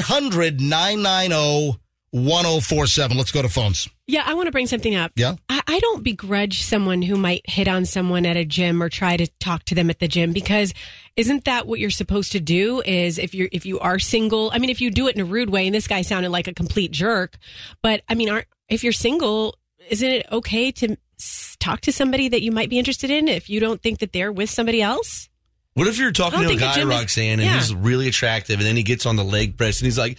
800-990-1047. Let's go to phones. Yeah, I want to bring something up. Yeah? I don't begrudge someone who might hit on someone at a gym or try to talk to them at the gym, because isn't that what you're supposed to do? Is if you are single, I mean, if you do it in a rude way, and this guy sounded like a complete jerk, but I mean, if you're single, isn't it okay to talk to somebody that you might be interested in if you don't think that they're with somebody else? What if you're talking to a guy, Roxanne, and he's really attractive, and then he gets on the leg press, and he's like,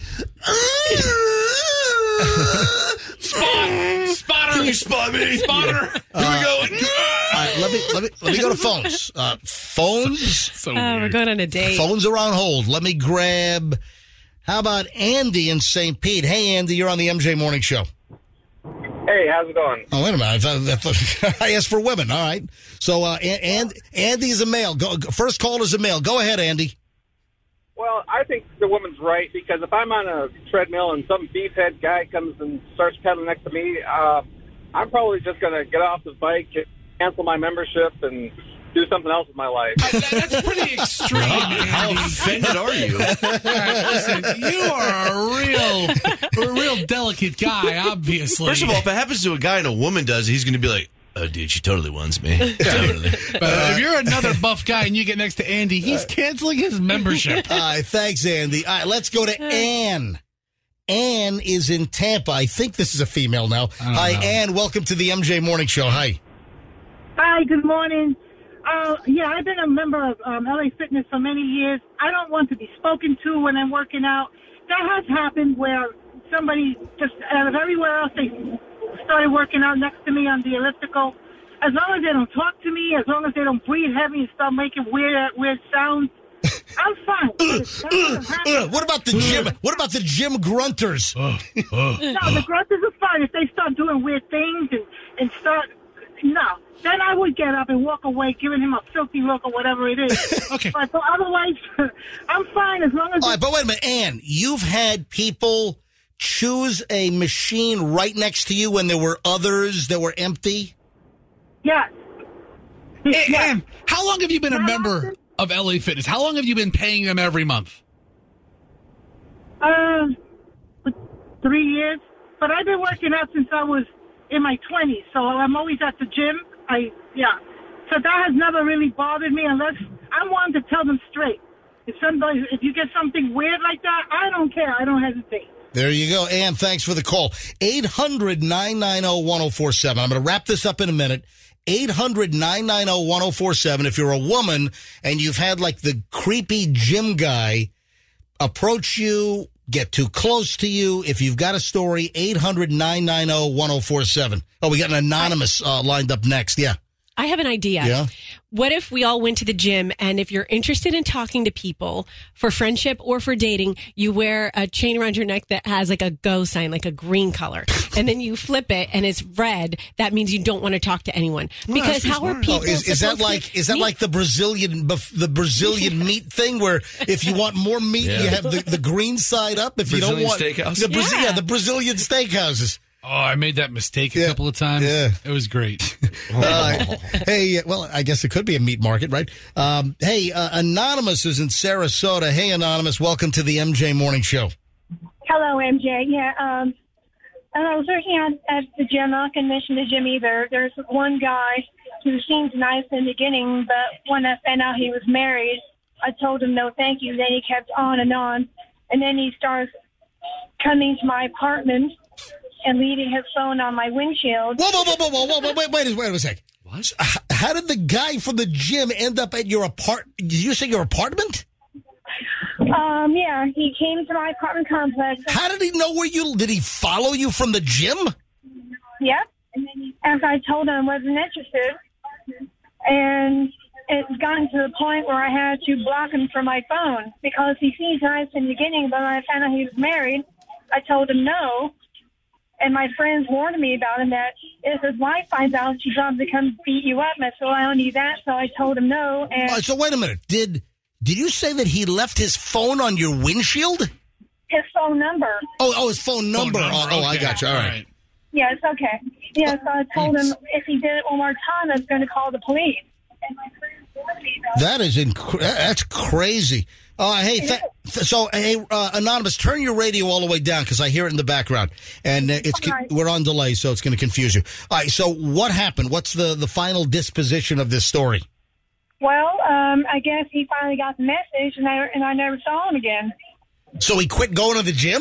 Spotter! Can you spot me? Spotter! Here we go. All right, let me go to phones. Phones. We're going on a date. Phones are on hold. Let me grab. How about Andy in St. Pete? Hey, Andy, you're on the MJ Morning Show. Hey, how's it going? Oh, wait a minute. I asked for women. All right. So, Andy is a male. First call is a male. Go ahead, Andy. Well, Well, I think the woman's right, because if I'm on a treadmill and some beefhead guy comes and starts pedaling next to me, I'm probably just going to get off the bike, cancel my membership, and do something else with my life. That's pretty extreme. How offended are you? Listen, you are a real delicate guy, obviously. First of all, if it happens to a guy and a woman does it, he's going to be like, oh, dude, she totally wants me. Totally. But if you're another buff guy and you get next to Andy, he's canceling his membership. All right, thanks, Andy. All right, let's go to Ann. Ann is in Tampa. I think this is a female now. Hi, Ann. Welcome to the MJ Morning Show. Hi. Hi, good morning. Yeah, I've been a member of LA Fitness for many years. I don't want to be spoken to when I'm working out. That has happened where somebody just out of everywhere else, they started working out next to me on the elliptical. As long as they don't talk to me, as long as they don't breathe heavy and start making weird sounds, I'm fine. What about the gym? What about the gym grunters? No, the grunters are fine if they start doing weird things and start. No, then I would get up and walk away, giving him a filthy look or whatever it is. Okay. But otherwise, I'm fine as long as. All right, but wait a minute, Ann. You've had people choose a machine right next to you when there were others that were empty? Yeah. Ann, how long have you been a member of LA Fitness? How long have you been paying them every month? 3 years. But I've been working out since I was in my 20s, so I'm always at the gym. So that has never really bothered me unless I wanted to tell them straight. If you get something weird like that, I don't care. I don't hesitate. There you go. Ann, thanks for the call. 800-990-1047. I'm going to wrap this up in a minute. 800-990-1047. If you're a woman and you've had like the creepy gym guy approach you, get too close to you, if you've got a story, 800-990-1047. Oh, we got an anonymous lined up next. Yeah. I have an idea. Yeah. What if we all went to the gym, and if you're interested in talking to people for friendship or for dating, you wear a chain around your neck that has like a go sign, like a green color, and then you flip it and it's red. That means you don't want to talk to anyone. Because how are people? Is that like the Brazilian meat thing where if you want more meat, you have the green side up. If Brazilian you don't want steakhouse? the Brazilian steakhouses. Oh, I made that mistake a couple of times. Yeah. It was great. Hey, well, I guess it could be a meat market, right? Hey, Anonymous is in Sarasota. Hey, Anonymous, welcome to the MJ Morning Show. Hello, MJ. Yeah, and I was working at the gym. I'm not going to mention the gym either. There's one guy who seemed nice in the beginning, but when I found out he was married, I told him no thank you. Then he kept on, and then he starts coming to my apartment and leaving his phone on my windshield. Whoa, wait a sec. What? How did the guy from the gym end up at your apartment? Did you say your apartment? Yeah, he came to my apartment complex. How did he know did he follow you from the gym? Yep. After I told him I wasn't interested. And it's gotten to the point where I had to block him from my phone because he seemed nice in the beginning, but when I found out he was married, I told him no. And my friends warned me about him that if his wife finds out, she's going to come beat you up. And so I don't need that. So I told him no. And so wait a minute. Did you say that he left his phone on your windshield? His phone number. Oh, his phone number. Okay. I got you. All right. Yeah, it's okay. Yeah, so I told him if he did it one more time, I was going to call the police. And my friends warned me about that's crazy. Hey, Anonymous, turn your radio all the way down because I hear it in the background, and we're on delay, so it's going to confuse you. All right, so what happened? What's the final disposition of this story? Well, I guess he finally got the message, and I never saw him again. So he quit going to the gym?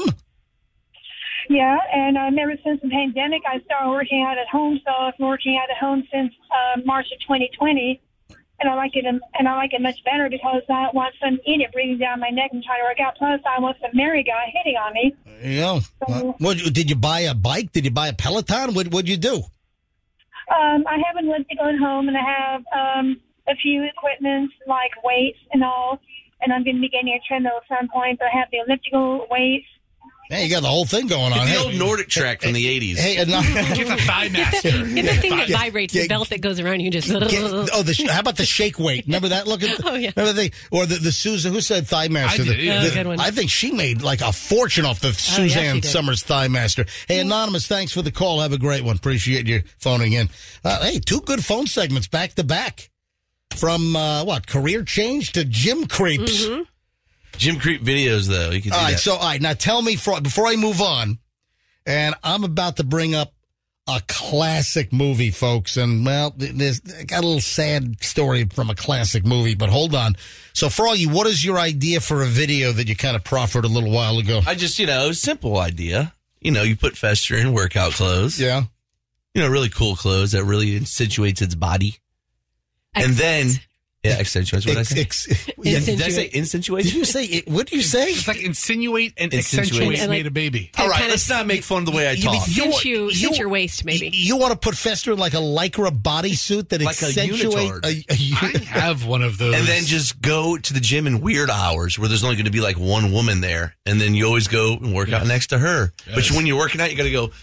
Yeah, and ever since the pandemic, I started working out at home. So I've been working out at home since March of 2020. And I like it much better because I don't want some idiot breathing down my neck and trying to work out. Plus, I want some married guy hitting on me. Yeah. Did you buy a bike? Did you buy a Peloton? What'd you do? I have an elliptical at home, and I have a few equipments like weights and all. And I'm going to be getting a treadmill at some point. But I have the elliptical, weights, Hey, you got the whole thing going on. The old Nordic track from the 80s. Hey, Get the Thigh Master. Get the thing that vibrates, the belt that goes around. You just. How about the shake weight? Remember that? Remember the Susan, who said Thigh Master? I did. Good one. I think she made like a fortune off the Suzanne Summers Thigh Master. Hey, Anonymous, thanks for the call. Have a great one. Appreciate you phoning in. Hey, 2 good phone segments back to back. From, career change to gym creeps. Mm-hmm. Gym creep videos, though. You can do that. All right. Now tell me, before I move on, and I'm about to bring up a classic movie, folks. And, I got a little sad story from a classic movie, but hold on. So, Froggy, what is your idea for a video that you kind of proffered a little while ago? I just, a simple idea. You put Fester in workout clothes. Yeah. Really cool clothes that really accentuates its body. And then... Yeah, accentuates. What did I say? Did I say insinuate? Did you say it? What did you say? It's like insinuate and accentuate made a baby. All right, let's not make fun of the way I talk. Cinch your waist, maybe. You want to put Fester in like a Lycra bodysuit that like accentuates? I have one of those. And then just go to the gym in weird hours where there's only going to be like one woman there. And then you always go and work out next to her. Yes. But when you're working out, you got to go,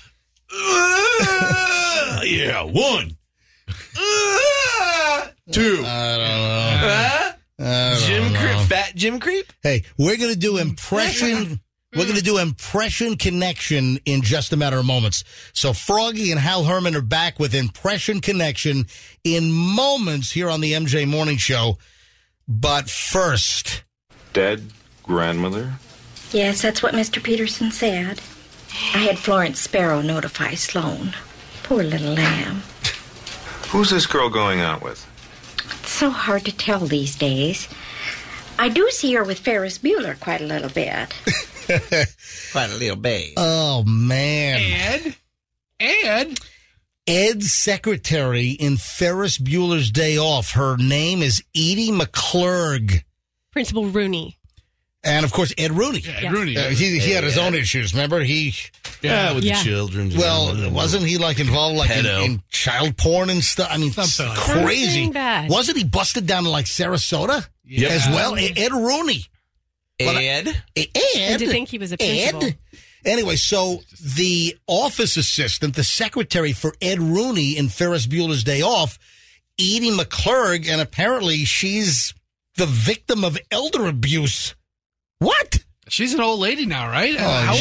yeah, 1. 2. I don't know. Gym creep, fat gym creep. Hey, we're gonna do impression. We're gonna do impression connection in just a matter of moments. So Froggy and Hal Herman are back with impression connection in moments here on the MJ Morning Show. But first, dead grandmother. Yes, that's what Mr. Peterson said. I had Florence Sparrow notify Sloan. Poor little lamb. Who's this girl going out with? It's so hard to tell these days. I do see her with Ferris Bueller quite a little bit. Quite a little bit. Oh, man. Ed's secretary in Ferris Bueller's Day Off. Her name is Edie McClurg. Principal Rooney. And, of course, Ed Rooney. Yeah, Ed Rooney. He had his own issues, remember? With the children. Well, wasn't he involved in child porn and stuff? I mean, crazy. Wasn't he busted down to Sarasota as well? Ed Rooney. Ed? And to think he was a principal. Anyway, so the office assistant, the secretary for Ed Rooney in Ferris Bueller's Day Off, Edie McClurg, and apparently she's the victim of elder abuse. What? She's an old lady now, right?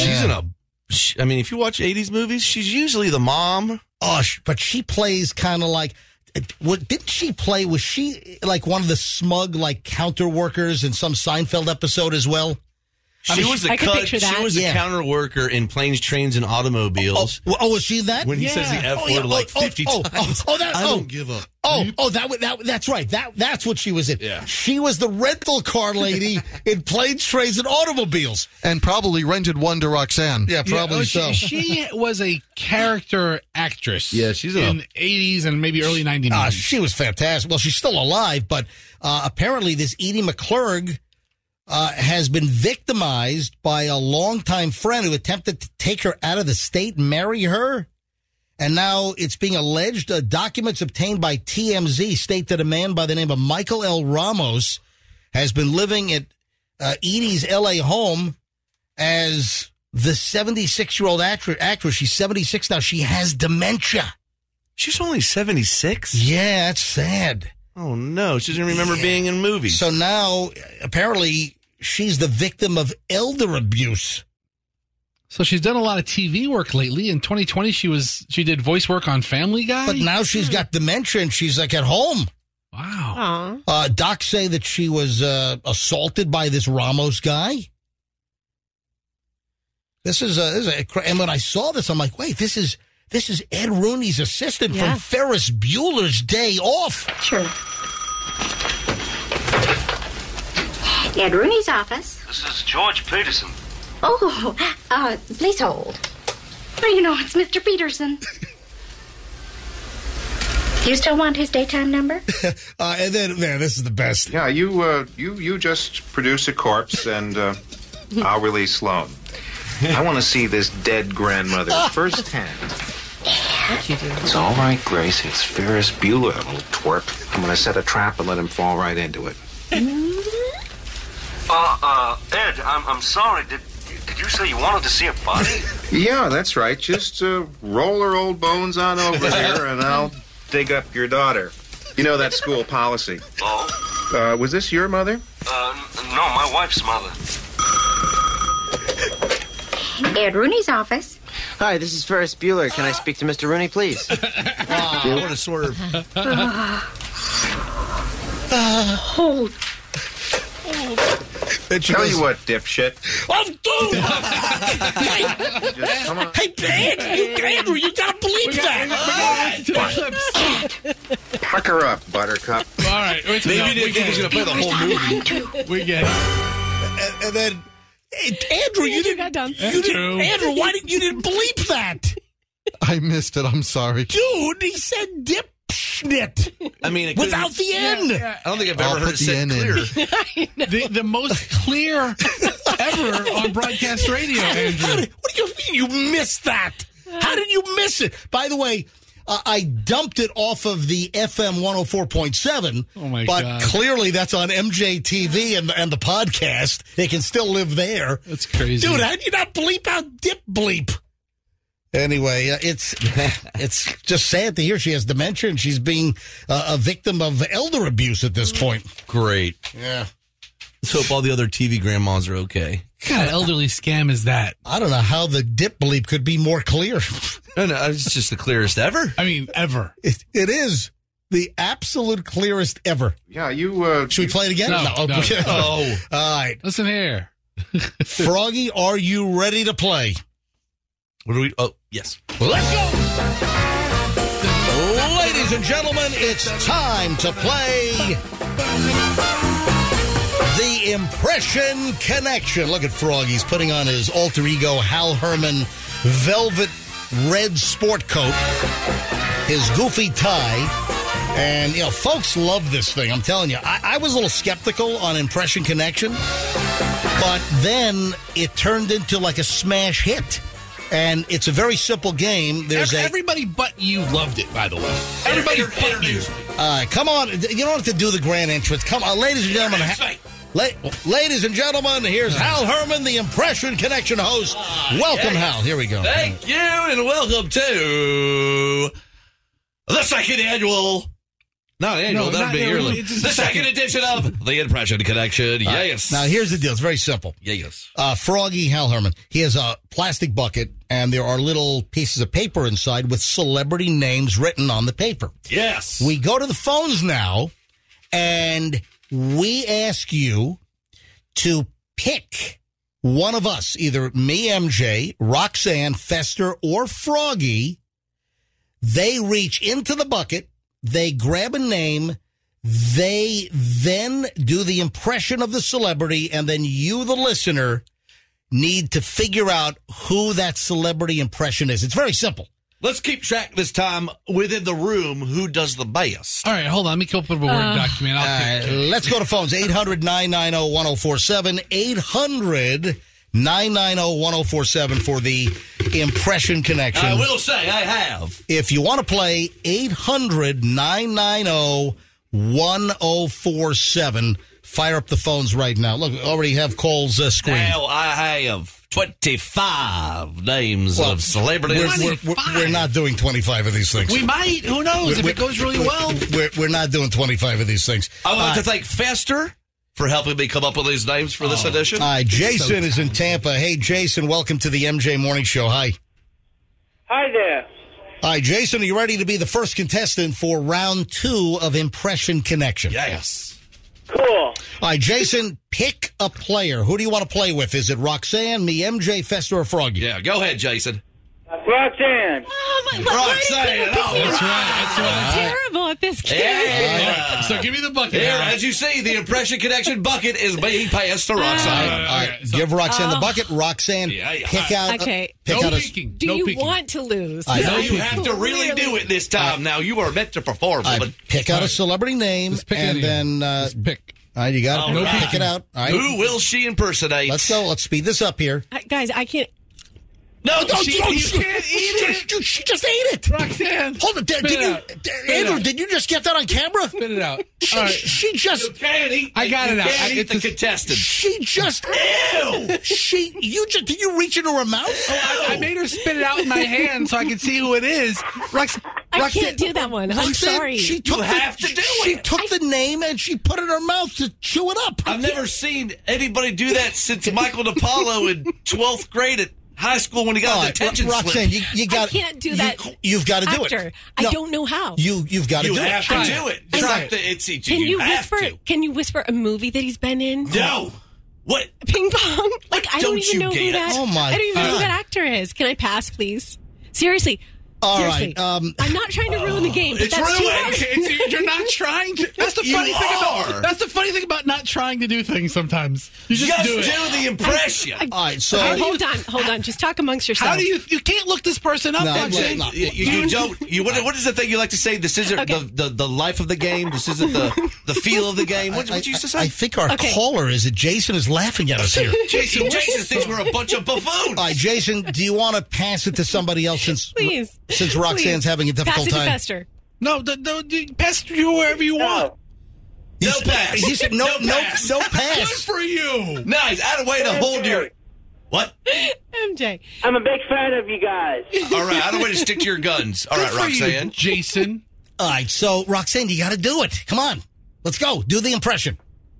If you watch 80s movies, she's usually the mom. Oh, but she plays kind of like, didn't she play, was she like one of the smug, counter workers in some Seinfeld episode as well? She was a counter worker in Planes, Trains, and Automobiles. Oh, was she that? When he says the F word 50 times. I don't give up. That's right. That's what she was in. Yeah. She was the rental car lady in Planes, Trains, and Automobiles. And probably rented one to Roxanne. Yeah, probably so. She was a character actress. Yeah, she's in the 80s and maybe early 90s. She was fantastic. Well, she's still alive, but apparently this Edie McClurg has been victimized by a longtime friend who attempted to take her out of the state and marry her. And now it's being alleged documents obtained by TMZ state that a man by the name of Michael L. Ramos has been living at Edie's L.A. home as the 76-year-old actress. She's 76 now. She has dementia. She's only 76? Yeah, that's sad. Oh, no. She doesn't remember being in movies. So now, apparently, she's the victim of elder abuse. So she's done a lot of TV work lately. In 2020, she did voice work on Family Guy. But now she's got dementia and she's at home. Wow. Docs say that she was assaulted by this Ramos guy. And when I saw this, I'm like, wait, this is Ed Rooney's assistant from Ferris Bueller's Day Off. Sure. Ed Rooney's office. This is George Peterson. Oh, please hold. Well, it's Mr. Peterson. Do you still want his daytime number? And then, man, this is the best. Yeah, you just produce a corpse and I'll release Sloan. I want to see this dead grandmother firsthand. What'd you do? It's all right, Grace. It's Ferris Bueller, a little twerp. I'm going to set a trap and let him fall right into it. Ed, I'm sorry. Did you say you wanted to see a body? Yeah, that's right. Just roll her old bones on over here, and I'll dig up your daughter. You know that school policy. Oh? Was this your mother? No, my wife's mother. Ed Rooney's office. Hi, this is Ferris Bueller. Can I speak to Mr. Rooney, please? What a swerve. Hold. Tell you what, dipshit. Oh, dude! Hey, Andrew, you gotta believe that! Puck her up, Buttercup. All right. Maybe you didn't think he was going to play the whole movie. We get it. And then, Andrew, you didn't. Andrew, why didn't you didn't bleep that? I missed it. I'm sorry. Dude, he said dipschnit. I mean, without the end. I don't think I've ever heard it said clear. The most clear ever on broadcast radio, Andrew. What do you mean you missed that? How did you miss it? By the way, I dumped it off of the FM 104.7. Oh, my but God. clearly that's on MJTV and the podcast. They can still live there. That's crazy. Dude, how did you not bleep out dip bleep? Anyway, it's just sad to hear she has dementia and she's being a victim of elder abuse at this point. Great. Yeah. Let's hope all the other TV grandmas are okay. What kind of elderly scam is that? I don't know how the dip bleep could be more clear. No, it's just the clearest ever. I mean, ever. It is the absolute clearest ever. Yeah, you... Should we play it again? No. Oh. All right. Listen here. Froggy, are you ready to play? What do we... Oh, yes. Let's go! Ladies and gentlemen, it's time to play The Impression Connection. Look at Froggy. He's putting on his alter ego Hal Herman velvet red sport coat, his goofy tie, and, you know, folks love this thing. I'm telling you, I was a little skeptical on Impression Connection, but then it turned into like a smash hit. And it's a very simple game. Everybody but you loved it, by the way. Everybody but you. Come on. You don't have to do the grand entrance. Come on, ladies and gentlemen. Ladies and gentlemen, here's Hal Herman, the Impression Connection host. Welcome, Hal. Here we go. Thank you, and welcome to the second annual... Not annual, that'd be yearly. The second edition of The Impression Connection. Yes. Now, here's the deal. It's very simple. Yes. Froggy, Hal Herman, he has a plastic bucket, and there are little pieces of paper inside with celebrity names written on the paper. Yes. We go to the phones now, and we ask you to pick one of us, either me, MJ, Roxanne, Fester, or Froggy. They reach into the bucket. They grab a name, they then do the impression of the celebrity, and then you, the listener, need to figure out who that celebrity impression is. It's very simple. Let's keep track this time within the room who does the best. All right, hold on. Let me come up with a Word document. Let's go to phones. 800-990-1047. 800-990-1047 for the Impression Connection. I will say I have. If you want to play, 800-990-1047. Fire up the phones right now. Look, we already have calls screened. Now I have 25 names of celebrities. We're not doing 25 of these things. We might. Who knows if it goes really well. We're not doing 25 of these things. I would like to thank Fester for helping me come up with these names for this edition. Hi, Jason is in Tampa. Hey, Jason, welcome to the MJ Morning Show. Hi. Hi there. Hi, Jason. Are you ready to be the first contestant for round 2 of Impression Connection? Yes. Cool. All right, Jason, pick a player. Who do you want to play with? Is it Roxanne, me, MJ, Fester, or Froggy? Yeah, go ahead, Jason. Roxanne. Oh, my Roxanne. That's right. I'm terrible at this game. Yeah. So give me the bucket. Here, as you see, the Impression Connection bucket is being passed to Roxanne. All right, give Roxanne the bucket. Roxanne, pick out. Okay. Pick out Do you want to lose? No, you have to really do it this time. Now, you are meant to perform. But pick out a celebrity name, and then pick. All right, you got it. Right. Pick it out. All right. Who will she impersonate? Let's go. Let's speed this up here. Guys, I can't. No, you can't eat it. She just ate it. Roxanne. Hold it. Andrew, did you just get that on camera? Spit it out. She just. I got it out. It's a contestant. She just. Ew. Did you reach into her mouth? Oh, I made her spit it out in my hand so I could see who it is. I can't do that one. I'm sorry. She took the name and she put it in her mouth to chew it up. I've never seen anybody do that since Michael DiPaolo in 12th grade at high school when he got an attention Roxanne, slip. you got. I can't do that. You've got to do it. No, I don't know how. You've got to do it. You have to do it. It's like Can you whisper a movie that he's been in? No. What? Ping pong. Like I don't even know who that. Oh my! I don't even know who that actor is. Can I pass, please? Seriously. All Seriously. right. I'm not trying to ruin the game, but It's that's too ruined. hard. You're not trying to. That's the funny thing about. That's the funny thing about not trying to do things. Sometimes you just do it. Do the impression. All right. So hold on. Just talk amongst yourselves. How do you can't look this person up? You don't. What is the thing you like to say? This isn't the life of the game. This isn't the feel of the game. What you used to say? I think our caller is it. Jason is laughing at us here. Jason thinks we're a bunch of buffoons. All right, Jason, do you want to pass it to somebody else since Roxanne's having a difficult time? Pass it to Fester. No, pass it to whoever you want. No pass. He said no pass. Good for you. Nice. Add a way to hold your. What? MJ. I'm a big fan of you guys. All right. Add a way to stick to your guns. All right, Roxanne. Jason. All right, so Roxanne, you got to do it. Come on, let's go. Do the impression.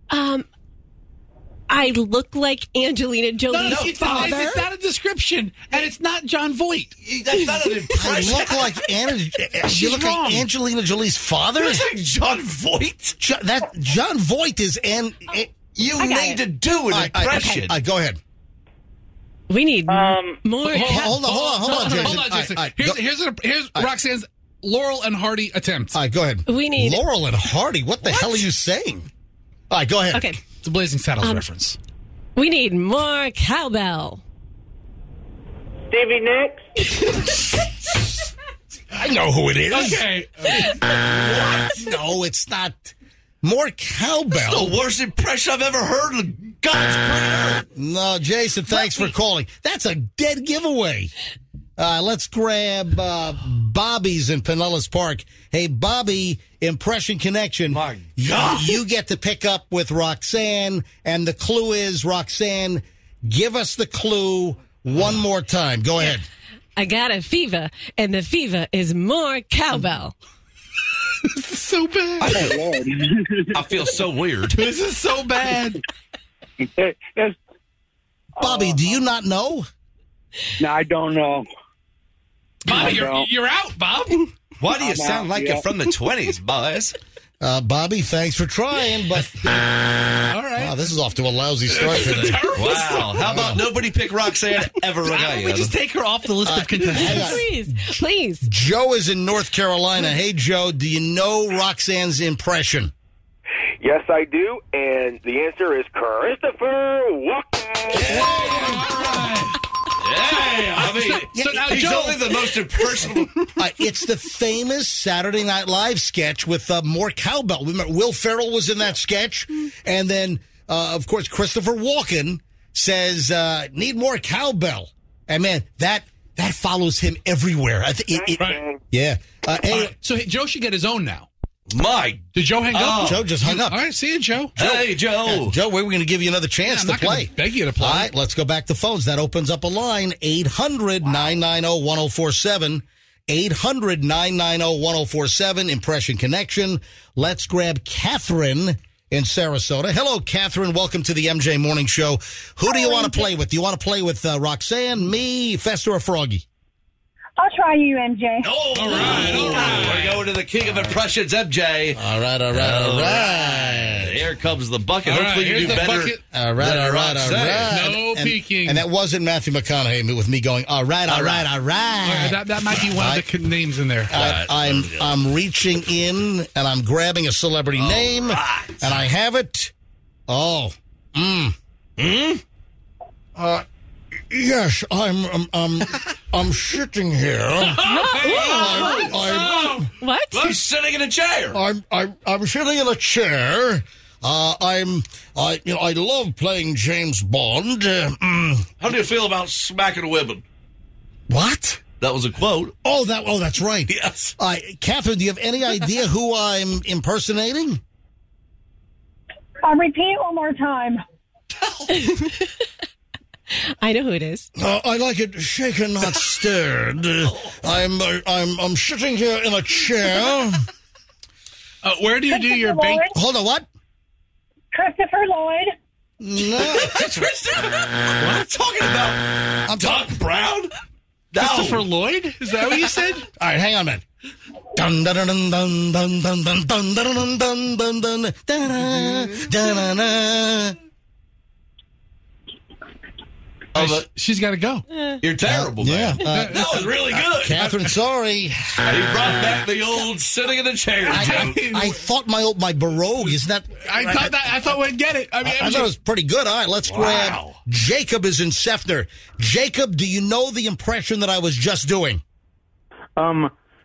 I look like Angelina Jolie's father. It's not a description, and it's not John Voight. That's not an impression. I look like you look like Angelina Jolie's father. Like John Voight. John Voight is You need to do an impression. Go ahead. We need more. Hold on, Jason. Hold on, Jason. Here's Roxanne's Laurel and Hardy attempt. All right, go ahead. We need Laurel and Hardy. What the hell are you saying? All right, go ahead. Okay. It's a Blazing Saddles reference. We need more cowbell. Stevie Nicks. I know who it is. Okay. No, it's not. More cowbell. That's the worst impression I've ever heard of God's prayer. No, Jason, thanks for calling. That's a dead giveaway. Let's grab Bobby's in Pinellas Park. Hey, Bobby, Impression Connection. My God. You get to pick up with Roxanne, and the clue is, Roxanne, give us the clue one more time. Go ahead. I got a fever, and the fever is more cowbell. This is so bad. I feel so weird. This is so bad. Bobby, do you not know? No, I don't know. Bobby, you're out, Bob. Why do you sound like you're from the 20s, boys? Bobby, thanks for trying, but all right. Wow, this is off to a lousy start today. Wow. How about nobody pick Roxanne ever again? We just take her off the list of contestants. Please. Joe is in North Carolina. Hey, Joe, do you know Roxanne's impression? Yes, I do, and the answer is Christopher Walken. I mean, so now he's only the most impersonal. It's the famous Saturday Night Live sketch with more cowbell. Remember, Will Ferrell was in that sketch, and then, of course, Christopher Walken says, "Need more cowbell," and man, that follows him everywhere. Yeah. So Joe should get his own now. Did Joe hang up? Joe just hung up. All right, see you, Joe. Hey, Joe. Yeah, Joe, we're going to give you another chance to play. Beg you to play. All right, let's go back to phones. That opens up a line, 800-990-1047. 800-990-1047, Impression Connection. Let's grab Catherine in Sarasota. Hello, Catherine. Welcome to the MJ Morning Show. Who do you want to play with? Do you want to play with Roxanne, me, Fester, or Froggy? I'll try you, MJ. Oh, all right. We're going to the king of impressions, MJ. All right. Here comes the bucket. All Hopefully right, you do better. All right. No peeking. And that wasn't Matthew McConaughey with me going, all right. That might be one of the names in there. I'm reaching in, and I'm grabbing a celebrity name, and I have it. Yes, I'm sitting here. What? He's sitting in a chair. I'm sitting in a chair. I love playing James Bond. How do you feel about smacking women? What? That was a quote. Oh, that's right. Yes. Catherine, do you have any idea who I'm impersonating? Repeat one more time. I know who it is. I like it shaken, not stirred. I'm sitting here in a chair. Where do you do your bank? Hold on, what? Christopher Lloyd. No. Christopher. What are you talking about? I'm Doc Brown? No. Christopher Lloyd? Is that what you said? All right, hang on a minute. Dun dun dun dun dun dun dun dun dun dun dun dun dun dun. Oh, she's got to go. You're terrible, man. That was really good. Catherine, sorry. He brought back the old sitting in the chair joke. I thought my barogue, isn't that? I thought we'd get it. I thought it was pretty good. All right, let's grab. Jacob is in Sefner. Jacob, do you know the impression that I was just doing? No.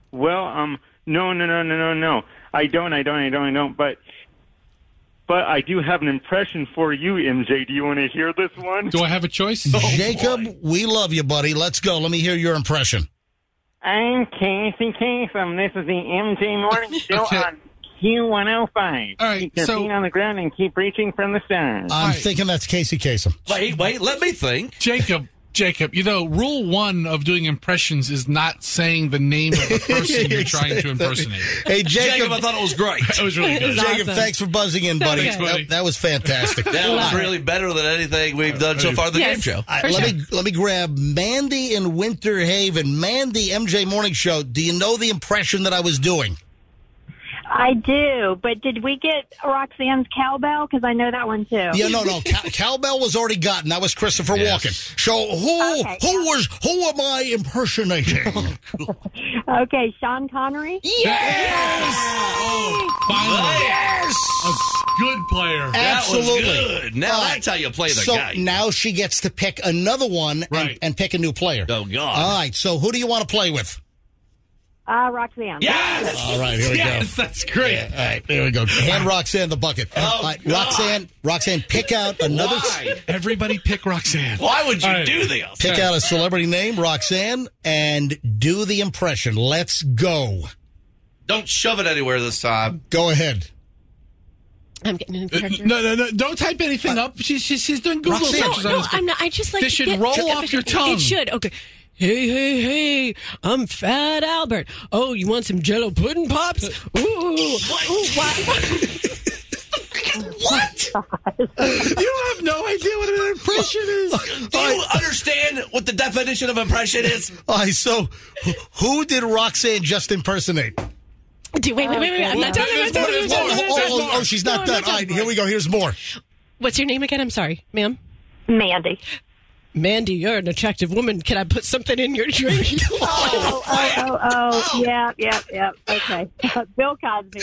I don't. But I do have an impression for you, MJ. Do you want to hear this one? Do I have a choice? Jacob, we love you, buddy. Let's go. Let me hear your impression. I'm Casey Kasem. This is the MJ Morning Show on Q105. All right, keep your feet on the ground and keep reaching for the stars. I'm thinking that's Casey Kasem. Wait, let me think. Jacob, rule 1 of doing impressions is not saying the name of the person you're trying to impersonate. Hey, Jacob, I thought it was great. It was really good. Jacob, thanks for buzzing in, buddy. Thanks, buddy. That was fantastic. That was really better than anything we've done so far in the game show. Let me grab Mandy in Winter Haven. Mandy, MJ Morning Show. Do you know the impression that I was doing? I do, but did we get Roxanne's cowbell? Because I know that one too. Yeah, no. Cowbell was already gotten. That was Christopher Walken. So who am I impersonating? Okay, Sean Connery. Yes! Finally. Yes! A good player. Absolutely. That was good. Now that's how you play the game. So now she gets to pick another one and pick a new player. Oh, God. All right, so who do you want to play with? Roxanne. Yes! All right, here we go. Yes, that's great. Yeah, all right, here we go. Hand Roxanne the bucket. All right, Roxanne, pick out another. Why? Everybody pick Roxanne. Why would you do this? Pick out a celebrity name, Roxanne, and do the impression. Let's go. Don't shove it anywhere this time. Go ahead. I'm getting into character. No. Don't type anything up. She's doing Google searches on this. I'm not. I just like this should roll off your tongue. It should. Okay. Hey, I'm Fat Albert. Oh, you want some Jell-O pudding pops? Ooh. What? You have no idea what an impression is. Do you understand what the definition of impression is? So who did Roxanne just impersonate? Wait. I'm not done. Oh, she's not done. All right, here we go. Here's more. What's your name again? I'm sorry, ma'am. Mandy. Mandy, you're an attractive woman. Can I put something in your drink? Yeah. Okay. Bill Cosby.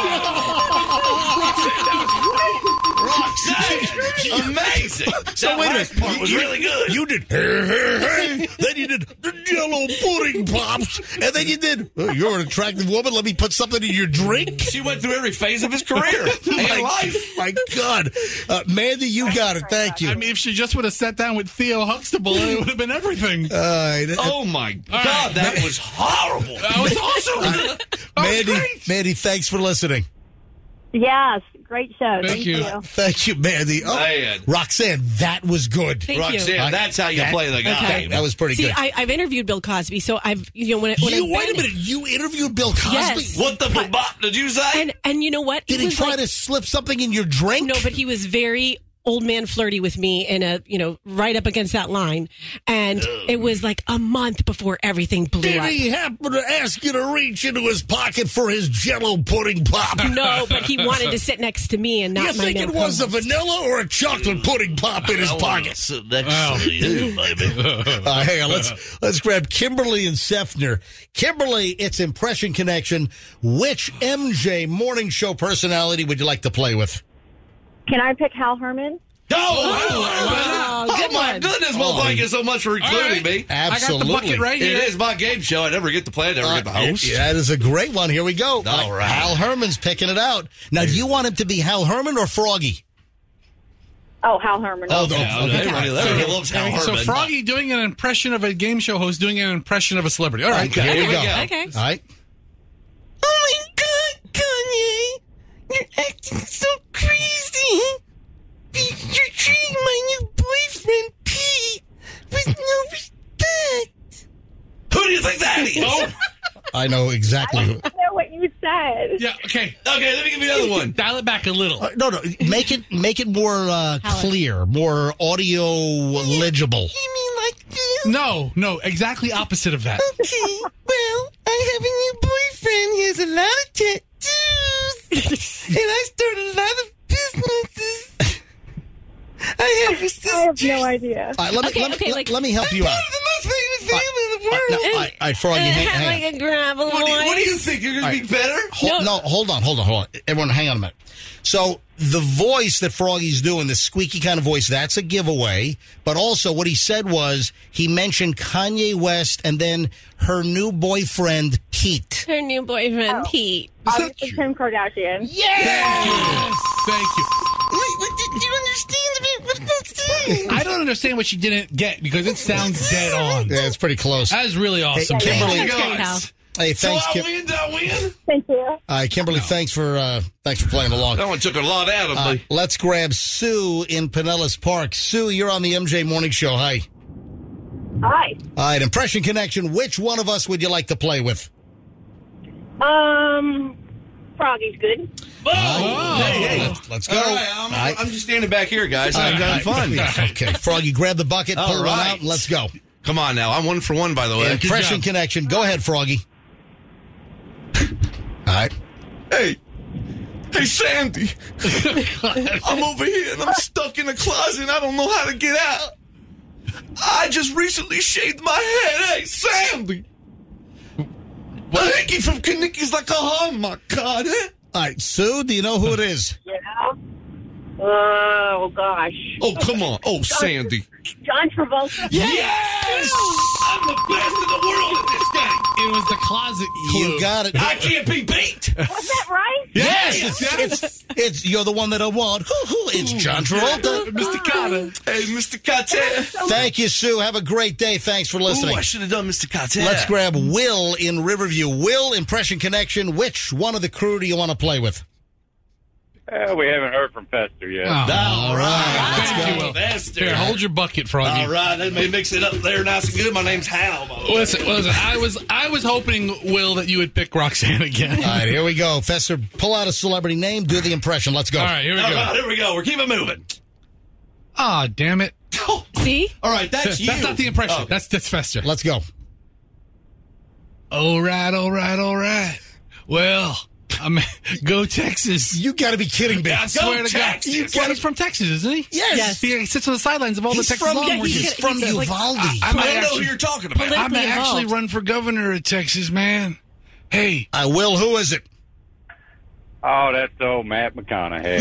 Roxanne, amazing. So wait a minute. Part was really good. You did hey. Then you did the Jell-O pudding pops, and then you did. You're an attractive woman. Let me put something in your drink. She went through every phase of his career and life. My God, Mandy, you got it. Thank you. I mean, if she just would have sat down with Theo Huxtable, it would have been everything. Oh my God, that was horrible. That was awesome. Mandy, thanks for listening. Yes, great show. Thank you. Thank you, Mandy. Oh, Roxanne, that was good. Thank Roxanne, you. that's how you play the game. Okay. That was pretty good. I've interviewed Bill Cosby, so I've wait a minute. You interviewed Bill Cosby? Yes. What the did you say? And you know what? Did he try to slip something in your drink? No, but he was very old man flirty with me in right up against that line. And it was like a month before everything blew up. Did he happen to ask you to reach into his pocket for his Jell-O pudding pop? No, but he wanted to sit next to me and not you think it was a vanilla or a chocolate pudding pop in his pocket? Sit next to you, baby. Hang on, let's grab Kimberly and Sefner. Kimberly, it's Impression Connection. Which MJ Morning Show personality would you like to play with? Can I pick Hal Herman? Oh my goodness. Well, thank you so much for including me. Absolutely. I got the bucket right here. It is my game show. I never get to play. I never get the host. Yeah, that is a great one. Here we go. All right. Hal Herman's picking it out. Now, do you want him to be Hal Herman or Froggy? Oh, Hal Herman. Oh, okay. He loves Hal Herman. So Froggy doing an impression of a game show host doing an impression of a celebrity. All right, Okay, here we go. Okay. All right. Oh my God, Kanye, you're acting so crazy. You're treating my new boyfriend, Pete, with no respect. Who do you think that is? Oh. I know exactly who. I know what you said. Yeah, okay. Okay, let me give you another one. Dial it back a little. No, make it more clear, more audio legible. You mean like this? No, exactly opposite of that. Okay, well, I have a new boyfriend. He has a lot of tattoos. And I started a lot of businesses. I have a sister. I have no idea. All right, let me help you out. The most famous family in the world. All right, Froggy, hang on. Like a gravel What do you think? You're going to be better? Hold on. Everyone, hang on a minute. So the voice that Froggy's doing, the squeaky kind of voice, that's a giveaway. But also what he said was he mentioned Kanye West and then her new boyfriend, Pete. Her new boyfriend, Pete. Obviously, Kim Kardashian. Yes! Thank you. Wait, what did you understand about what I'm saying? I don't understand what she didn't get because it sounds dead on. Yeah, it's pretty close. That is really awesome. Hey, Kimberly. That's great, Hal. Hey, thanks, So Kim. I win? Thank you. Kimberly, thanks for playing along. That one took a lot out of me. Let's grab Sue in Pinellas Park. Sue, you're on the MJ Morning Show. Hi. Hi. All right, Impression Connection. Which one of us would you like to play with? Froggy's good. Hey. Let's go. All right, I'm just standing back here, guys. I'm having fun. Okay, Froggy, grab the bucket, pull one out, and let's go. Come on now. I'm 1 for 1, by the way. Impression Connection. Go ahead, Froggy. All right. Hey, Sandy. I'm over here and I'm stuck in a closet and I don't know how to get out. I just recently shaved my head. Hey, Sandy. A hickey from Kanicki's like, oh my God. Eh? All right, Sue, do you know who it is? Yeah. Oh, gosh. Oh, come on. Oh, Sandy. John Travolta. Yes! I'm the best in the world at this game. It was the closet clue. You got it. I can't be beat. Was that right? Yes, it's you're the one that I want. It's John Travolta. Mr. Carter. Hey, Mr. Carter. Thank you, Sue. Have a great day. Thanks for listening. Ooh, I should have done Mr. Carter. Let's grab Will in Riverview. Will, Impression Connection. Which one of the crew do you want to play with? We haven't heard from Fester yet. Oh. All right. Let's Thank go. you, Will. Fester. Here, hold your bucket, Froggy. All right, let me mix it up there nice and good. My name's Hal. By the way. Listen. I was hoping, Will, that you would pick Roxanne again. All right, here we go. Fester, pull out a celebrity name, do the impression. Let's go. All right, here we go. All right, here we go. We're keeping moving. Ah, damn it. See? All right, that's you. That's not the impression. Oh. That's Fester. Let's go. All right. Well, go Texas. You got to be kidding me. I swear to God. Texas. He's from Texas, isn't he? Yes. He sits on the sidelines of all the Texas Longhorns. He's from Uvalde. I might I don't know who actually, you're talking about. I might Politically actually involved. run for governor of Texas, man. Hey. Will, who is it? Oh, that's old Matt McConaughey.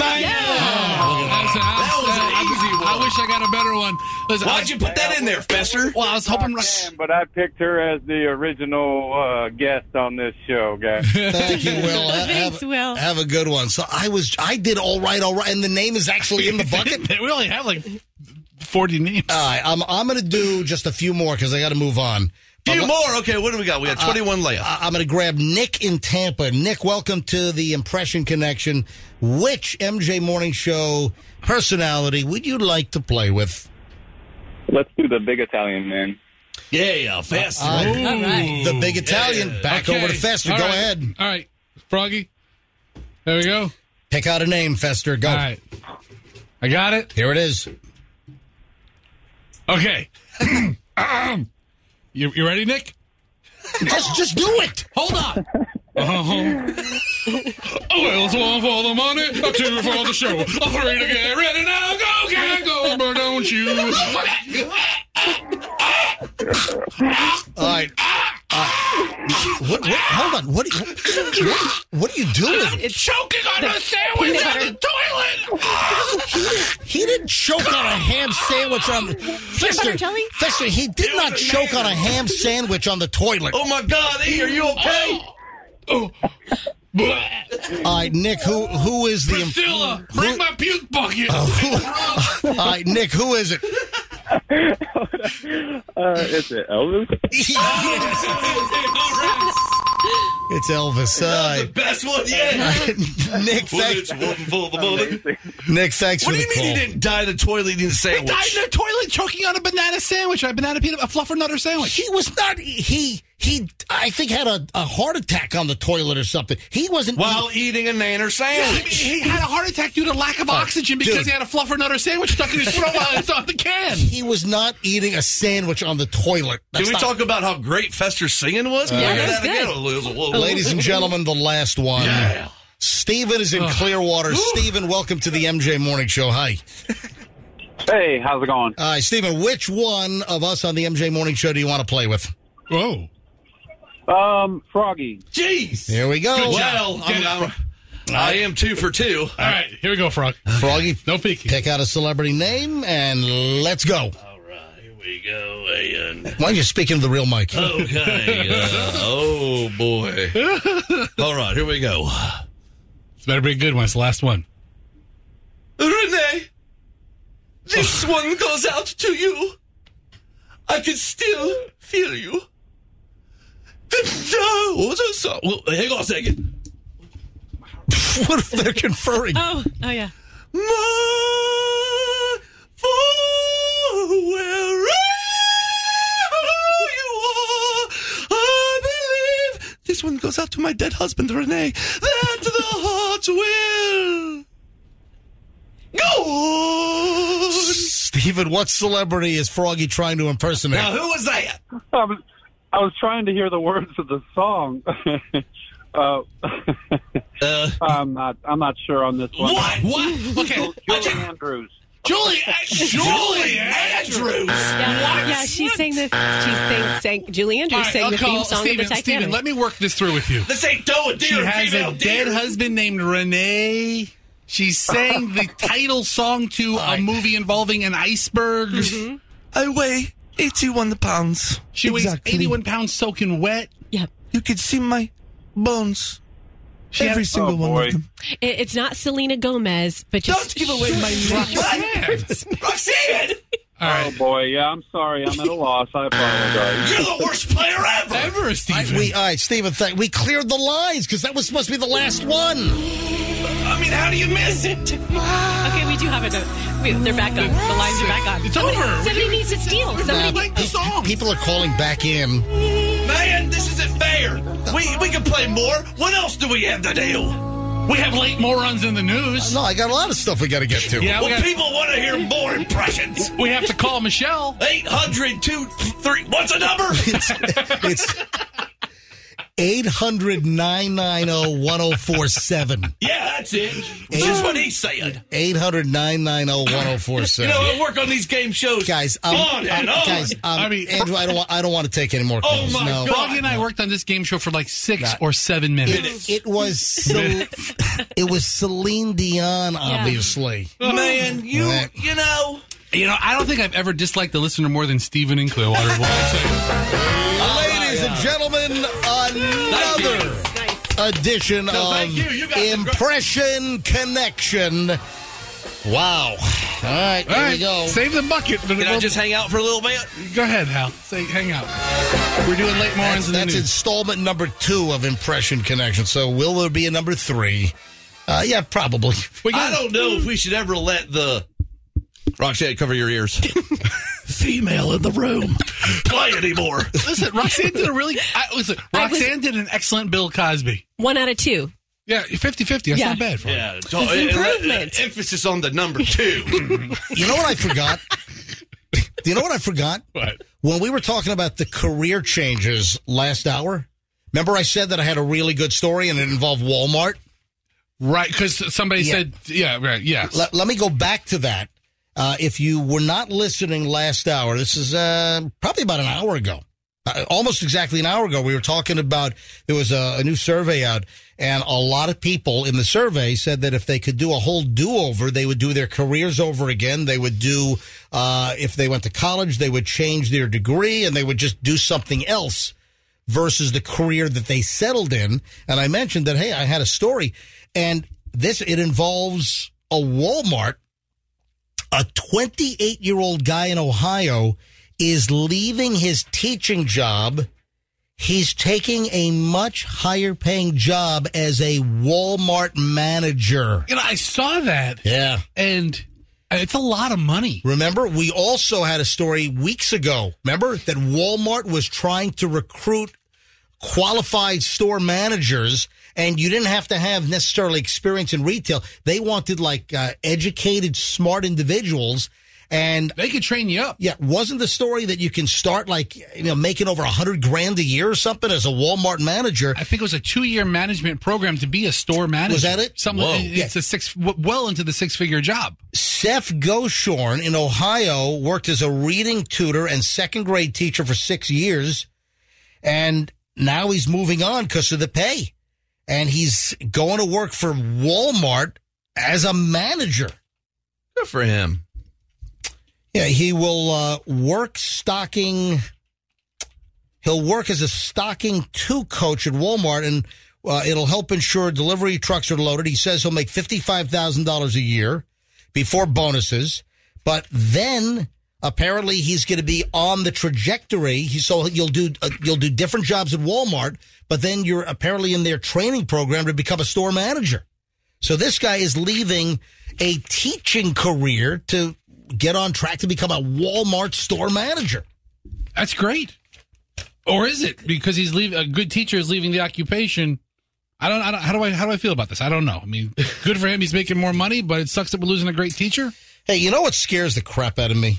I wish I got a better one. Listen, Why'd you put that in there, Fester? Well, I was hoping. But I picked her as the original guest on this show, guys. Thank you, Will. Thanks, Will. Have a good one. So I did all right, and the name is actually in the bucket. We only have like 40 names. All right, I'm going to do just a few more because I got to move on. Few more. Okay, what do we got? We got 21 left. I'm going to grab Nick in Tampa. Nick, welcome to the Impression Connection. Which MJ Morning Show personality would you like to play with? Let's do the big Italian man. Yeah, Fester. All right. The big Italian. Back over to Fester. All Go right. ahead. All right, Froggy. There we go. Pick out a name, Fester. Go. All right. I got it. Here it is. Okay. You ready, Nick? Just do it. Hold on. Well, it's one for the money, a two for the show, a three to get ready now. Go, can't go, but don't you? All right. Hold on. What are you doing? It's choking on a sandwich on the toilet. He didn't choke on a ham sandwich on the Fester, he did not choke on a ham sandwich on the toilet. Oh, my God. E, are you okay? Oh. All right, Nick, who is the... Priscilla, bring my puke bucket. All right, Nick, who is it? Is it Elvis? It's Elvis. That's the best one yet. Nick, thanks. Nick, thanks What for do the you mean call. he didn't die in the toilet eating a He sandwich? died in the toilet choking on a banana sandwich, a fluffernutter sandwich. He was not. He I think had a heart attack on the toilet or something. He wasn't While eating a nanner sandwich. He had a heart attack due to lack of oxygen because he had a fluffernutter sandwich stuck in his throat while it's on the can. He was not eating a sandwich on the toilet. Can we talk about how great Fester's singing was? Can we hear that again? Ladies and gentlemen, the last one. Yeah. Steven is in Clearwater. Steven, welcome to the MJ Morning Show. Hi. Hey, how's it going? All right, Steven, which one of us on the MJ Morning Show do you want to play with? Whoa. Froggy. Jeez. Here we go. Well, I am 2 for 2. All right, here we go, Frog. Froggy, no peeking. Pick out a celebrity name and let's go. All right, here we go. And why don't you speak into the real mic? Okay. Oh, boy. All right, here we go. This better be a good one. It's the last one. Renee, this one goes out to you. I can still feel you. What's that song? Well, hang on a second. What if they're conferring? Oh, yeah. I believe this one goes out to my dead husband, Renee, that the heart will go on. Steven, what celebrity is Froggy trying to impersonate? Now, who was that? I was trying to hear the words of the song. I'm not sure on this one. What? Okay. Julie Andrews. Julie Andrews. Yeah, she sang the. Sang Julie Andrews sang the theme song of the Titanic. Steven, let me work this through with you. This ain't Doe, a deer. She has female a dead deer. husband named Renee. She sang the title song to a movie involving an iceberg. Mm-hmm. I weigh 81 pounds. She weighs 81 pounds soaking wet. Yep. You could see my bones. Every single one of them. It's not Selena Gomez, but just don't give away my name. Roxanne! All right. Oh, boy. Yeah, I'm sorry. I'm at a loss. I apologize. You're the worst player ever. Steven. All right, Steven, we cleared the lines because that was supposed to be the last one. I mean, how do you miss it? Okay, we do have it. They're back on. The lines are back on. It's over. Somebody needs to steal. The song. People are calling back in. Man, this isn't fair. We can play more. What else do we have to do? We have late morons in the news. No, I got a lot of stuff we got to get to. Yeah, well, people want to hear more impressions. We have to call Michelle. 800-223. What's the number? It's 800-990-1047. Yeah, that's it. That's what he said. 800-990-1047. You know, I work on these game shows. Guys, on and on. Guys, Andrew, I don't want to take any more calls. Oh, my no. God. Froggy and I worked on this game show for like 6 or 7 minutes. It was Celine Dion, obviously. Man, you know. You know, I don't think I've ever disliked the listener more than Steven in Clearwater. Ladies and gentlemen, another edition of Impression Connection. Wow. All right, here we go. Save the bucket. Can I just hang out for a little bit? Go ahead, Hal. Hang out. We're doing late mornings in the That's news. installment number 2 of Impression Connection. So will there be a number 3? Yeah, probably. I don't know if we should ever let the... Roxanne, cover your ears. Female in the room. Play anymore. Listen, Roxanne did Roxanne did an excellent Bill Cosby. 1 out of 2. Yeah, 50-50. That's not bad for her. Yeah, it's improvement. Emphasis on the number 2. You know what I forgot? Do you know what I forgot? What? When we were talking about the career changes last hour, remember I said that I had a really good story and it involved Walmart? Right, because somebody said, right, yes. Let me go back to that. If you were not listening last hour, this is probably about an hour ago, almost exactly an hour ago, we were talking about, there was a new survey out, and a lot of people in the survey said that if they could do a whole do-over, they would do their careers over again. They would do, if they went to college, they would change their degree, and they would just do something else versus the career that they settled in. And I mentioned that, hey, I had a story, and it involves a Walmart. A 28-year-old guy in Ohio is leaving his teaching job. He's taking a much higher paying job as a Walmart manager. I saw that. Yeah. And it's a lot of money. Remember, we also had a story weeks ago, remember, that Walmart was trying to recruit qualified store managers, and you didn't have to have necessarily experience in retail. They wanted educated, smart individuals, and they could train you up. Yeah, wasn't the story that you can start making over $100,000 a year or something as a Walmart manager? I think it was a 2-year management program to be a store manager. Was that it? It's well into the 6-figure job. Seth Goshorn in Ohio worked as a reading tutor and second grade teacher for 6 years, and now he's moving on because of the pay. And he's going to work for Walmart as a manager. Good for him. Yeah, he will work stocking. He'll work as a stocking 2 coach at Walmart, and it'll help ensure delivery trucks are loaded. He says he'll make $55,000 a year before bonuses, but then apparently he's going to be on the trajectory. So you'll do different jobs at Walmart, but then you're apparently in their training program to become a store manager. So this guy is leaving a teaching career to get on track to become a Walmart store manager. That's great. Or is it? Because he's leaving, a good teacher is leaving the occupation. How do I feel about this? I don't know. I mean, good for him. He's making more money, but it sucks that we're losing a great teacher. Hey, you know what scares the crap out of me?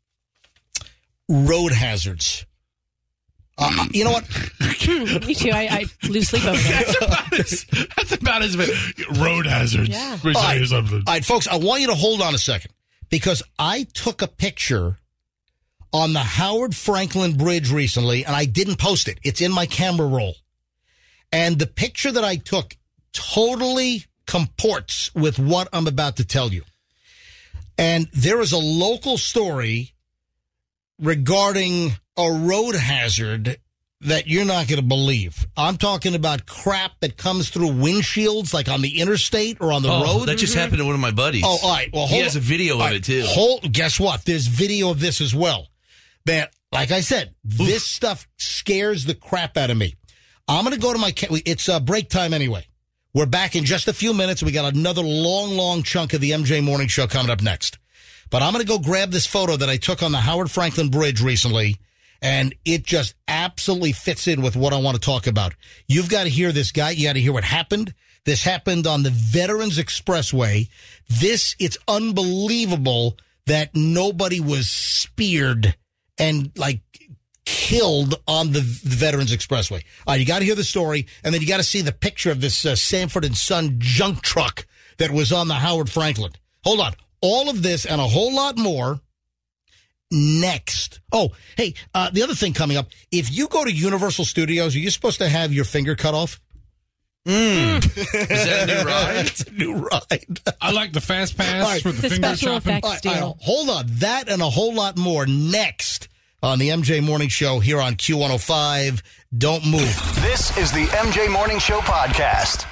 Road hazards. You know what? Me too. I lose sleep over that. That's about as road hazards. Yeah. All right, folks, I want you to hold on a second, because I took a picture on the Howard Franklin Bridge recently, and I didn't post it. It's in my camera roll. And the picture that I took totally comports with what I'm about to tell you. And there is a local story regarding a road hazard that you're not going to believe. I'm talking about crap that comes through windshields, like on the interstate or on the road. That just happened to one of my buddies. Oh, all right. Well, he has a video of it, too. Guess what? There's video of this as well. Man, like I said, this stuff scares the crap out of me. I'm going to go to it's break time anyway. We're back in just a few minutes. We got another long chunk of the MJ Morning Show coming up next. But I'm going to go grab this photo that I took on the Howard Franklin Bridge recently, and it just absolutely fits in with what I want to talk about. You've got to hear this guy. You got to hear what happened. This happened on the Veterans Expressway. It's unbelievable that nobody was speared and killed on the Veterans Expressway. All right, you got to hear the story, and then you got to see the picture of this Sanford & Son junk truck that was on the Howard Franklin. Hold on. All of this and a whole lot more next. Oh, hey, the other thing coming up, if you go to Universal Studios, are you supposed to have your finger cut off? Is that a new ride? It's a new ride. I like the fast pass for the finger chopping. All right, hold on. That and a whole lot more next on the MJ Morning Show here on Q105. Don't move. This is the MJ Morning Show podcast.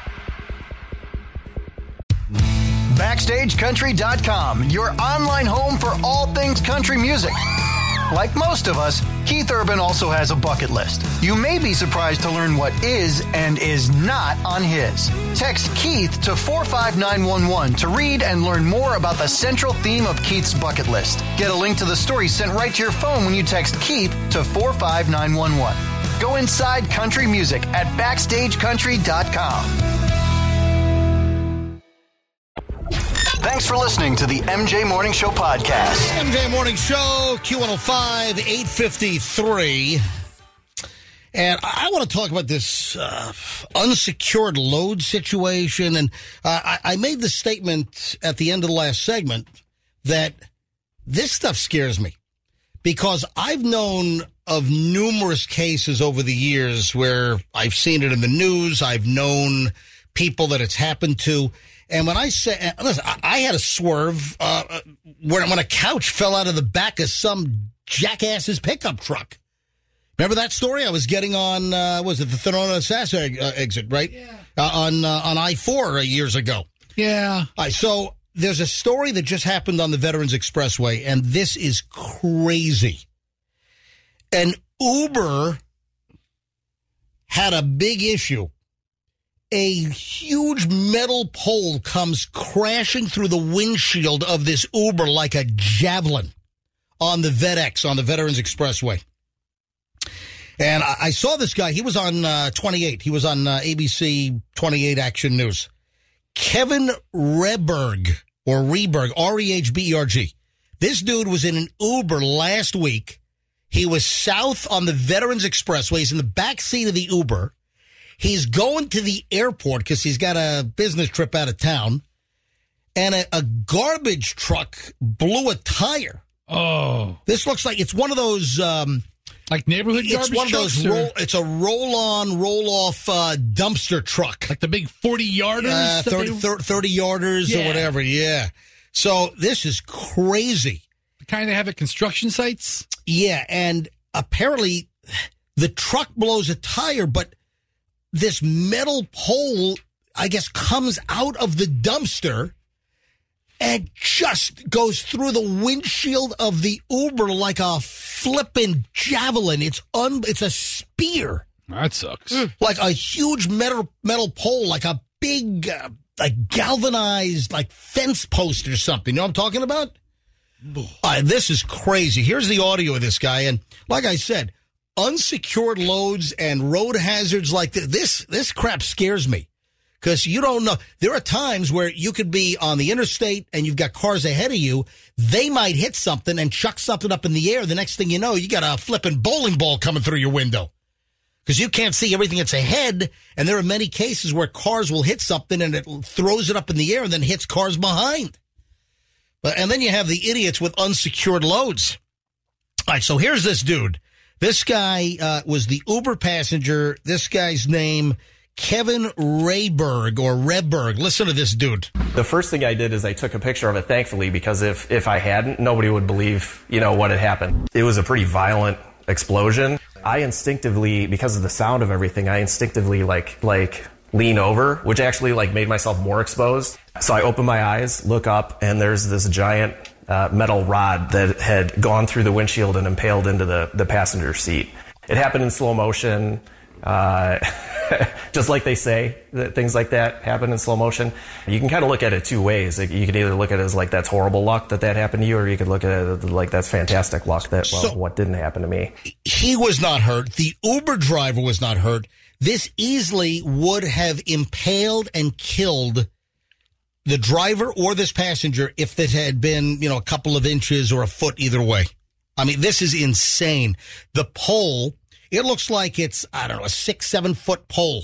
BackstageCountry.com, your online home for all things country music. Like most of us, Keith Urban also has a bucket list. You may be surprised to learn what is and is not on his. Text Keith to 45911 to read and learn more about the central theme of Keith's bucket list. Get a link to the story sent right to your phone when you text Keith to 45911. Go inside country music at BackstageCountry.com. Thanks for listening to the MJ Morning Show podcast. MJ Morning Show, Q105, 853. And I want to talk about this unsecured load situation. And I made the statement at the end of the last segment that this stuff scares me, because I've known of numerous cases over the years where I've seen it in the news. I've known people that it's happened to. And when I say, listen, I had a swerve when a couch fell out of the back of some jackass's pickup truck. Remember that story? I was getting on, was it the Therona Sassa exit, right? Yeah. On I-4 years ago. Yeah. All right, so there's a story that just happened on the Veterans Expressway, and this is crazy. An Uber had a big issue. A huge metal pole comes crashing through the windshield of this Uber like a javelin on the VetX, on the Veterans Expressway. And I saw this guy. He was on 28. He was on ABC 28 Action News. Kevin Reberg, or Reberg, R-E-H-B-E-R-G. This dude was in an Uber last week. He was south on the Veterans Expressway. He's in the back seat of the Uber. He's going to the airport because he's got a business trip out of town. And a garbage truck blew a tire. Oh. This looks like it's one of those... like neighborhood garbage trucks? It's one of those, it's a roll-on, roll-off dumpster truck. Like the big 40-yarders? 30-yarders or whatever, yeah. So this is crazy. The kind they have at construction sites? Yeah, and apparently the truck blows a tire, but this metal pole, I guess, comes out of the dumpster and just goes through the windshield of the Uber like a flippin' javelin. It's a spear. That sucks. Like a huge metal pole, like a big, like galvanized, like fence post or something. You know what I'm talking about? This is crazy. Here's the audio of this guy. And like I said, unsecured loads and road hazards like this crap scares me. Because you don't know. There are times where you could be on the interstate and you've got cars ahead of you. They might hit something and chuck something up in the air. The next thing you know, you got a flipping bowling ball coming through your window. Because you can't see everything that's ahead. And there are many cases where cars will hit something and it throws it up in the air and then hits cars behind. And then you have the idiots with unsecured loads. All right, so here's this dude. This guy was the Uber passenger. This guy's name... Kevin Reberg. Listen to this dude. The first thing I did is I took a picture of it, thankfully, because if I hadn't, nobody would believe, what had happened. It was a pretty violent explosion. I instinctively, because of the sound of everything, like lean over, which actually made myself more exposed. So I open my eyes, look up, and there's this giant metal rod that had gone through the windshield and impaled into the passenger seat. It happened in slow motion. Just like they say that things like that happen in slow motion. You can kind of look at it two ways. You could either look at it as that's horrible luck that happened to you, or you could look at it like that's fantastic luck what didn't happen to me. He was not hurt. The Uber driver was not hurt. This easily would have impaled and killed the driver or this passenger if it had been, a couple of inches or a foot either way. I mean, this is insane. The pole... It looks like it's, a 6-7 foot pole.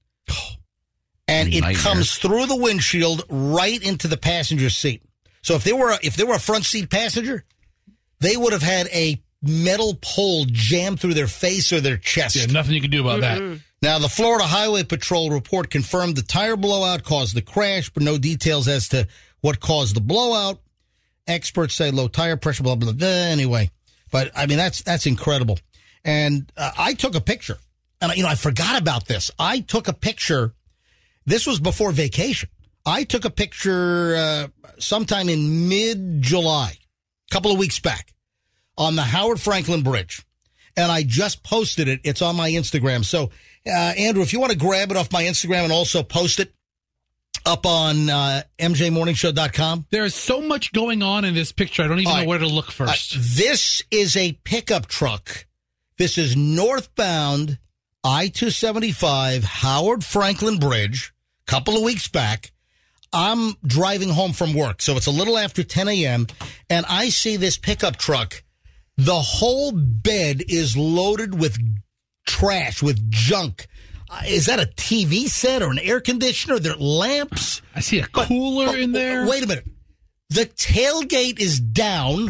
And it comes through the windshield right into the passenger seat. So if they were a front seat passenger, they would have had a metal pole jammed through their face or their chest. Yeah, nothing you can do about that. Now, the Florida Highway Patrol report confirmed the tire blowout caused the crash, but no details as to what caused the blowout. Experts say low tire pressure, blah, blah, blah. Anyway, but I mean, that's incredible. And I took a picture, and I forgot about this. I took a picture. This was before vacation. I took a picture sometime in mid-July, a couple of weeks back, on the Howard Franklin Bridge, and I just posted it. It's on my Instagram. So, Andrew, if you want to grab it off my Instagram and also post it up on MJMorningshow.com. There is so much going on in this picture. I don't even know where to look first. This is a pickup truck. This is northbound I-275 Howard Franklin Bridge, a couple of weeks back. I'm driving home from work, so it's a little after 10 a.m., and I see this pickup truck. The whole bed is loaded with trash, with junk. Is that a TV set or an air conditioner? There are lamps. I see a cooler in there. Wait a minute. The tailgate is down,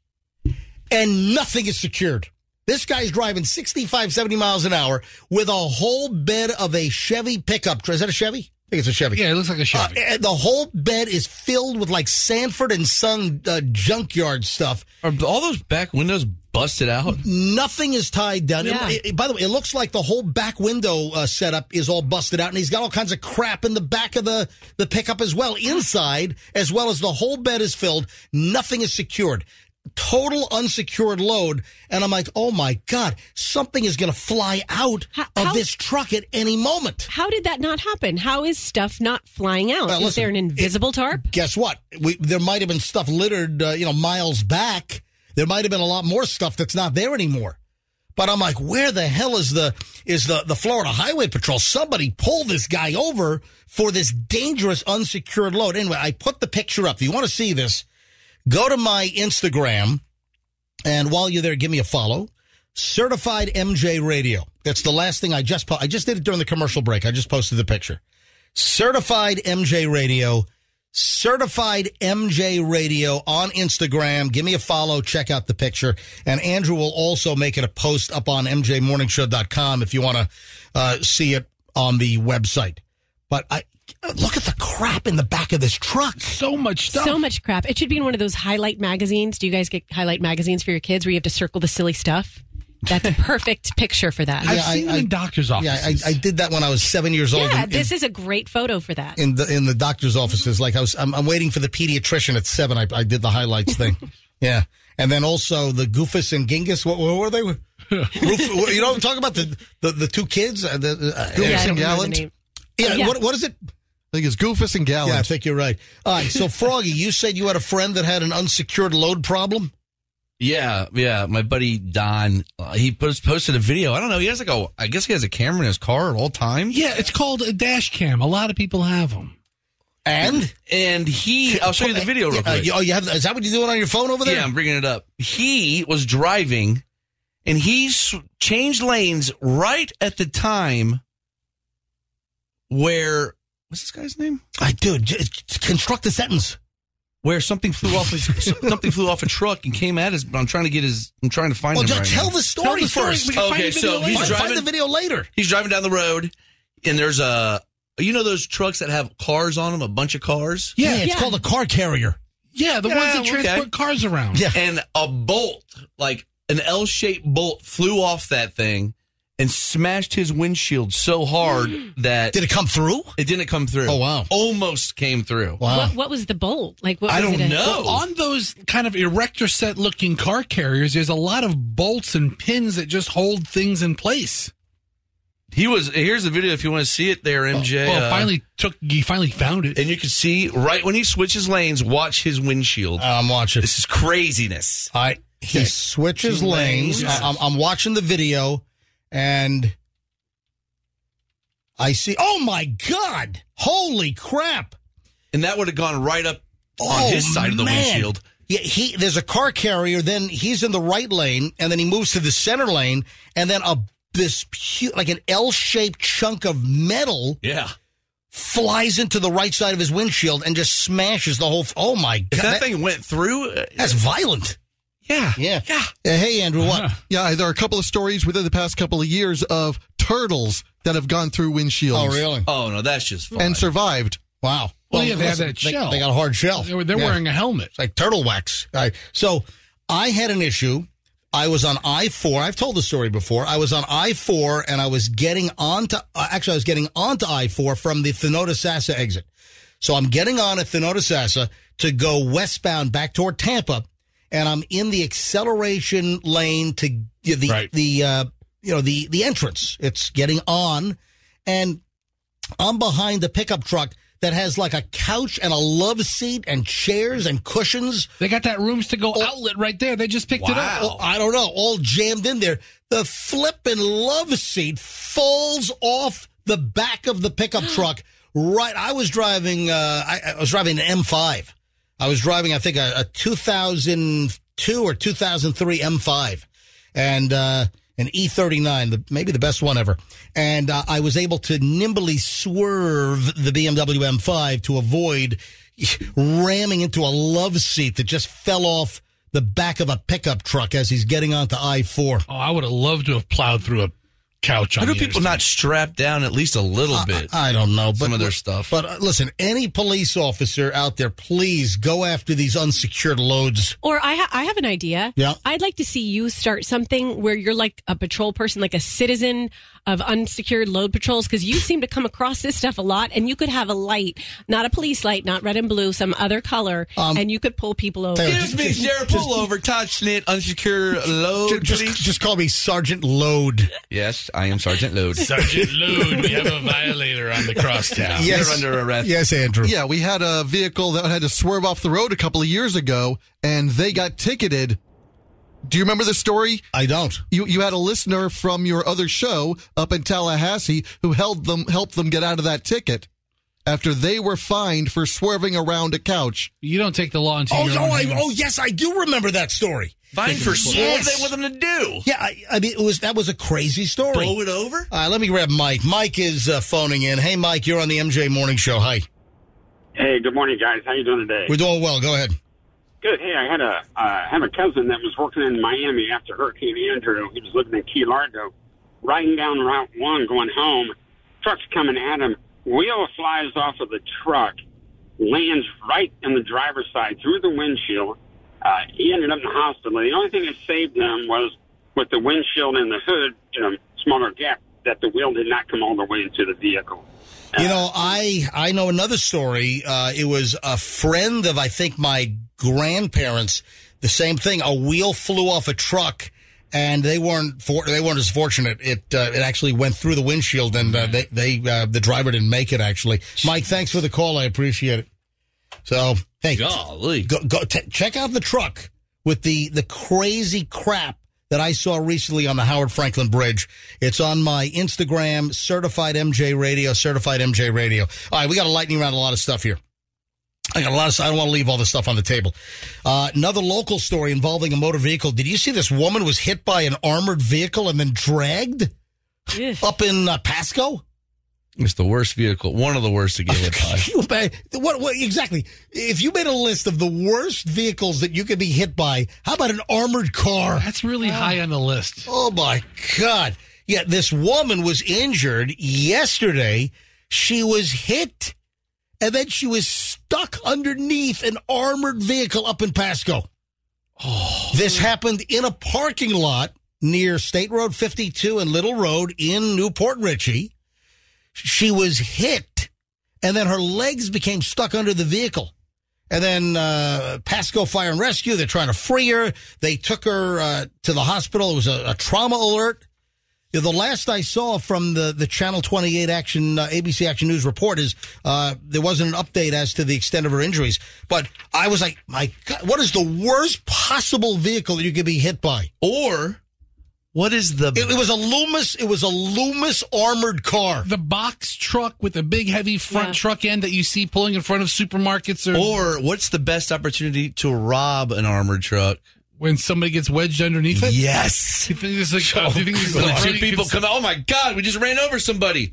and nothing is secured. This guy's driving 65, 70 miles an hour with a whole bed of a Chevy pickup truck. Is that a Chevy? I think it's a Chevy. Yeah, it looks like a Chevy. And the whole bed is filled with Sanford and Son junkyard stuff. Are all those back windows busted out? Nothing is tied down. Yeah. By the way, it looks like the whole back window setup is all busted out, and he's got all kinds of crap in the back of the pickup as well. Inside, as well as the whole bed is filled. Nothing is secured. Total unsecured load. And I'm like, oh, my God, something is going to fly out of this truck at any moment. How did that not happen? How is stuff not flying out? Well, is listen, there an invisible tarp? Guess what? There might have been stuff littered, miles back. There might have been a lot more stuff that's not there anymore. But I'm like, where the hell is the Florida Highway Patrol? Somebody pull this guy over for this dangerous unsecured load. Anyway, I put the picture up. If you want to see this, go to my Instagram, and while you're there, give me a follow. Certified MJ Radio. That's the last thing I just posted. I just did it during the commercial break. I just posted the picture. Certified MJ Radio. Certified MJ Radio on Instagram. Give me a follow. Check out the picture. And Andrew will also make it a post up on mjmorningshow.com if you want to see it on the website. But look at the crap in the back of this truck. So much stuff. So much crap. It should be in one of those highlight magazines. Do you guys get highlight magazines for your kids where you have to circle the silly stuff? That's a perfect picture for that. I've seen them in doctor's offices. I did that when I was 7 years old. Yeah, this is a great photo for that. In the doctor's offices. Like I'm waiting for the pediatrician at 7. I did the highlights thing. Yeah. And then also the Goofus and Genghis. What were they? You know, talk about the two kids? Goofus and Gallant? Yeah. What is it? I think it's Goofus and Gallant. Yeah, I think you're right. All right. So, Froggy, you said you had a friend that had an unsecured load problem? Yeah. My buddy Don, he posted a video. I don't know. He has I guess he has a camera in his car at all times. Yeah, it's called a dash cam. A lot of people have them. And I'll show you the video real quick. You have? Is that what you're doing on your phone over there? Yeah, I'm bringing it up. He was driving, and he changed lanes right at the time where, what's this guy's name? Construct a sentence. Where something flew off a truck and came at us. But I'm trying to find him. Well, right tell now. the story first. Okay, so he's driving. Find the video later. He's driving down the road, and there's those trucks that have cars on them, a bunch of cars. Yeah, it's called a car carrier. Yeah, the ones that transport cars around. Yeah, and a bolt, like an L-shaped bolt, flew off that thing and smashed his windshield so hard that... Did it come through? It didn't come through. Oh, wow. Almost came through. Wow. What was the bolt? Like, what I was don't it? know. Well, on those kind of erector set looking car carriers, there's a lot of bolts and pins that just hold things in place. Here's the video if you want to see it there, MJ. He finally found it. And you can see right when he switches lanes, watch his windshield. I'm watching. This is craziness. All right. He switches lanes. I'm watching the video. And I see, oh my God, holy crap. And that would have gone right up on his side of the windshield. Yeah, there's a car carrier, then he's in the right lane, and then he moves to the center lane, and then like an L-shaped chunk of metal flies into the right side of his windshield and just smashes the whole, oh my God. If that thing went through. That's violent. Yeah. Hey, Andrew, what? Yeah, there are a couple of stories within the past couple of years of turtles that have gone through windshields. Oh, really? Oh, no, that's just fun. And survived. Wow. Well, they have that shell. They got a hard shell. They're wearing a helmet. It's like turtle wax. All right. So I had an issue. I was on I-4. I've told the story before. I was on I-4, and I was getting onto I-4 from the Thenodisassa exit. So I'm getting on at Thenodisassa to go westbound back toward Tampa. And I'm in the acceleration lane to the entrance. It's getting on, and I'm behind the pickup truck that has like a couch and a love seat and chairs and cushions. They got that rooms to go outlet right there. They just picked it up. Well, I don't know, all jammed in there. The flippin' love seat falls off the back of the pickup truck. Right, I was driving. I was driving an M5. I was driving, I think, a 2002 or 2003 M5 and an E39, maybe the best one ever. And I was able to nimbly swerve the BMW M5 to avoid ramming into a love seat that just fell off the back of a pickup truck as he's getting onto I-4. Oh, I would have loved to have plowed through couch on How do the people interstate. not strap down at least a little bit? I don't know. But some of their stuff. But listen, any police officer out there, please go after these unsecured loads. Or I have an idea. Yeah. I'd like to see you start something where you're like a patrol person, like a citizen of unsecured load patrols, because you seem to come across this stuff a lot, and you could have a light, not a police light, not red and blue, some other color, and you could pull people over. Excuse me, Sheriff, pull over, touch it, unsecure load, please. Just call me Sergeant Load. Yes, I am Sergeant Load. Sergeant Load, we have a violator on the crosstown. You're under arrest. Yes, Andrew. Yeah, we had a vehicle that had to swerve off the road a couple of years ago, and they got ticketed. Do you remember the story? I don't. You had a listener from your other show up in Tallahassee who helped them get out of that ticket after they were fined for swerving around a couch. You don't take the law into your own hands. Yes, I do remember that story. Fined for what they want them to do. Yeah, I mean, that was a crazy story. Blow it over? All right, let me grab Mike. Mike is phoning in. Hey, Mike, you're on the MJ Morning Show. Hi. Hey, good morning, guys. How you doing today? We're doing well. Go ahead. Good. Hey, I had a cousin that was working in Miami after Hurricane Andrew. He was living in Key Largo, riding down Route 1 going home. Truck's coming at him. Wheel flies off of the truck, lands right in the driver's side through the windshield. He ended up in the hospital. The only thing that saved him was with the windshield and the hood, smaller gap, that the wheel did not come all the way into the vehicle. I know another story. It was a friend of, I think, my grandparents. The same thing. A wheel flew off a truck, and they weren't as fortunate. It actually went through the windshield, and the driver didn't make it. Actually, Mike, thanks for the call. I appreciate it. So, hey, golly, go check out the truck with the crazy crap that I saw recently on the Howard Franklin Bridge. It's on my Instagram, Certified MJ Radio. All right, we got a lightning round, a lot of stuff here. I got a lot of stuff. I don't want to leave all this stuff on the table. Another local story involving a motor vehicle. Did you see this woman was hit by an armored vehicle and then dragged up in Pasco? It's the worst vehicle. One of the worst to get hit by. What exactly? If you made a list of the worst vehicles that you could be hit by, how about an armored car? That's really high on the list. Oh, my God. Yeah, this woman was injured yesterday. She was hit, and then she was stuck underneath an armored vehicle up in Pasco. Oh. This happened in a parking lot near State Road 52 and Little Road in Newport Richey. She was hit, and then her legs became stuck under the vehicle. And then Pasco Fire and Rescue, they're trying to free her. They took her to the hospital. It was a trauma alert. The last I saw from the Channel 28 ABC Action News report is there wasn't an update as to the extent of her injuries. But I was like, my God, what is the worst possible vehicle that you could be hit by? Or what is the... It was a Loomis armored car. The box truck with a big, heavy front truck end that you see pulling in front of supermarkets. Or what's the best opportunity to rob an armored truck? When somebody gets wedged underneath it? Yes. You think this is two people come out, oh, my God, we just ran over somebody.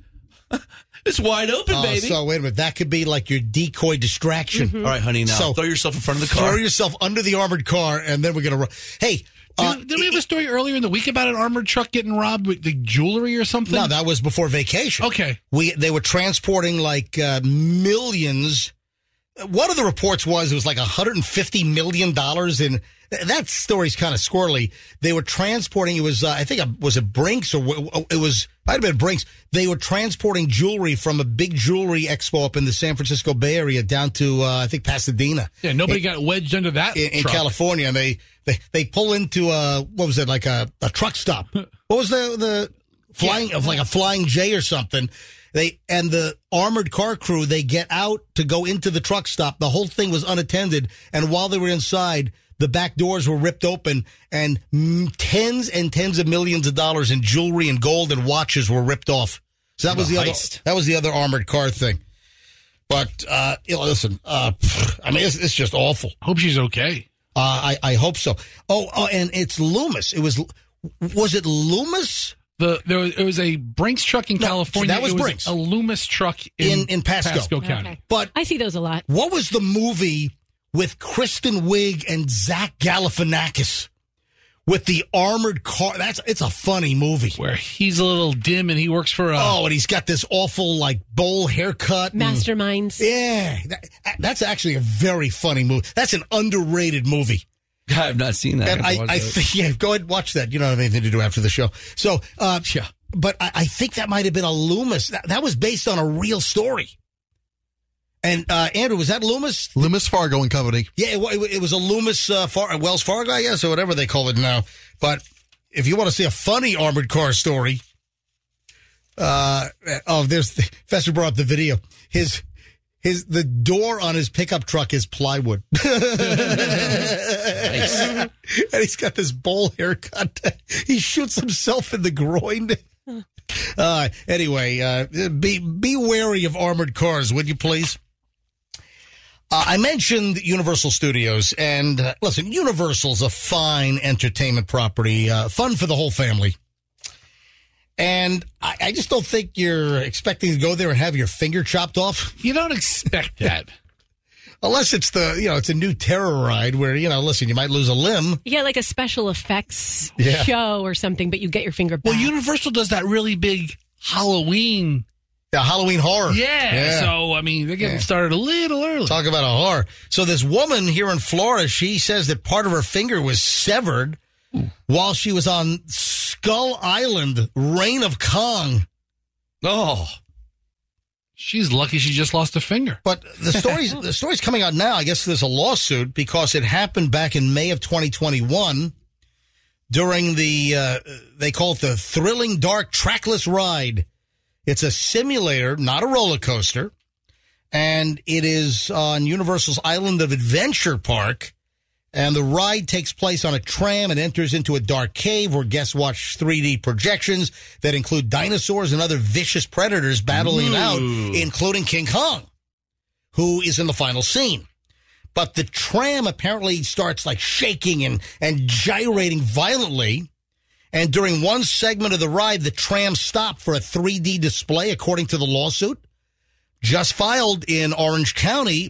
It's wide open, baby. So, wait a minute. That could be like your decoy distraction. Mm-hmm. All right, honey, now throw yourself in front of the car. Throw yourself under the armored car, and then we're going to run. Hey... Did we have a story earlier in the week about an armored truck getting robbed with the jewelry or something? No, that was before vacation. Okay. They were transporting like millions. One of the reports was it was like $150 million in. That story's kind of squirrely. They were transporting, it was, I think, was it Brinks or it was, might have been Brinks. They were transporting jewelry from a big jewelry expo up in the San Francisco Bay Area down to, I think, Pasadena. Yeah, nobody got wedged under that in California. And they pull into, what was it, like a truck stop. What was the flying, of like a Flying J or something. And the armored car crew, they get out to go into the truck stop. The whole thing was unattended. And while they were inside, the back doors were ripped open and tens and tens of millions of dollars in jewelry and gold and watches were ripped off. So that was the other armored car thing. But, listen, I mean, it's just awful. Hope she's okay. I hope so. Oh, and it's Loomis. Was it Loomis? It was a Brinks truck in California. That was Brinks. A Loomis truck in Pasco County. Okay. But I see those a lot. What was the movie with Kristen Wiig and Zach Galifianakis, with the armored car. It's a funny movie. Where he's a little dim and he works for and he's got this awful, like, bowl haircut. Masterminds. Yeah. That's actually a very funny movie. That's an underrated movie. I have not seen that. And I think, go ahead and watch that. You don't have anything to do after the show. So, yeah. But I think that might have been a Loomis. That was based on a real story. And, Andrew, was that Loomis? Loomis Fargo and Company. Yeah, it was a Loomis, Wells Fargo, I guess, or whatever they call it now. But if you want to see a funny armored car story, Fester brought up the video. The door on his pickup truck is plywood. Nice. And he's got this bowl haircut. He shoots himself in the groin. Anyway, be wary of armored cars, would you please? I mentioned Universal Studios, and listen, Universal's a fine entertainment property, fun for the whole family. And I just don't think you're expecting to go there and have your finger chopped off. You don't expect that. Unless it's it's a new terror ride where, listen, you might lose a limb. Yeah, like a special effects show or something, but you get your finger back. Well, Universal does that really big Halloween. Yeah, Halloween horror. Yeah. So, I mean, they're getting started a little early. Talk about a horror. So this woman here in Florida, she says that part of her finger was severed while she was on Skull Island, Reign of Kong. Oh. She's lucky she just lost a finger. But the story's coming out now. I guess there's a lawsuit because it happened back in May of 2021 during they call it the Thrilling Dark Trackless Ride. It's a simulator, not a roller coaster, and it is on Universal's Island of Adventure Park, and the ride takes place on a tram and enters into a dark cave where guests watch 3D projections that include dinosaurs and other vicious predators battling out, including King Kong, who is in the final scene. But the tram apparently starts like shaking and gyrating violently. And during one segment of the ride, the tram stopped for a 3D display, according to the lawsuit. Just filed in Orange County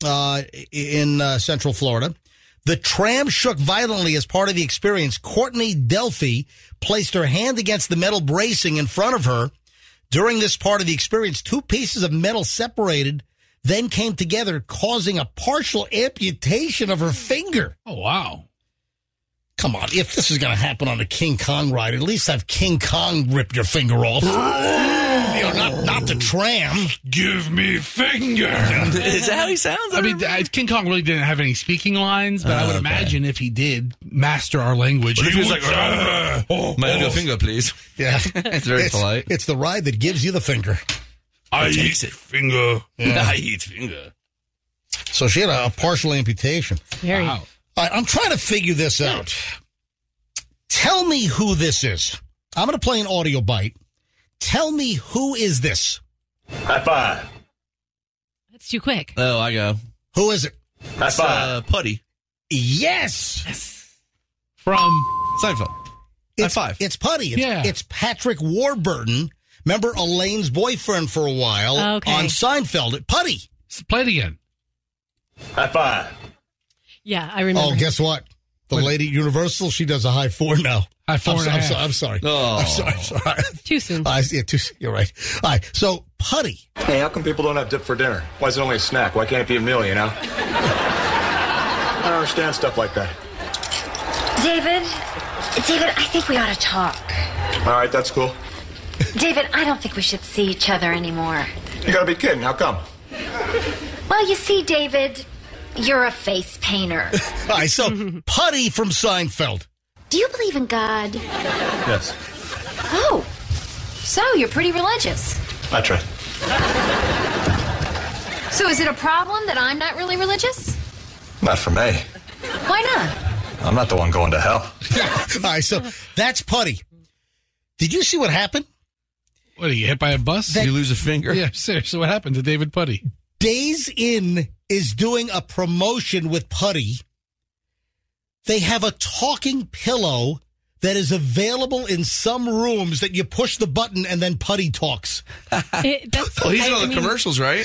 in Central Florida. The tram shook violently as part of the experience. Courtney Delphi placed her hand against the metal bracing in front of her. During this part of the experience, two pieces of metal separated, then came together, causing a partial amputation of her finger. Oh, wow. Come on, if this is going to happen on a King Kong ride, at least have King Kong rip your finger off. Not the tram. Give me finger. Is that how he sounds? I mean, King Kong really didn't have any speaking lines, but I would imagine if he did master our language, he was like, my other finger, please. Yeah. It's very polite. It's the ride that gives you the finger. I eat finger. Yeah. I eat finger. So she had a partial amputation. Wow. I'm trying to figure this out. Tell me who this is. I'm going to play an audio bite. Tell me who is this. High five. That's too quick. Oh, I go. Who is it? High five. Putty. Yes. From Seinfeld. High five. It's Putty. Yeah. It's Patrick Warburton. Remember Elaine's boyfriend for a while on Seinfeld. Putty. Play it again. High five. Yeah, I remember. Oh, guess what? The lady at Universal, she does a high four now. High four and a half. I'm sorry. Oh. I'm sorry. Too soon. You're right. All right. So, Putty. Hey, how come people don't have dip for dinner? Why is it only a snack? Why can't it be a meal, you know? I don't understand stuff like that. David, I think we ought to talk. All right, that's cool. David, I don't think we should see each other anymore. You gotta be kidding. How come? Well, you see, David, you're a face painter. All right, so Putty from Seinfeld. Do you believe in God? Yes. Oh, so you're pretty religious. I try. So is it a problem that I'm not really religious? Not for me. Why not? I'm not the one going to hell. All right, so that's Putty. Did you see what happened? What, did you get hit by a bus? You lose a finger? Yeah, seriously, what happened to David Putty? Days Inn is doing a promotion with Putty. They have a talking pillow that is available in some rooms that you push the button and then Putty talks. He's in all the commercials, right?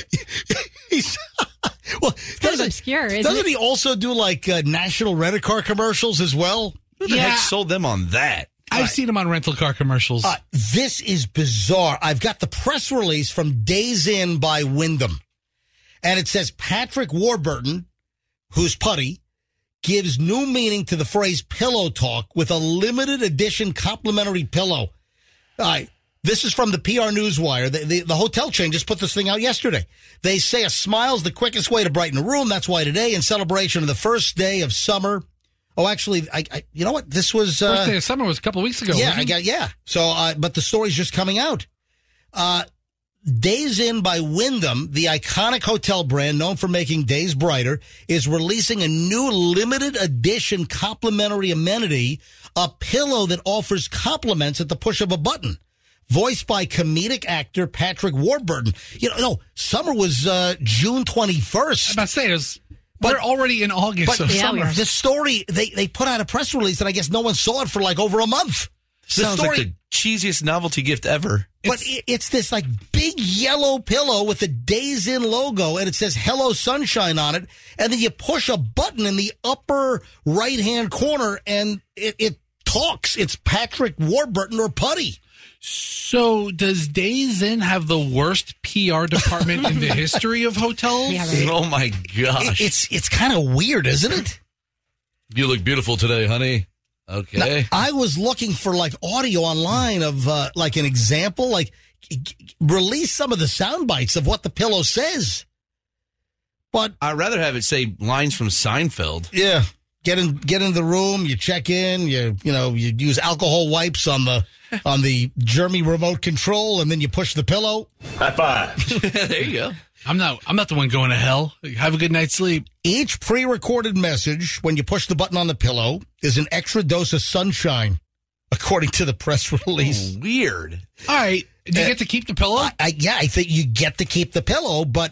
Well, kind of obscure, isn't he also do like National Rent-A-Car commercials as well? Who the heck sold them on that? I've seen them on rental car commercials. This is bizarre. I've got the press release from Days Inn by Wyndham. And it says Patrick Warburton, who's putty, gives new meaning to the phrase pillow talk with a limited edition complimentary pillow. This is from the PR Newswire. The hotel chain just put this thing out yesterday. They say a smile's the quickest way to brighten a room. That's why today, in celebration of the first day of summer. Oh, actually, you know what? This was first day of summer was a couple of weeks ago. Yeah, So, but the story's just coming out. Days Inn by Wyndham, the iconic hotel brand known for making days brighter, is releasing a new limited edition complimentary amenity, a pillow that offers compliments at the push of a button. Voiced by comedic actor Patrick Warburton. Summer was June 21st. I'm about to say, we're already in August of summer. The story, they put out a press release, and I guess no one saw it for like over a month. Sounds like the cheesiest novelty gift ever. But it's this like big yellow pillow with the Days Inn logo, and it says Hello Sunshine on it. And then you push a button in the upper right-hand corner, and it talks. It's Patrick Warburton or Putty. So does Days Inn have the worst PR department in the history of hotels? Yeah, right. Oh, my gosh. It's kind of weird, isn't it? You look beautiful today, honey. Okay. Now, I was looking for like audio online of like an example, like release some of the sound bites of what the pillow says. But I'd rather have it say lines from Seinfeld. Yeah. Get in the room, you check in, you use alcohol wipes on the Jeremy remote control, and then you push the pillow. High five. There you go. I'm not the one going to hell. Have a good night's sleep. Each pre-recorded message, when you push the button on the pillow, is an extra dose of sunshine, according to the press release. Oh, weird. All right. Do you get to keep the pillow? I think you get to keep the pillow, but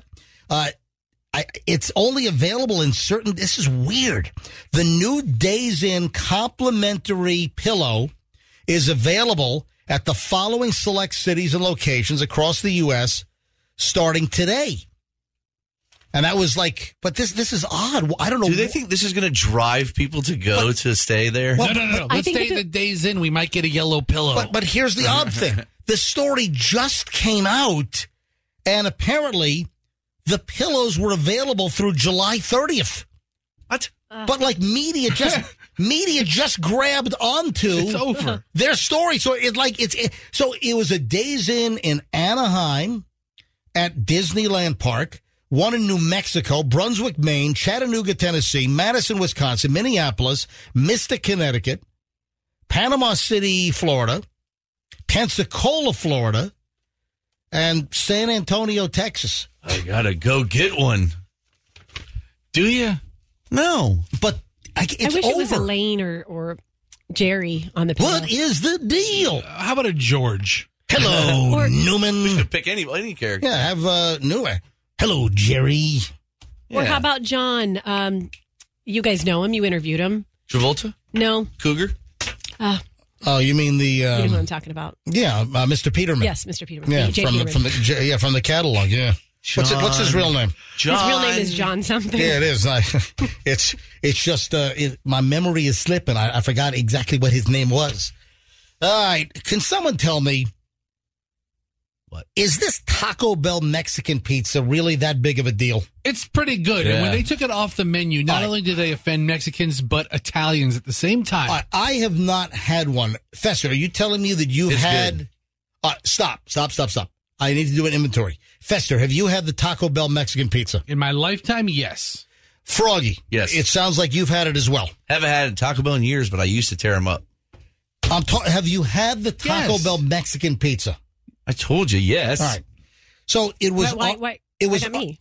it's only available in certain... This is weird. The new Days Inn complimentary pillow is available at the following select cities and locations across the U.S., starting today. And that was like, but this is odd. I don't know. Do they think this is going to drive people to go to stay there? Well, no. Let's stay the Days Inn. We might get a yellow pillow. But here's the odd thing. The story just came out, and apparently the pillows were available through July 30th. What? But like media just grabbed onto their story. So it was a Days Inn in Anaheim, at Disneyland Park, one in New Mexico, Brunswick, Maine, Chattanooga, Tennessee, Madison, Wisconsin, Minneapolis, Mystic, Connecticut, Panama City, Florida, Pensacola, Florida, and San Antonio, Texas. I gotta go get one. Do you? No, but I wish it was Elaine or Jerry on the pillow. What is the deal? How about a George? Hello, Newman. We could pick any character. Yeah, have Newman. Hello, Jerry. Or how about John? You guys know him. You interviewed him. Travolta? No. Cougar? Oh, you mean the... you know who I'm talking about. Yeah, Mr. Peterman. Yes, Mr. Peterman. Yeah, Peterman. from the catalog, yeah. What's his real name? John. His real name is John something. Yeah, it is. It's just my memory is slipping. I forgot exactly what his name was. All right, can someone tell me, what is this Taco Bell Mexican pizza really that big of a deal? It's pretty good. Yeah. And when they took it off the menu, not only did they offend Mexicans, but Italians at the same time. I have not had one. Fester, are you telling me that you've had... Stop. I need to do an inventory. Fester, have you had the Taco Bell Mexican pizza? In my lifetime, yes. Froggy. Yes. It sounds like you've had it as well. Haven't had a Taco Bell in years, but I used to tear them up. Have you had the Taco Bell Mexican pizza? I told you, yes. All right. So it was... Why? It was... Me?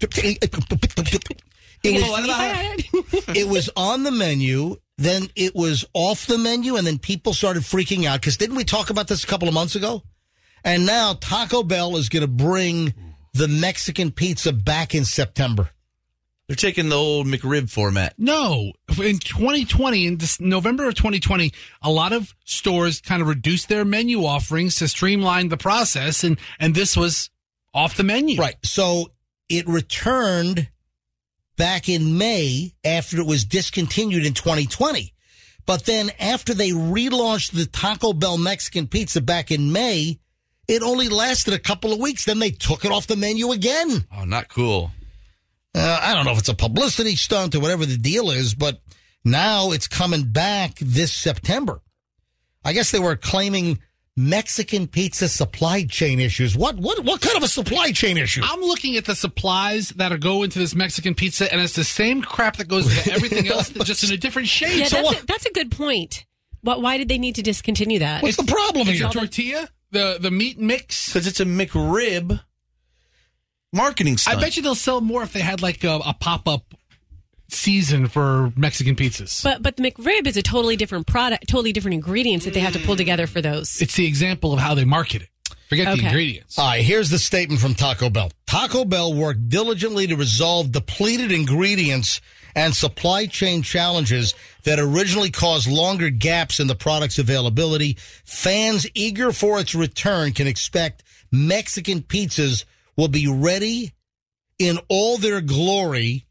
It was on the menu, then it was off the menu, and then people started freaking out. Because didn't we talk about this a couple of months ago? And now Taco Bell is going to bring the Mexican pizza back in September. They're taking the old McRib format. No. In 2020, in November of 2020, a lot of stores kind of reduced their menu offerings to streamline the process, and this was off the menu. Right. So it returned back in May after it was discontinued in 2020. But then after they relaunched the Taco Bell Mexican pizza back in May, it only lasted a couple of weeks. Then they took it off the menu again. Oh, not cool. I don't know if it's a publicity stunt or whatever the deal is, but now it's coming back this September. I guess they were claiming Mexican pizza supply chain issues. What kind of a supply chain issue? I'm looking at the supplies that go into this Mexican pizza, and it's the same crap that goes into everything else, just in a different shade. Yeah, So that's a good point. Why did they need to discontinue that? What's the problem It's here? a tortilla, the meat mix. Because it's a McRib marketing stunt. I bet you they'll sell more if they had like a pop-up season for Mexican pizzas. But the McRib is a totally different product, totally different ingredients that they have to pull together for those. It's the example of how they market it. Forget the ingredients. All right, here's the statement from Taco Bell. Taco Bell worked diligently to resolve depleted ingredients and supply chain challenges that originally caused longer gaps in the product's availability. Fans eager for its return can expect Mexican pizzas will be ready in all their glory.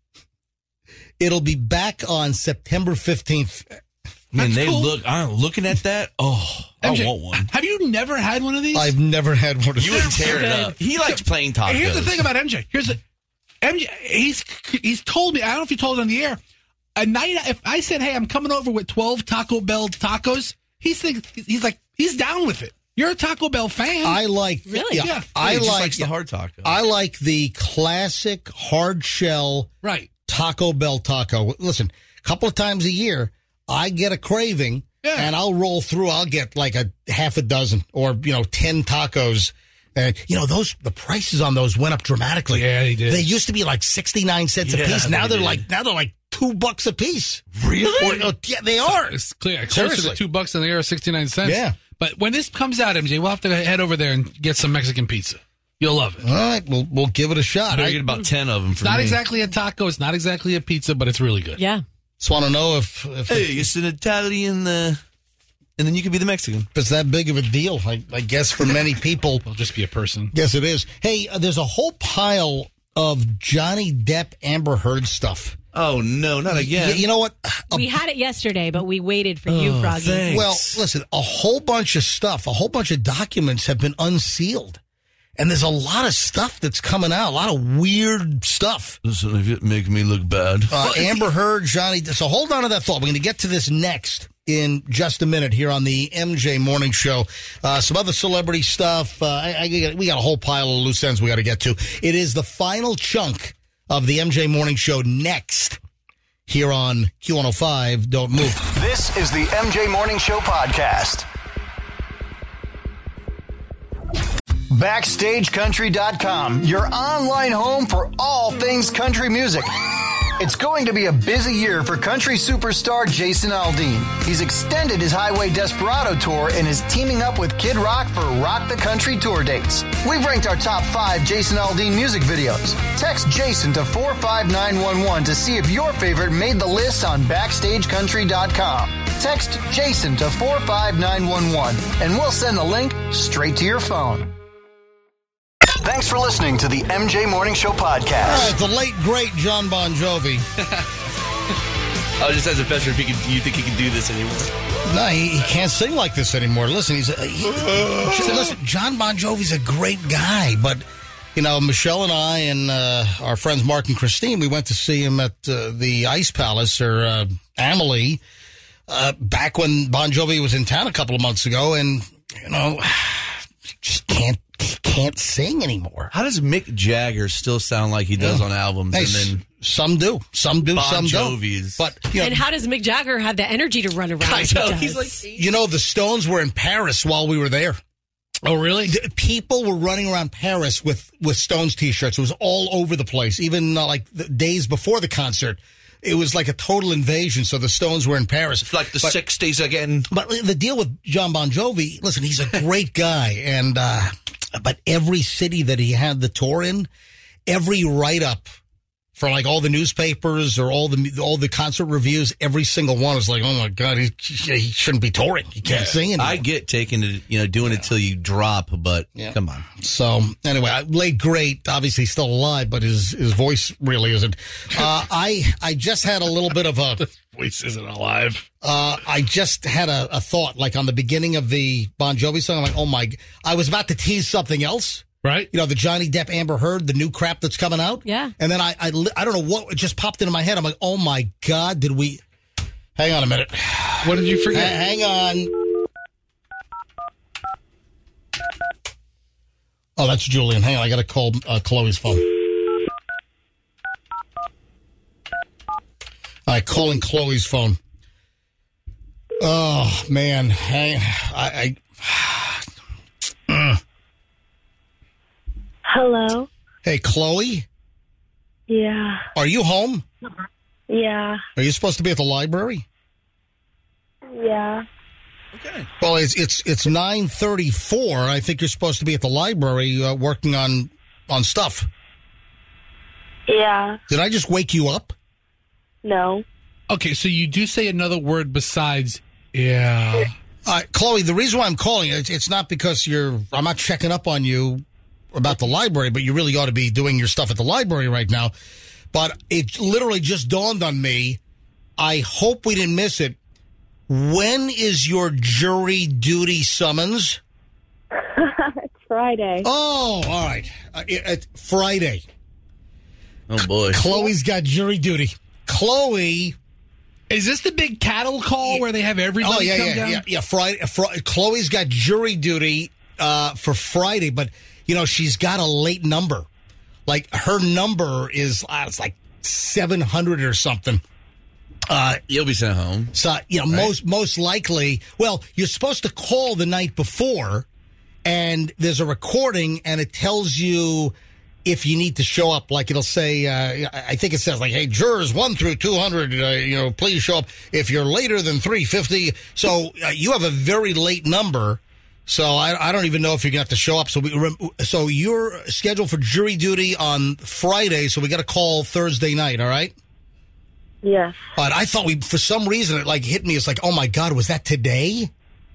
It'll be back on September 15th. Man, That's I'm looking at that. Oh, MJ, I want one. Have you never had one of these? I've never had one of these. You would tear it up. He likes playing tacos. Here's the thing about MJ. MJ, he's told me, I don't know if he told it on the air, a night, if I said, hey, I'm coming over with 12 Taco Bell tacos, he's down with it. You're a Taco Bell fan. I like, really? Yeah, He just likes the hard taco. I like the classic hard shell Taco Bell taco. Listen, a couple of times a year, I get a craving, and I'll roll through. I'll get like a half a dozen or 10 tacos. And the prices on those went up dramatically. Yeah, they did. They used to be like 69 cents a piece. Now they're like $2 a piece. Really? Yeah, they are. It's clear. Closer Seriously. to $2 than they are 69 cents. Yeah. But when this comes out, MJ, we'll have to head over there and get some Mexican pizza. You'll love it. All right, we'll give it a shot. I get about 10 of them for It's not me. exactly a taco. It's not exactly a pizza, but it's really good. Yeah. Just want to know if Hey, it's an Italian, and then you could be the Mexican. it's that big of a deal. I guess for many people, It'll just be a person. yes, it is. Hey, there's a whole pile of Johnny Depp Amber Heard stuff. Oh, no, not again. You know what? We had it yesterday, but we waited for you, Froggy. thanks. Well, listen, a whole bunch of stuff, a whole bunch of documents have been unsealed. And there's a lot of stuff that's coming out, a lot of weird stuff. Listen, if it makes me look bad. Amber Heard, Johnny. So hold on to that thought. We're going to get to this next in just a minute here on the MJ Morning Show. Some other celebrity stuff. We got a whole pile of loose ends we got to get to. It is the final chunk of the MJ Morning Show next here on Q105. Don't move. This is the MJ Morning Show podcast. BackstageCountry.com, your online home for all things country music. It's going to be a busy year for country superstar Jason Aldean. He's extended his Highway Desperado tour and is teaming up with Kid Rock for Rock the Country tour dates. We've ranked our top 5 Jason Aldean music videos. Text Jason to 45911 to see if your favorite made the list on BackstageCountry.com. Text Jason to 45911 and we'll send the link straight to your phone. Thanks for listening to the MJ Morning Show podcast. All right, the late, great John Bon Jovi. Just as a professor, you think he can do this anymore? No, he can't sing like this anymore. Listen, listen, John Bon Jovi's a great guy, but, Michelle and I and our friends Mark and Christine, we went to see him at the Ice Palace, or Amelie, back when Bon Jovi was in town a couple of months ago, and, just can't sing anymore. How does Mick Jagger still sound like he does on albums? Hey, and then some do, some Bon don't. Jovi's. But And how does Mick Jagger have the energy to run around? I as he know, does? he's like, the Stones were in Paris while we were there. Oh, really? People were running around Paris with Stones T-shirts. It was all over the place. Even like the days before the concert, it was like a total invasion. So the Stones were in Paris. It's like the 60s again. But the deal with John Bon Jovi, listen, he's a great guy. And but every city that he had the tour in, every write-up for like all the newspapers or all the concert reviews. Every single one is like, oh my God, he shouldn't be touring. He can't sing anymore. I get taking it, doing it till you drop, but come on. So anyway, late great, obviously still alive, but his voice really isn't. I just had a little bit of a voice isn't alive. I just had a thought, like on the beginning of the Bon Jovi song. I'm like, oh my! I was about to tease something else. Right. The Johnny Depp, Amber Heard, the new crap that's coming out. Yeah. And then I don't know what just popped into my head. I'm like, oh my God, did we? Hang on a minute. What did you forget? Hang on. Oh, that's Julian. Hang on, I got to call Chloe's phone. All right, calling Chloe's phone. Oh man, Hello? Hey, Chloe? Yeah. Are you home? Yeah. Are you supposed to be at the library? Yeah. Okay. Well, it's 9:34. I think you're supposed to be at the library working on stuff. Yeah. Did I just wake you up? No. Okay, so you do say another word besides yeah. Chloe, the reason why I'm calling, it's not because I'm not checking up on you about the library, but you really ought to be doing your stuff at the library right now. But it literally just dawned on me. I hope we didn't miss it. When is your jury duty summons? It's Friday. Oh, all right. Friday. Oh, boy. Chloe's got jury duty. Chloe. Is this the big cattle call where they have everybody come down? Yeah. Friday. Chloe's got jury duty for Friday, but she's got a late number. Like her number is it's like 700 or something. You'll be sent home. So right? most likely. Well, you're supposed to call the night before, and there's a recording, and it tells you if you need to show up. Like it'll say, I think it says like, "Hey, jurors 1 through 200, please show up if you're later than 350." So you have a very late number. So I don't even know if you're going to have to show up. So you're scheduled for jury duty on Friday, so we got to call Thursday night, all right? Yes. But I thought for some reason, it hit me. It's like, oh, my God, was that today?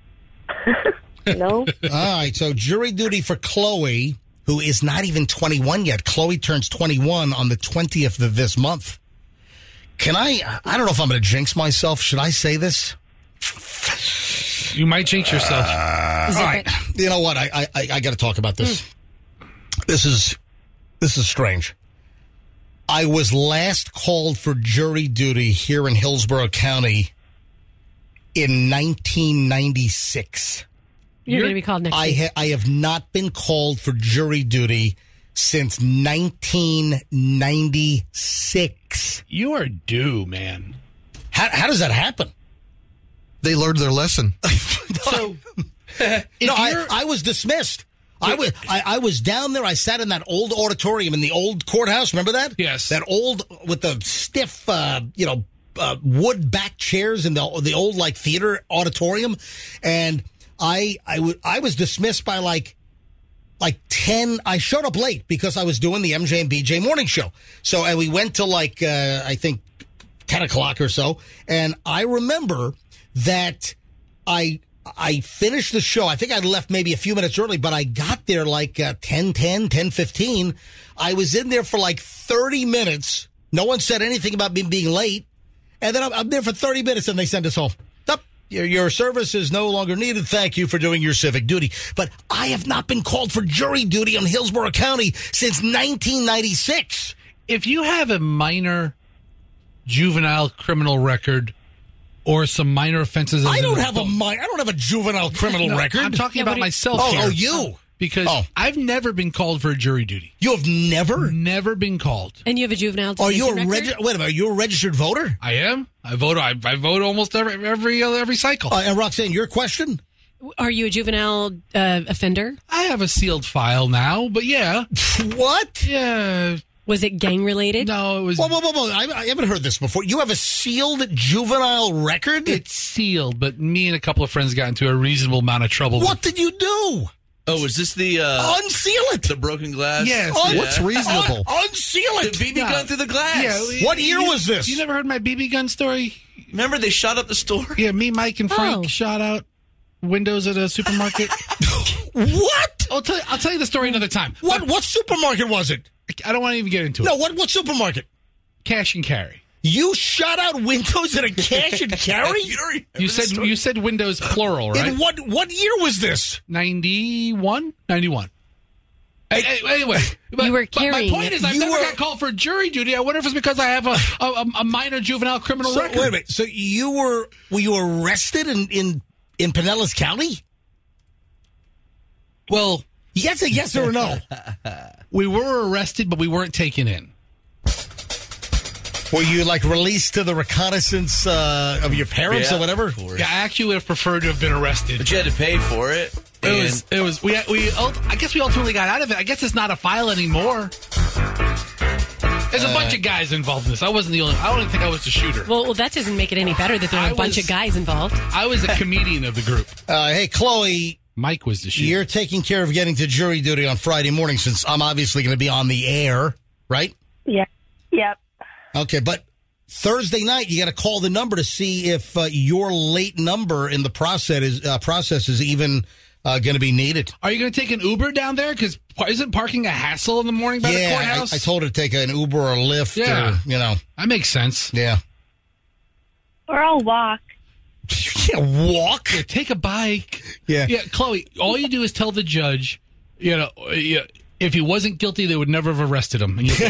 No. All right, so jury duty for Chloe, who is not even 21 yet. Chloe turns 21 on the 20th of this month. Can I don't know if I'm going to jinx myself. Should I say this? You might jinx yourself. All right. You know what? I got to talk about this. This is strange. I was last called for jury duty here in Hillsborough County in 1996. You're going to be called next week. I have not been called for jury duty since 1996. You are due, man. How does that happen? They learned their lesson. So, I was dismissed. I was down there. I sat in that old auditorium in the old courthouse. Remember that? Yes. That old with the stiff, wood back chairs in the old theater auditorium, and I was dismissed by like 10. I showed up late because I was doing the MJ and BJ morning show. So and we went to I think 10 o'clock or so, and I remember that I finished the show. I think I left maybe a few minutes early, but I got there 10:15. I was in there for 30 minutes. No one said anything about me being late. And then I'm there for 30 minutes and they send us home. Your service is no longer needed. Thank you for doing your civic duty. But I have not been called for jury duty in Hillsborough County since 1996. If you have a minor juvenile criminal record or some minor offenses. I don't have a juvenile criminal record. I'm talking about myself. Oh, you. Because I've never been called for jury duty. You have never? Never been called. And you have a juvenile Are detention you record? wait a minute, are you a registered voter? I am. I vote. I vote almost every cycle. And Roxanne, your question? Are you a juvenile offender? I have a sealed file now, but yeah. What? Yeah. Was it gang related? No, it was. Whoa. I haven't heard this before. You have a sealed juvenile record? It's sealed, but me and a couple of friends got into a reasonable amount of trouble. What did you do? Oh, is this the unseal it? The broken glass? Yes. What's reasonable? Unseal it. The BB gun through the glass. Yeah, what year was this? You never heard my BB gun story? Remember they shot up the store? Yeah, me, Mike, and Frank shot out windows at a supermarket. What? I'll tell you the story another time. What supermarket was it? I don't want to even get into it. No, what supermarket? Cash and carry. You shot out windows at a cash and carry? You said windows plural, right? And what year was this? 91? 91. Anyway, you were carrying. My point is, I never got called for jury duty. I wonder if it's because I have a minor juvenile criminal record. Wait a minute. So were you arrested in Pinellas County? Well, yes, a yes or a no. We were arrested, but we weren't taken in. Were you released to the reconnaissance of your parents or whatever? Yeah, I actually would have preferred to have been arrested, but you had to pay for it. It was. I guess we ultimately got out of it. I guess it's not a file anymore. There's a bunch of guys involved in this. I wasn't the only. I don't think I was the shooter. Well, that doesn't make it any better that there are a bunch of guys involved. I was a comedian of the group. Hey, Chloe. Mike was the shooter. You're taking care of getting to jury duty on Friday morning since I'm obviously going to be on the air, right? Yeah. Yep. Okay, but Thursday night you got to call the number to see if your late number in the process is even going to be needed. Are you going to take an Uber down there? Because isn't parking a hassle in the morning by the courthouse? I told her to take an Uber or a Lyft. Yeah, that makes sense. Yeah, or I'll walk. You can't walk. Yeah, take a bike. Yeah, Chloe. All you do is tell the judge, if he wasn't guilty, they would never have arrested him. Yeah,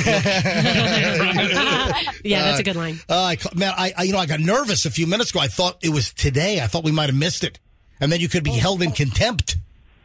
that's a good line. I got nervous a few minutes ago. I thought it was today. I thought we might have missed it, and then you could be held in contempt.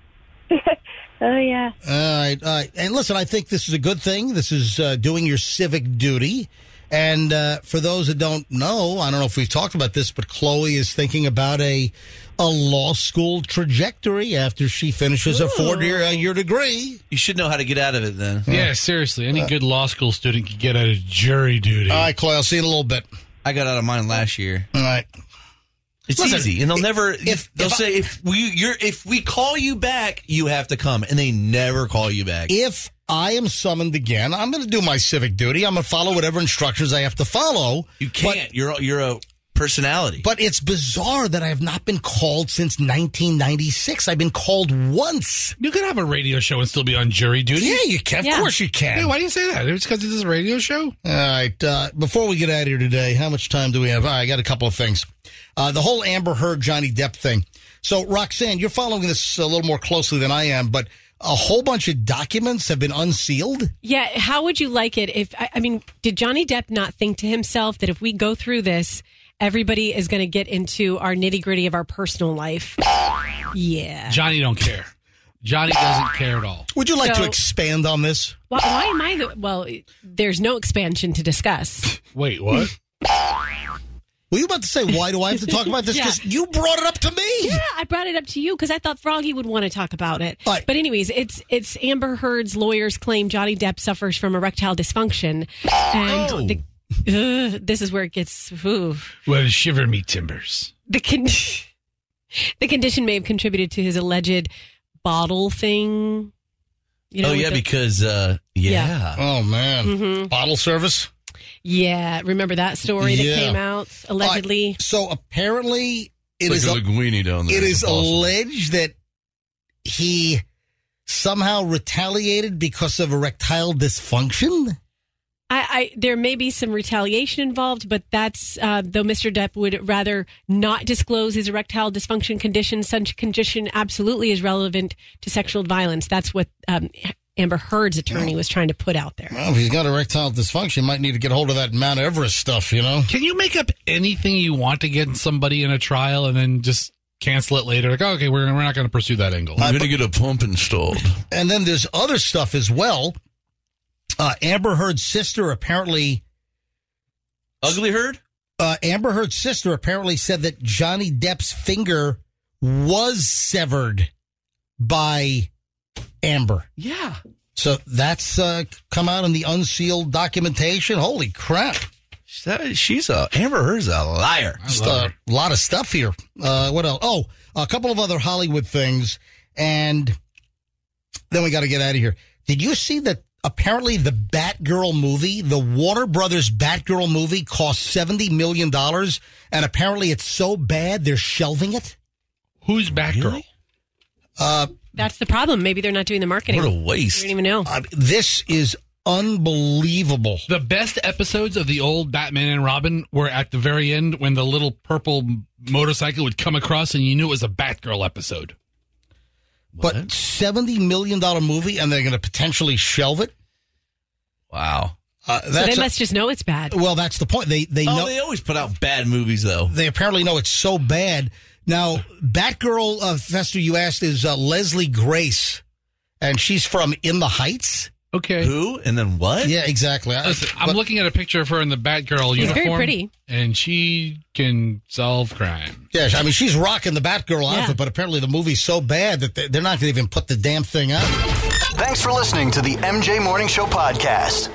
Oh yeah. All right. And listen, I think this is a good thing. This is doing your civic duty. And for those that don't know, I don't know if we've talked about this, but Chloe is thinking about a law school trajectory after she finishes her 4-year degree. You should know how to get out of it then. Yeah, seriously. Any good law school student can get out of jury duty. All right, Chloe, I'll see you in a little bit. I got out of mine last year. All right. It's easy, and they'll never. They'll say if we call you back, you have to come, and they never call you back. If I am summoned again, I'm going to do my civic duty. I'm going to follow whatever instructions I have to follow. You can't. You're a personality. But it's bizarre that I have not been called since 1996. I've been called once. You could have a radio show and still be on jury duty. Yeah, you can. Of course you can. Hey, why do you say that? It's because it is a radio show? All right. Before we get out of here today, how much time do we have? I got a couple of things. The whole Amber Heard, Johnny Depp thing. So, Roxanne, you're following this a little more closely than I am, but a whole bunch of documents have been unsealed? Yeah, how would you like it if, did Johnny Depp not think to himself that if we go through this, everybody is going to get into our nitty-gritty of our personal life? Yeah. Johnny don't care. Johnny doesn't care at all. Would you like to expand on this? Why am I there's no expansion to discuss. Wait, what? Were you about to say, why do I have to talk about this? Because you brought it up to me. Yeah, I brought it up to you because I thought Froggy would want to talk about it. Right. But anyways, it's Amber Heard's lawyers claim Johnny Depp suffers from erectile dysfunction. And this is where it gets... Well, shiver me timbers. The condition may have contributed to his alleged bottle thing. Because... Yeah. Oh, man. Mm-hmm. Bottle service? Yeah, remember that story that came out allegedly? So apparently, it is linguine down there. It is alleged that he somehow retaliated because of erectile dysfunction. There may be some retaliation involved, but that's though Mr. Depp would rather not disclose his erectile dysfunction condition. Such condition absolutely is relevant to sexual violence. That's what Amber Heard's attorney was trying to put out there. Well, if he's got erectile dysfunction, you might need to get hold of that Mount Everest stuff, Can you make up anything you want to get somebody in a trial and then just cancel it later? Like, okay, we're not going to pursue that angle. I'm going to get a pump installed. And then there's other stuff as well. Amber Heard's sister apparently... Ugly Heard? Amber Heard's sister apparently said that Johnny Depp's finger was severed by Amber. Yeah. So that's come out in the unsealed documentation. Holy crap. Amber Heard's a liar. Just a lot of stuff here. What else? Oh, a couple of other Hollywood things. And then we got to get out of here. Did you see that apparently the Batgirl movie, the Warner Brothers Batgirl movie, cost $70 million, and apparently it's so bad they're shelving it? Who's Batgirl? That's the problem. Maybe they're not doing the marketing. What a waste. You don't even know. This is unbelievable. The best episodes of the old Batman and Robin were at the very end when the little purple motorcycle would come across and you knew it was a Batgirl episode. But $70 million movie, and they're going to potentially shelve it? Wow. So they must just know it's bad. Well, that's the point. They know. They always put out bad movies, though. They apparently know it's so bad. Now, Batgirl, Fester, you asked, is Leslie Grace, and she's from In the Heights. Okay. Who? And then what? Yeah, exactly. Listen, I'm looking at a picture of her in the Batgirl uniform. Very pretty. And she can solve crime. Yeah, I mean, she's rocking the Batgirl outfit, but apparently the movie's so bad that they're not going to even put the damn thing out. Thanks for listening to the MJ Morning Show podcast.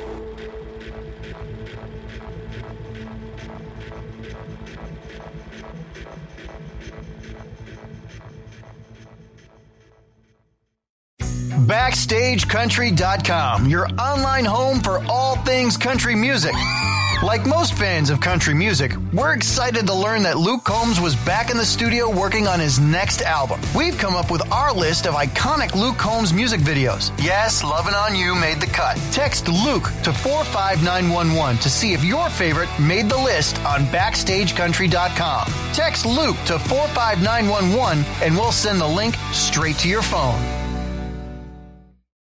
BackstageCountry.com, your online home for all things country music. Like most fans of country music, we're excited to learn that Luke Combs was back in the studio working on his next album. We've come up with our list of iconic Luke Combs music videos. Yes, Lovin' On You made the cut. Text Luke to 45911 to see if your favorite made the list on BackstageCountry.com. Text Luke to 45911 and we'll send the link straight to your phone.